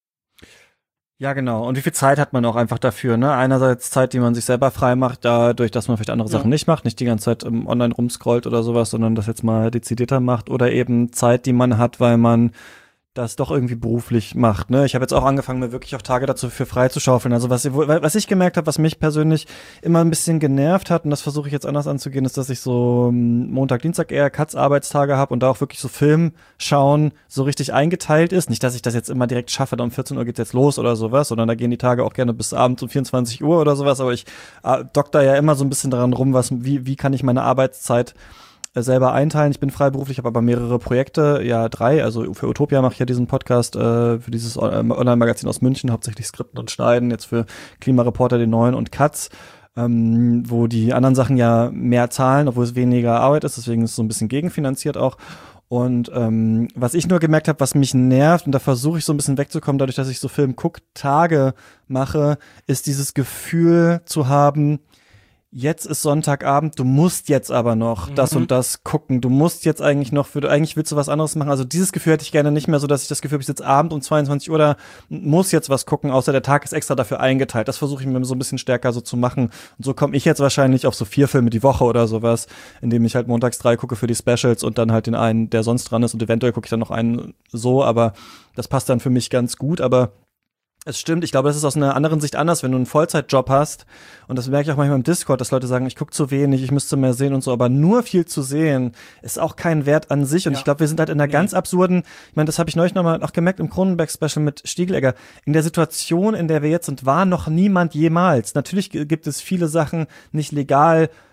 Ja, genau. Und wie viel Zeit hat man auch einfach dafür, ne? Einerseits Zeit, die man sich selber frei macht, dadurch, dass man vielleicht andere Sachen nicht macht, nicht die ganze Zeit online rumscrollt oder sowas, sondern das jetzt mal dezidierter macht. Oder eben Zeit, die man hat, weil man das doch irgendwie beruflich macht, ne? Ich habe jetzt auch angefangen, mir wirklich auch Tage dazu für frei zu schaufeln. Also was ich gemerkt habe, was mich persönlich immer ein bisschen genervt hat, und das versuche ich jetzt anders anzugehen, ist, dass ich so Montag, Dienstag eher Katz-Arbeitstage habe und da auch wirklich so Film schauen so richtig eingeteilt ist. Nicht, dass ich das jetzt immer direkt schaffe, da um 14 Uhr geht's jetzt los oder sowas, sondern da gehen die Tage auch gerne bis abends um 24 Uhr oder sowas, aber ich dokter ja immer so ein bisschen daran rum, wie kann ich meine Arbeitszeit selber einteilen. Ich bin freiberuflich, habe aber mehrere Projekte, ja 3, also für Utopia mache ich ja diesen Podcast, für dieses Online-Magazin aus München, hauptsächlich Skripten und Schneiden, jetzt für Klimareporter, den neuen und Katz, wo die anderen Sachen ja mehr zahlen, obwohl es weniger Arbeit ist, deswegen ist es so ein bisschen gegenfinanziert auch. Und was ich nur gemerkt habe, was mich nervt, und da versuche ich so ein bisschen wegzukommen, dadurch, dass ich so Film-Guck-Tage mache, ist dieses Gefühl zu haben, jetzt ist Sonntagabend, du musst jetzt aber noch das und das gucken. Du musst jetzt eigentlich noch, eigentlich willst du was anderes machen. Also dieses Gefühl hätte ich gerne nicht mehr, so dass ich das Gefühl habe, ich sitze Abend um 22 Uhr da, muss jetzt was gucken, außer der Tag ist extra dafür eingeteilt. Das versuche ich mir so ein bisschen stärker so zu machen. Und so komme ich jetzt wahrscheinlich auf so 4 Filme die Woche oder sowas, indem ich halt montags 3 gucke für die Specials und dann halt den einen, der sonst dran ist, und eventuell gucke ich dann noch einen so, aber das passt dann für mich ganz gut, aber es stimmt, ich glaube, das ist aus einer anderen Sicht anders, wenn du einen Vollzeitjob hast, und das merke ich auch manchmal im Discord, dass Leute sagen, ich gucke zu wenig, ich müsste mehr sehen und so, aber nur viel zu sehen ist auch kein Wert an sich, und ich glaube, wir sind halt in einer ganz absurden, ich meine, das habe ich neulich nochmal auch gemerkt im Cronenberg-Special mit Stiegelegger, in der Situation, in der wir jetzt sind, war noch niemand jemals. Natürlich gibt es viele Sachen nicht legal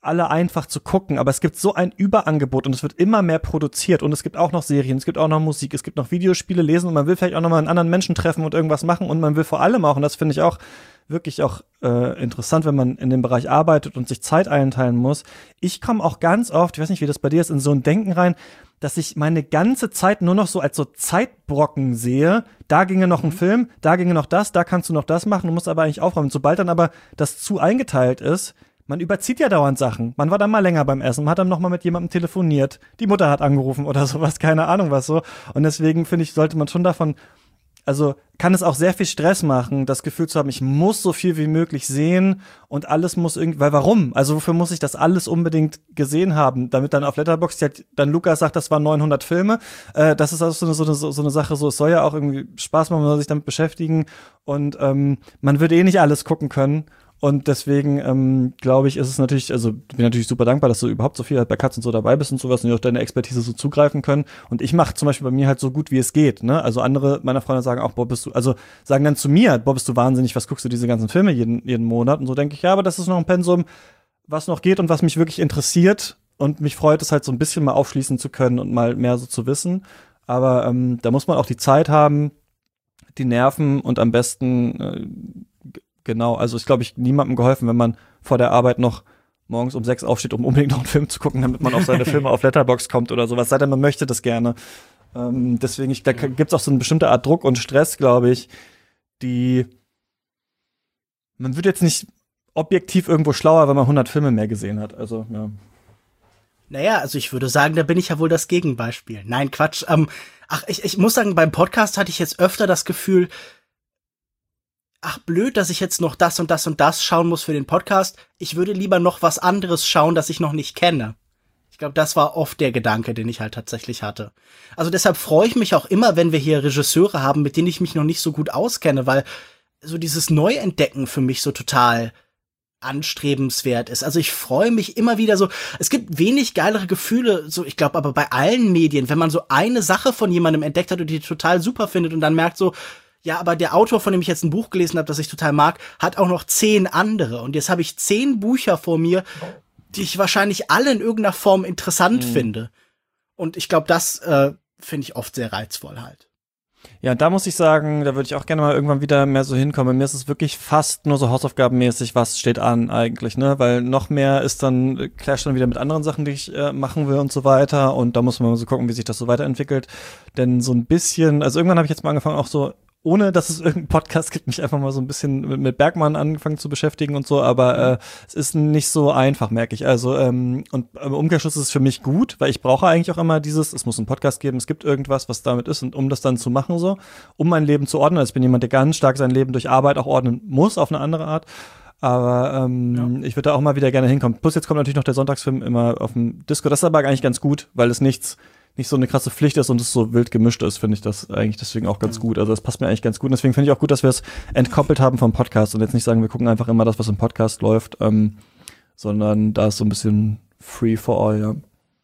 alle einfach zu gucken, aber es gibt so ein Überangebot und es wird immer mehr produziert und es gibt auch noch Serien, es gibt auch noch Musik, es gibt noch Videospiele lesen und man will vielleicht auch noch mal einen anderen Menschen treffen und irgendwas machen und man will vor allem auch, und das finde ich auch wirklich auch interessant, wenn man in dem Bereich arbeitet und sich Zeit einteilen muss. Ich komme auch ganz oft, ich weiß nicht, wie das bei dir ist, in so ein Denken rein, dass ich meine ganze Zeit nur noch so als so Zeitbrocken sehe. Da ginge noch ein Film, da ginge noch das, da kannst du noch das machen, du musst aber eigentlich aufräumen. Sobald dann aber das zu eingeteilt ist, man überzieht ja dauernd Sachen. Man war dann mal länger beim Essen, man hat dann noch mal mit jemandem telefoniert, die Mutter hat angerufen oder sowas, keine Ahnung was so. Und deswegen finde ich, sollte man schon davon, also kann es auch sehr viel Stress machen, das Gefühl zu haben, ich muss so viel wie möglich sehen und alles muss irgendwie, weil warum? Also wofür muss ich das alles unbedingt gesehen haben? Damit dann auf Letterboxd dann Lukas sagt, das waren 900 Filme. Das ist auch so eine Sache, so es soll ja auch irgendwie Spaß machen, man soll sich damit beschäftigen und man würde nicht alles gucken können. Und deswegen glaube ich, ist es natürlich, also bin natürlich super dankbar, dass du überhaupt so viel halt bei Katz und so dabei bist und sowas und die auf deine Expertise so zugreifen können. Und ich mache zum Beispiel bei mir halt so gut, wie es geht. Ne? Also andere meiner Freunde sagen auch, boah, sagen dann zu mir, boah, bist du wahnsinnig, was guckst du diese ganzen Filme jeden Monat? Und so denke ich, ja, aber das ist noch ein Pensum, was noch geht und was mich wirklich interessiert. Und mich freut es halt so ein bisschen mal aufschließen zu können und mal mehr so zu wissen. Aber da muss man auch die Zeit haben, die Nerven und am besten genau, also ist, glaube ich, niemandem geholfen, wenn man vor der Arbeit noch morgens um 6 aufsteht, um unbedingt noch einen Film zu gucken, damit man auf seine Filme auf Letterboxd kommt oder sowas. Sei denn, man möchte das gerne. Deswegen, da gibt's auch so eine bestimmte Art Druck und Stress, glaube ich, man wird jetzt nicht objektiv irgendwo schlauer, wenn man 100 Filme mehr gesehen hat. Also, ja. Naja, also ich würde sagen, da bin ich ja wohl das Gegenbeispiel. Nein, Quatsch. Ich muss sagen, beim Podcast hatte ich jetzt öfter das Gefühl, ach blöd, dass ich jetzt noch das und das und das schauen muss für den Podcast. Ich würde lieber noch was anderes schauen, das ich noch nicht kenne. Ich glaube, das war oft der Gedanke, den ich halt tatsächlich hatte. Also deshalb freue ich mich auch immer, wenn wir hier Regisseure haben, mit denen ich mich noch nicht so gut auskenne, weil so dieses Neuentdecken für mich so total anstrebenswert ist. Also ich freue mich immer wieder so, es gibt wenig geilere Gefühle, so ich glaube aber bei allen Medien, wenn man so eine Sache von jemandem entdeckt hat und die total super findet und dann merkt so, ja, aber der Autor, von dem ich jetzt ein Buch gelesen habe, das ich total mag, hat auch noch 10 andere. Und jetzt habe ich 10 Bücher vor mir, die ich wahrscheinlich alle in irgendeiner Form interessant finde. Und ich glaube, das finde ich oft sehr reizvoll halt. Ja, da muss ich sagen, da würde ich auch gerne mal irgendwann wieder mehr so hinkommen. Bei mir ist es wirklich fast nur so hausaufgabenmäßig, was steht an eigentlich, ne? Weil noch mehr ist dann, clasht dann wieder mit anderen Sachen, die ich machen will und so weiter. Und da muss man mal so gucken, wie sich das so weiterentwickelt. Denn so ein bisschen, also irgendwann habe ich jetzt mal angefangen, auch so ohne dass es irgendeinen Podcast gibt, mich einfach mal so ein bisschen mit Bergman angefangen zu beschäftigen und so, aber es ist nicht so einfach, merke ich. Also und im Umkehrschluss ist es für mich gut, weil ich brauche eigentlich auch immer es muss einen Podcast geben, es gibt irgendwas, was damit ist und um das dann zu machen so, um mein Leben zu ordnen. Also ich bin jemand, der ganz stark sein Leben durch Arbeit auch ordnen muss, auf eine andere Art. Aber ich würde da auch mal wieder gerne hinkommen. Plus jetzt kommt natürlich noch der Sonntagsfilm immer auf dem Disco. Das ist aber eigentlich ganz gut, weil es nicht so eine krasse Pflicht ist und es so wild gemischt ist, finde ich das eigentlich deswegen auch ganz gut. Also das passt mir eigentlich ganz gut. Und deswegen finde ich auch gut, dass wir es entkoppelt haben vom Podcast und jetzt nicht sagen, wir gucken einfach immer das, was im Podcast läuft, sondern da ist so ein bisschen free for all, ja.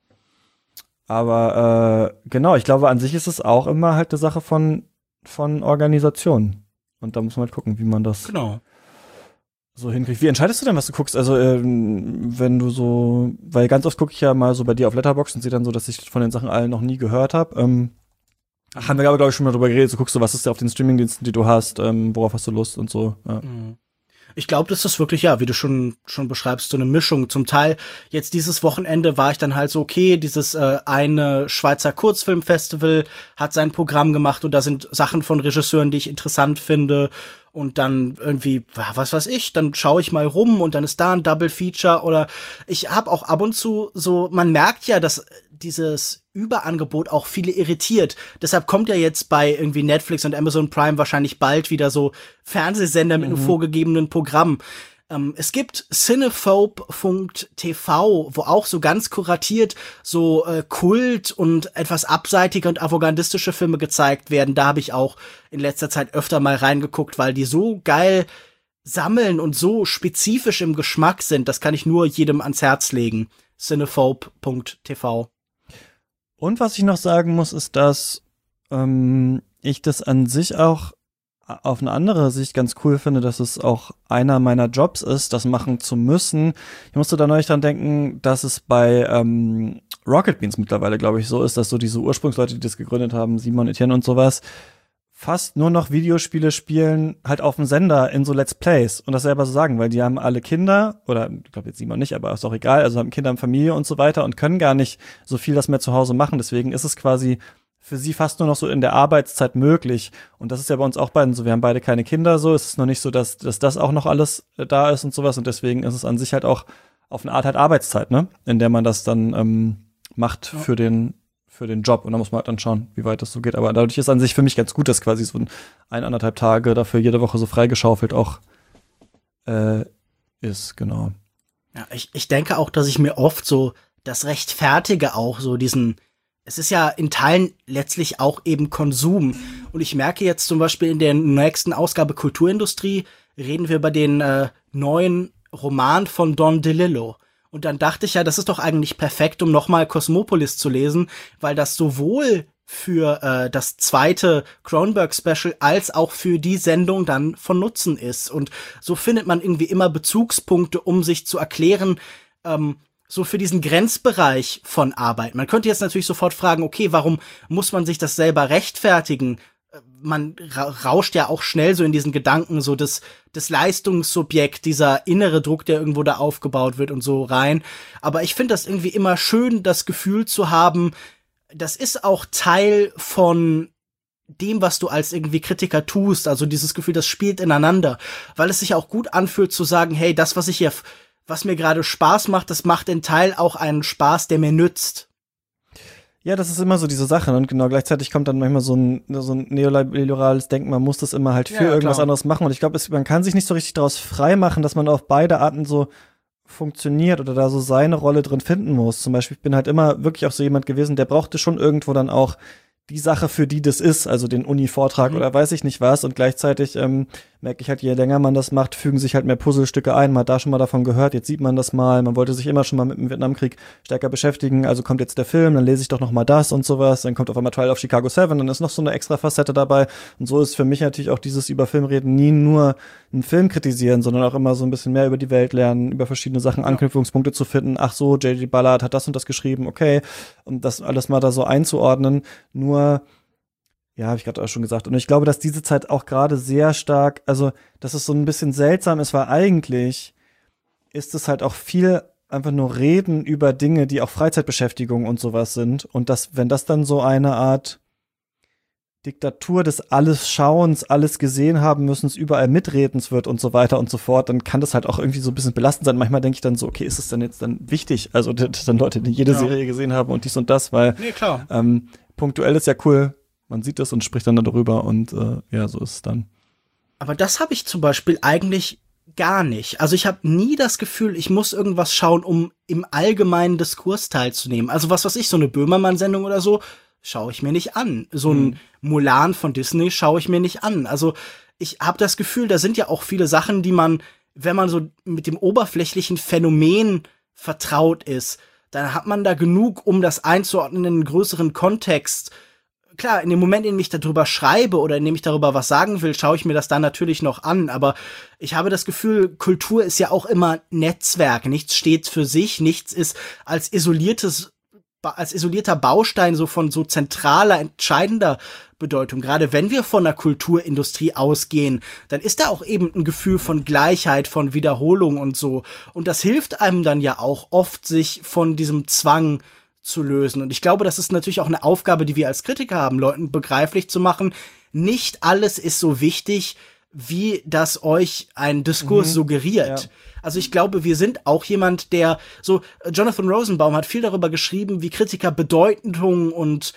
Aber genau, ich glaube, an sich ist es auch immer halt eine Sache von Organisation. Und da muss man halt gucken, wie man das so hinkriegt. Wie entscheidest du denn, was du guckst? Also, wenn du so, weil ganz oft gucke ich ja mal so bei dir auf Letterboxd und sehe dann so, dass ich von den Sachen allen noch nie gehört habe. Haben wir aber, glaube ich, schon mal drüber geredet. So guckst du, was ist auf den Streamingdiensten, die du hast, worauf hast du Lust und so. Ja. Ich glaube, das ist wirklich, ja, wie du schon beschreibst, so eine Mischung. Zum Teil, jetzt dieses Wochenende war ich dann halt so, okay, dieses eine Schweizer Kurzfilmfestival hat sein Programm gemacht und da sind Sachen von Regisseuren, die ich interessant finde. Und dann irgendwie, was weiß ich, dann schaue ich mal rum und dann ist da ein Double Feature oder ich habe auch ab und zu so, man merkt ja, dass dieses Überangebot auch viele irritiert. Deshalb kommt ja jetzt bei irgendwie Netflix und Amazon Prime wahrscheinlich bald wieder so Fernsehsender mit einem vorgegebenen Programm. Es gibt Cinephobe.tv, wo auch so ganz kuratiert so Kult und etwas abseitige und avantgardistische Filme gezeigt werden. Da habe ich auch in letzter Zeit öfter mal reingeguckt, weil die so geil sammeln und so spezifisch im Geschmack sind. Das kann ich nur jedem ans Herz legen. Cinephobe.tv. Und was ich noch sagen muss, ist, dass ich das an sich auch auf eine andere Sicht ganz cool finde, dass es auch einer meiner Jobs ist, das machen zu müssen. Ich musste da neulich dran denken, dass es bei Rocket Beans mittlerweile, glaube ich, so ist, dass so diese Ursprungsleute, die das gegründet haben, Simon Etienne und sowas, fast nur noch Videospiele spielen, halt auf dem Sender in so Let's Plays und das selber so sagen, weil die haben alle Kinder, oder ich glaube jetzt Simon nicht, aber ist auch egal, also haben Kinder und Familie und so weiter und können gar nicht so viel das mehr zu Hause machen. Deswegen ist es quasi für sie fast nur noch so in der Arbeitszeit möglich. Und das ist ja bei uns auch beiden so. Wir haben beide keine Kinder so. Es ist noch nicht so, dass das auch noch alles da ist und sowas. Und deswegen ist es an sich halt auch auf eine Art halt Arbeitszeit, ne? In der man das dann macht für den Job. Und da muss man halt dann schauen, wie weit das so geht. Aber dadurch ist an sich für mich ganz gut, dass quasi so 1,5 Tage dafür jede Woche so freigeschaufelt auch ist, genau. Ja, ich denke auch, dass ich mir oft so das rechtfertige auch so es ist ja in Teilen letztlich auch eben Konsum. Und ich merke jetzt zum Beispiel in der nächsten Ausgabe Kulturindustrie reden wir über den neuen Roman von Don DeLillo. Und dann dachte ich ja, das ist doch eigentlich perfekt, um nochmal Cosmopolis zu lesen, weil das sowohl für das zweite Cronenberg-Special als auch für die Sendung dann von Nutzen ist. Und so findet man irgendwie immer Bezugspunkte, um sich zu erklären, so für diesen Grenzbereich von Arbeit. Man könnte jetzt natürlich sofort fragen, okay, warum muss man sich das selber rechtfertigen? Man rauscht ja auch schnell so in diesen Gedanken so das Leistungssubjekt, dieser innere Druck, der irgendwo da aufgebaut wird und so rein. Aber ich finde das irgendwie immer schön, das Gefühl zu haben, das ist auch Teil von dem, was du als irgendwie Kritiker tust. Also dieses Gefühl, das spielt ineinander. Weil es sich auch gut anfühlt zu sagen, hey, das, was mir gerade Spaß macht, das macht in Teil auch einen Spaß, der mir nützt. Ja, das ist immer so diese Sache. Und genau, gleichzeitig kommt dann manchmal so ein neoliberales Denken, man muss das immer halt für irgendwas anderes machen. Und ich glaube, man kann sich nicht so richtig daraus freimachen, dass man auf beide Arten so funktioniert oder da so seine Rolle drin finden muss. Zum Beispiel, ich bin halt immer wirklich auch so jemand gewesen, der brauchte schon irgendwo dann auch die Sache, für die das ist, also den Uni-Vortrag oder weiß ich nicht was. Und gleichzeitig merke ich halt, je länger man das macht, fügen sich halt mehr Puzzlestücke ein. Man hat da schon mal davon gehört, jetzt sieht man das mal. Man wollte sich immer schon mal mit dem Vietnamkrieg stärker beschäftigen. Also kommt jetzt der Film, dann lese ich doch noch mal das und sowas. Dann kommt auf einmal Trial of Chicago 7, dann ist noch so eine extra Facette dabei. Und so ist für mich natürlich auch dieses über Filmreden nie nur einen Film kritisieren, sondern auch immer so ein bisschen mehr über die Welt lernen, über verschiedene Sachen Anknüpfungspunkte zu finden. Ach so, J.D. Ballard hat das und das geschrieben, okay. Und das alles mal da so einzuordnen. Nur ja, habe ich gerade auch schon gesagt. Und ich glaube, dass diese Zeit auch gerade sehr stark, also, dass es so ein bisschen seltsam ist, weil eigentlich ist es halt auch viel einfach nur Reden über Dinge, die auch Freizeitbeschäftigung und sowas sind. Und wenn das dann so eine Art Diktatur des alles Schauens, alles gesehen haben müssen, überall Mitredens wird und so weiter und so fort, dann kann das halt auch irgendwie so ein bisschen belastend sein. Manchmal denke ich dann so, okay, ist es denn jetzt dann wichtig? Also, dass dann Leute, die jede Serie gesehen haben und dies und das, weil klar. Punktuell ist ja cool. Man sieht das und spricht dann darüber und ja, so ist es dann. Aber das habe ich zum Beispiel eigentlich gar nicht. Also ich habe nie das Gefühl, ich muss irgendwas schauen, um im allgemeinen Diskurs teilzunehmen. Also was weiß ich, so eine Böhmermann-Sendung oder so, schaue ich mir nicht an. So ein Mulan von Disney schaue ich mir nicht an. Also ich habe das Gefühl, da sind ja auch viele Sachen, die man, wenn man so mit dem oberflächlichen Phänomen vertraut ist, dann hat man da genug, um das einzuordnen in einen größeren Kontext. Klar, in dem Moment, in dem ich darüber schreibe oder in dem ich darüber was sagen will, schaue ich mir das dann natürlich noch an. Aber ich habe das Gefühl, Kultur ist ja auch immer Netzwerk. Nichts steht für sich, nichts ist als isolierter Baustein so von so zentraler, entscheidender Bedeutung. Gerade wenn wir von der Kulturindustrie ausgehen, dann ist da auch eben ein Gefühl von Gleichheit, von Wiederholung und so. Und das hilft einem dann ja auch oft, sich von diesem Zwang zu lösen. Und ich glaube, das ist natürlich auch eine Aufgabe, die wir als Kritiker haben, Leuten begreiflich zu machen. Nicht alles ist so wichtig, wie das euch ein Diskurs suggeriert. Ja. Also ich glaube, wir sind auch jemand, der so, Jonathan Rosenbaum hat viel darüber geschrieben, wie Kritiker Bedeutung und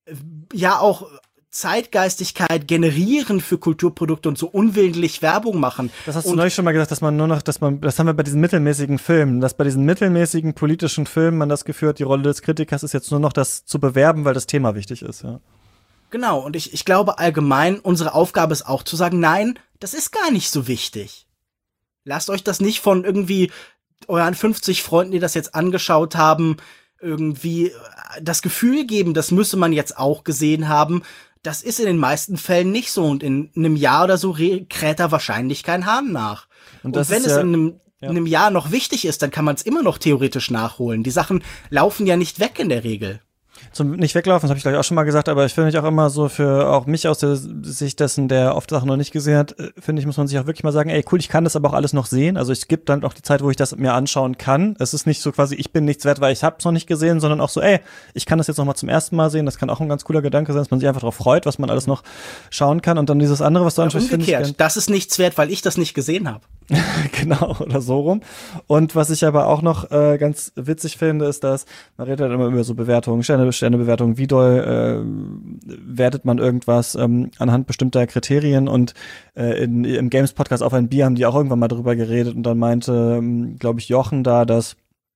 ja auch Zeitgeistigkeit generieren für Kulturprodukte und so unwillentlich Werbung machen. Das hast du neulich schon mal gesagt, das haben wir bei diesen mittelmäßigen Filmen, dass bei diesen mittelmäßigen politischen Filmen man das Gefühl hat, die Rolle des Kritikers ist jetzt nur noch das zu bewerben, weil das Thema wichtig ist, ja. Genau, und ich glaube allgemein, unsere Aufgabe ist auch zu sagen, nein, das ist gar nicht so wichtig. Lasst euch das nicht von irgendwie euren 50 Freunden, die das jetzt angeschaut haben, irgendwie das Gefühl geben, das müsse man jetzt auch gesehen haben. das ist in den meisten Fällen nicht so und in einem Jahr oder so kräht da wahrscheinlich kein Hahn nach. Und wenn es in einem Jahr noch wichtig ist, dann kann man es immer noch theoretisch nachholen. Die Sachen laufen ja nicht weg in der Regel. Zum nicht weglaufen, das habe ich glaube ich auch schon mal gesagt, aber ich finde mich auch immer so für auch mich aus der Sicht dessen, der oft Sachen noch nicht gesehen hat, finde ich, muss man sich auch wirklich mal sagen, ey cool, ich kann das aber auch alles noch sehen, also es gibt dann auch die Zeit, wo ich das mir anschauen kann. Es ist nicht so quasi, ich bin nichts wert, weil ich hab's noch nicht gesehen, sondern auch so, ey, ich kann das jetzt noch mal zum ersten Mal sehen, das kann auch ein ganz cooler Gedanke sein, dass man sich einfach darauf freut, was man alles noch schauen kann und dann dieses andere, was du ansprichst, finde ich. Das ist nichts wert, weil ich das nicht gesehen habe. Genau, oder so rum. Und was ich aber auch noch ganz witzig finde, ist, dass man redet halt immer über so Bewertungen, Sternebewertungen, wie doll wertet man irgendwas anhand bestimmter Kriterien und im Games-Podcast auf ein Bier haben die auch irgendwann mal drüber geredet und dann meinte, glaube ich, Jochen da, dass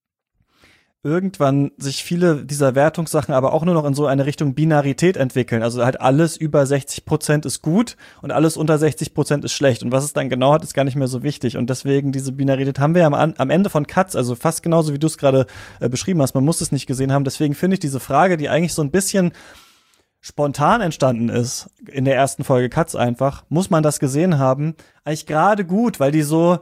irgendwann sich viele dieser Wertungssachen aber auch nur noch in so eine Richtung Binarität entwickeln. Also halt alles über 60% ist gut und alles unter 60% ist schlecht. Und was es dann genau hat, ist gar nicht mehr so wichtig. Und deswegen diese Binarität haben wir ja am Ende von Cuts, also fast genauso wie du es gerade beschrieben hast. Man muss es nicht gesehen haben. Deswegen finde ich diese Frage, die eigentlich so ein bisschen spontan entstanden ist, in der ersten Folge Cuts einfach, muss man das gesehen haben, eigentlich gerade gut, weil die so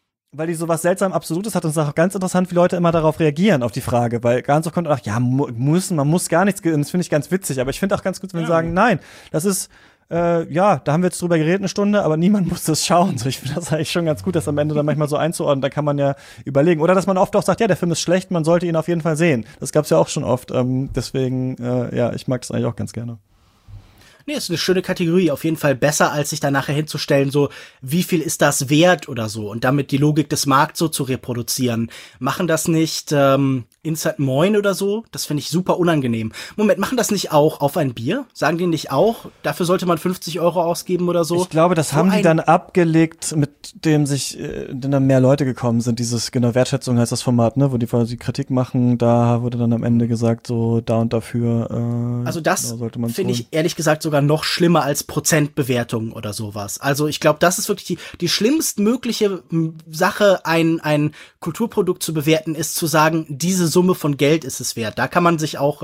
was seltsam Absolutes hat und es ist auch ganz interessant, wie Leute immer darauf reagieren, auf die Frage, weil ganz oft kommt auch, ja, man muss gar nichts, das finde ich ganz witzig, aber ich finde auch ganz gut, wenn sie sagen, nein, das ist, da haben wir jetzt drüber geredet eine Stunde, aber niemand muss das schauen, so, ich finde das eigentlich schon ganz gut, das am Ende dann manchmal so einzuordnen, da kann man ja überlegen, oder dass man oft auch sagt, ja, der Film ist schlecht, man sollte ihn auf jeden Fall sehen, das gab's ja auch schon oft, deswegen, ich mag das eigentlich auch ganz gerne. Nee, ist eine schöne Kategorie, auf jeden Fall besser, als sich da nachher hinzustellen, so, wie viel ist das wert oder so und damit die Logik des Markts so zu reproduzieren. Machen das nicht Instant Moin oder so? Das finde ich super unangenehm. Moment, machen das nicht auch auf ein Bier? Sagen die nicht auch, dafür sollte man 50 € ausgeben oder so? Ich glaube, das haben die dann abgelegt, mit dem dann mehr Leute gekommen sind. Dieses, genau, Wertschätzung heißt das Format, ne, wo die quasi Kritik machen, da wurde dann am Ende gesagt, so, da und dafür, also das finde ich ehrlich gesagt sogar noch schlimmer als Prozentbewertung oder sowas. Also ich glaube, das ist wirklich die schlimmstmögliche Sache, ein Kulturprodukt zu bewerten, ist zu sagen, diese Summe von Geld ist es wert. Da kann man sich auch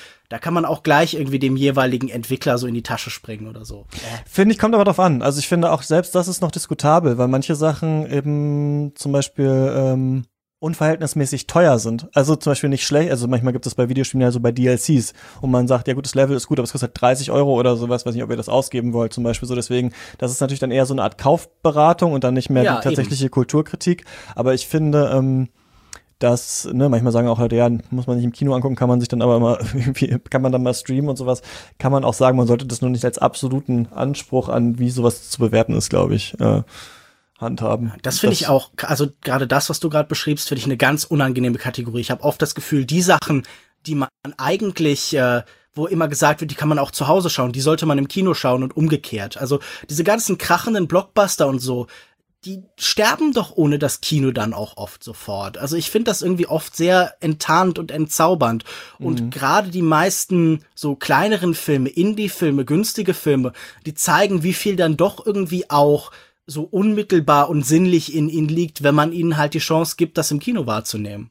gleich irgendwie dem jeweiligen Entwickler so in die Tasche springen oder so. Finde ich, kommt aber drauf an. Also ich finde auch selbst das ist noch diskutabel, weil manche Sachen eben zum Beispiel unverhältnismäßig teuer sind. Also zum Beispiel nicht schlecht, also manchmal gibt es bei Videospielen ja so bei DLCs, wo man sagt, ja gut, das Level ist gut, aber es kostet 30 € oder sowas, weiß nicht, ob ihr das ausgeben wollt, zum Beispiel so, deswegen, das ist natürlich dann eher so eine Art Kaufberatung und dann nicht mehr die tatsächliche Kulturkritik, aber ich finde, dass, manchmal sagen auch Leute, ja, muss man nicht im Kino angucken, kann man sich dann aber immer, irgendwie, kann man dann mal streamen und sowas, kann man auch sagen, man sollte das nur nicht als absoluten Anspruch an, wie sowas zu bewerten ist, glaube ich, handhaben. Das finde ich auch, also gerade das, was du gerade beschriebst, finde ich eine ganz unangenehme Kategorie. Ich habe oft das Gefühl, die Sachen, die man eigentlich, wo immer gesagt wird, die kann man auch zu Hause schauen, die sollte man im Kino schauen und umgekehrt. Also diese ganzen krachenden Blockbuster und so, die sterben doch ohne das Kino dann auch oft sofort. Also ich finde das irgendwie oft sehr enttarnt und entzaubernd. Und gerade die meisten so kleineren Filme, Indie-Filme, günstige Filme, die zeigen, wie viel dann doch irgendwie auch so unmittelbar und sinnlich in ihnen liegt, wenn man ihnen halt die Chance gibt, das im Kino wahrzunehmen.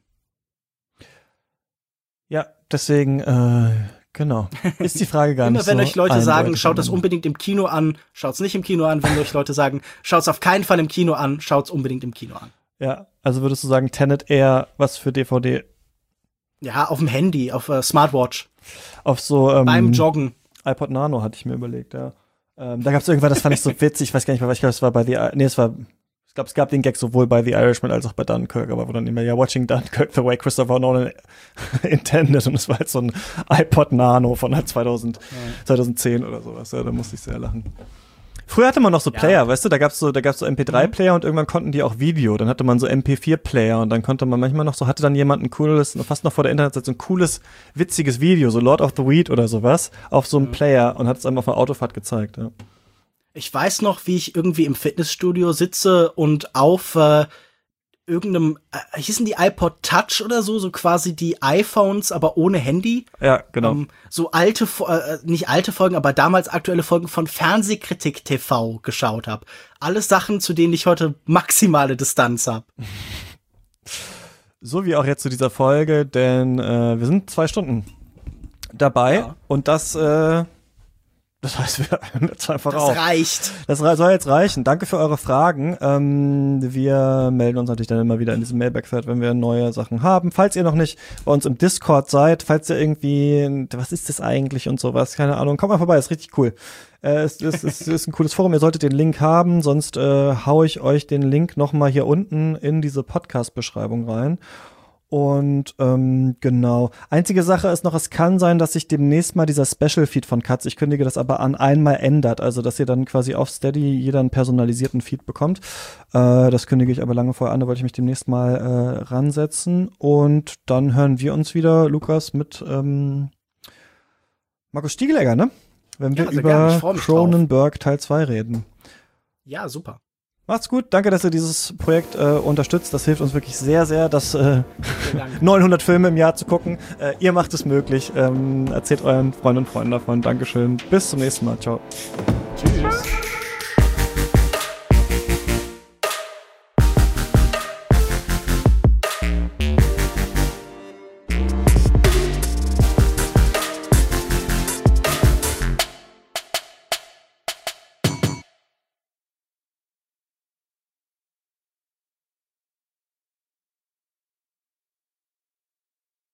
Ja, deswegen, genau. Ist die Frage gar nicht so. Immer wenn euch Leute sagen, schaut das unbedingt im Kino an, schaut's nicht im Kino an. Wenn euch Leute sagen, schaut's auf keinen Fall im Kino an, schaut's unbedingt im Kino an. Ja, also würdest du sagen, Tenet eher was für DVD? Ja, auf dem Handy, auf Smartwatch. Auf so, beim Joggen. iPod Nano hatte ich mir überlegt, ja. Da gab es irgendwann, das fand ich so witzig, ich weiß gar nicht mehr, ich glaube, es war bei ich glaube, es gab den Gag sowohl bei The Irishman als auch bei Dunkirk, aber wo dann immer, ja, watching Dunkirk the way Christopher Nolan intended und es war halt so ein iPod Nano von halt 2010 oder sowas, ja, da musste ich sehr lachen. Früher hatte man noch so Player, weißt du, da gab's so MP3-Player und irgendwann konnten die auch Video, dann hatte man so MP4-Player und dann konnte man manchmal noch so, hatte dann jemand ein cooles, fast noch vor der Internetseite, so ein cooles, witziges Video, so Lord of the Weed oder sowas, auf so einem Player und hat es einem auf einer Autofahrt gezeigt, ja. Ich weiß noch, wie ich irgendwie im Fitnessstudio sitze und auf irgendeinem, hießen die iPod Touch oder so quasi die iPhones, aber ohne Handy. Ja, genau. So alte, nicht alte Folgen, aber damals aktuelle Folgen von Fernsehkritik TV geschaut habe. Alles Sachen, zu denen ich heute maximale Distanz habe. So wie auch jetzt zu dieser Folge, denn wir sind 2 Stunden dabei und das Das heißt, wir hören jetzt einfach Das auf. reicht. Das soll jetzt reichen. Danke für eure Fragen. Wir melden uns natürlich dann immer wieder in diesem Mailback-Thread, wenn wir neue Sachen haben. Falls ihr noch nicht bei uns im Discord seid, falls ihr irgendwie, was ist das eigentlich und sowas, keine Ahnung, kommt mal vorbei, ist richtig cool. Es ist ein cooles Forum, ihr solltet den Link haben, sonst hau ich euch den Link nochmal hier unten in diese Podcast-Beschreibung rein. Und genau. Einzige Sache ist noch, es kann sein, dass sich demnächst mal dieser Special-Feed von Katz, ich kündige das aber an, einmal ändert. Also, dass ihr dann quasi auf Steady jeder einen personalisierten Feed bekommt. Das kündige ich aber lange vorher an, da wollte ich mich demnächst mal ransetzen. Und dann hören wir uns wieder, Lukas, mit Markus Stiegelegger, ne? Wenn wir über Cronenberg Teil 2 reden. Ja, super. Macht's gut, danke, dass ihr dieses Projekt unterstützt. Das hilft uns wirklich sehr, sehr, das 900 Filme im Jahr zu gucken. Ihr macht es möglich. Erzählt euren Freundinnen und Freunden davon. Dankeschön. Bis zum nächsten Mal. Ciao. Tschüss.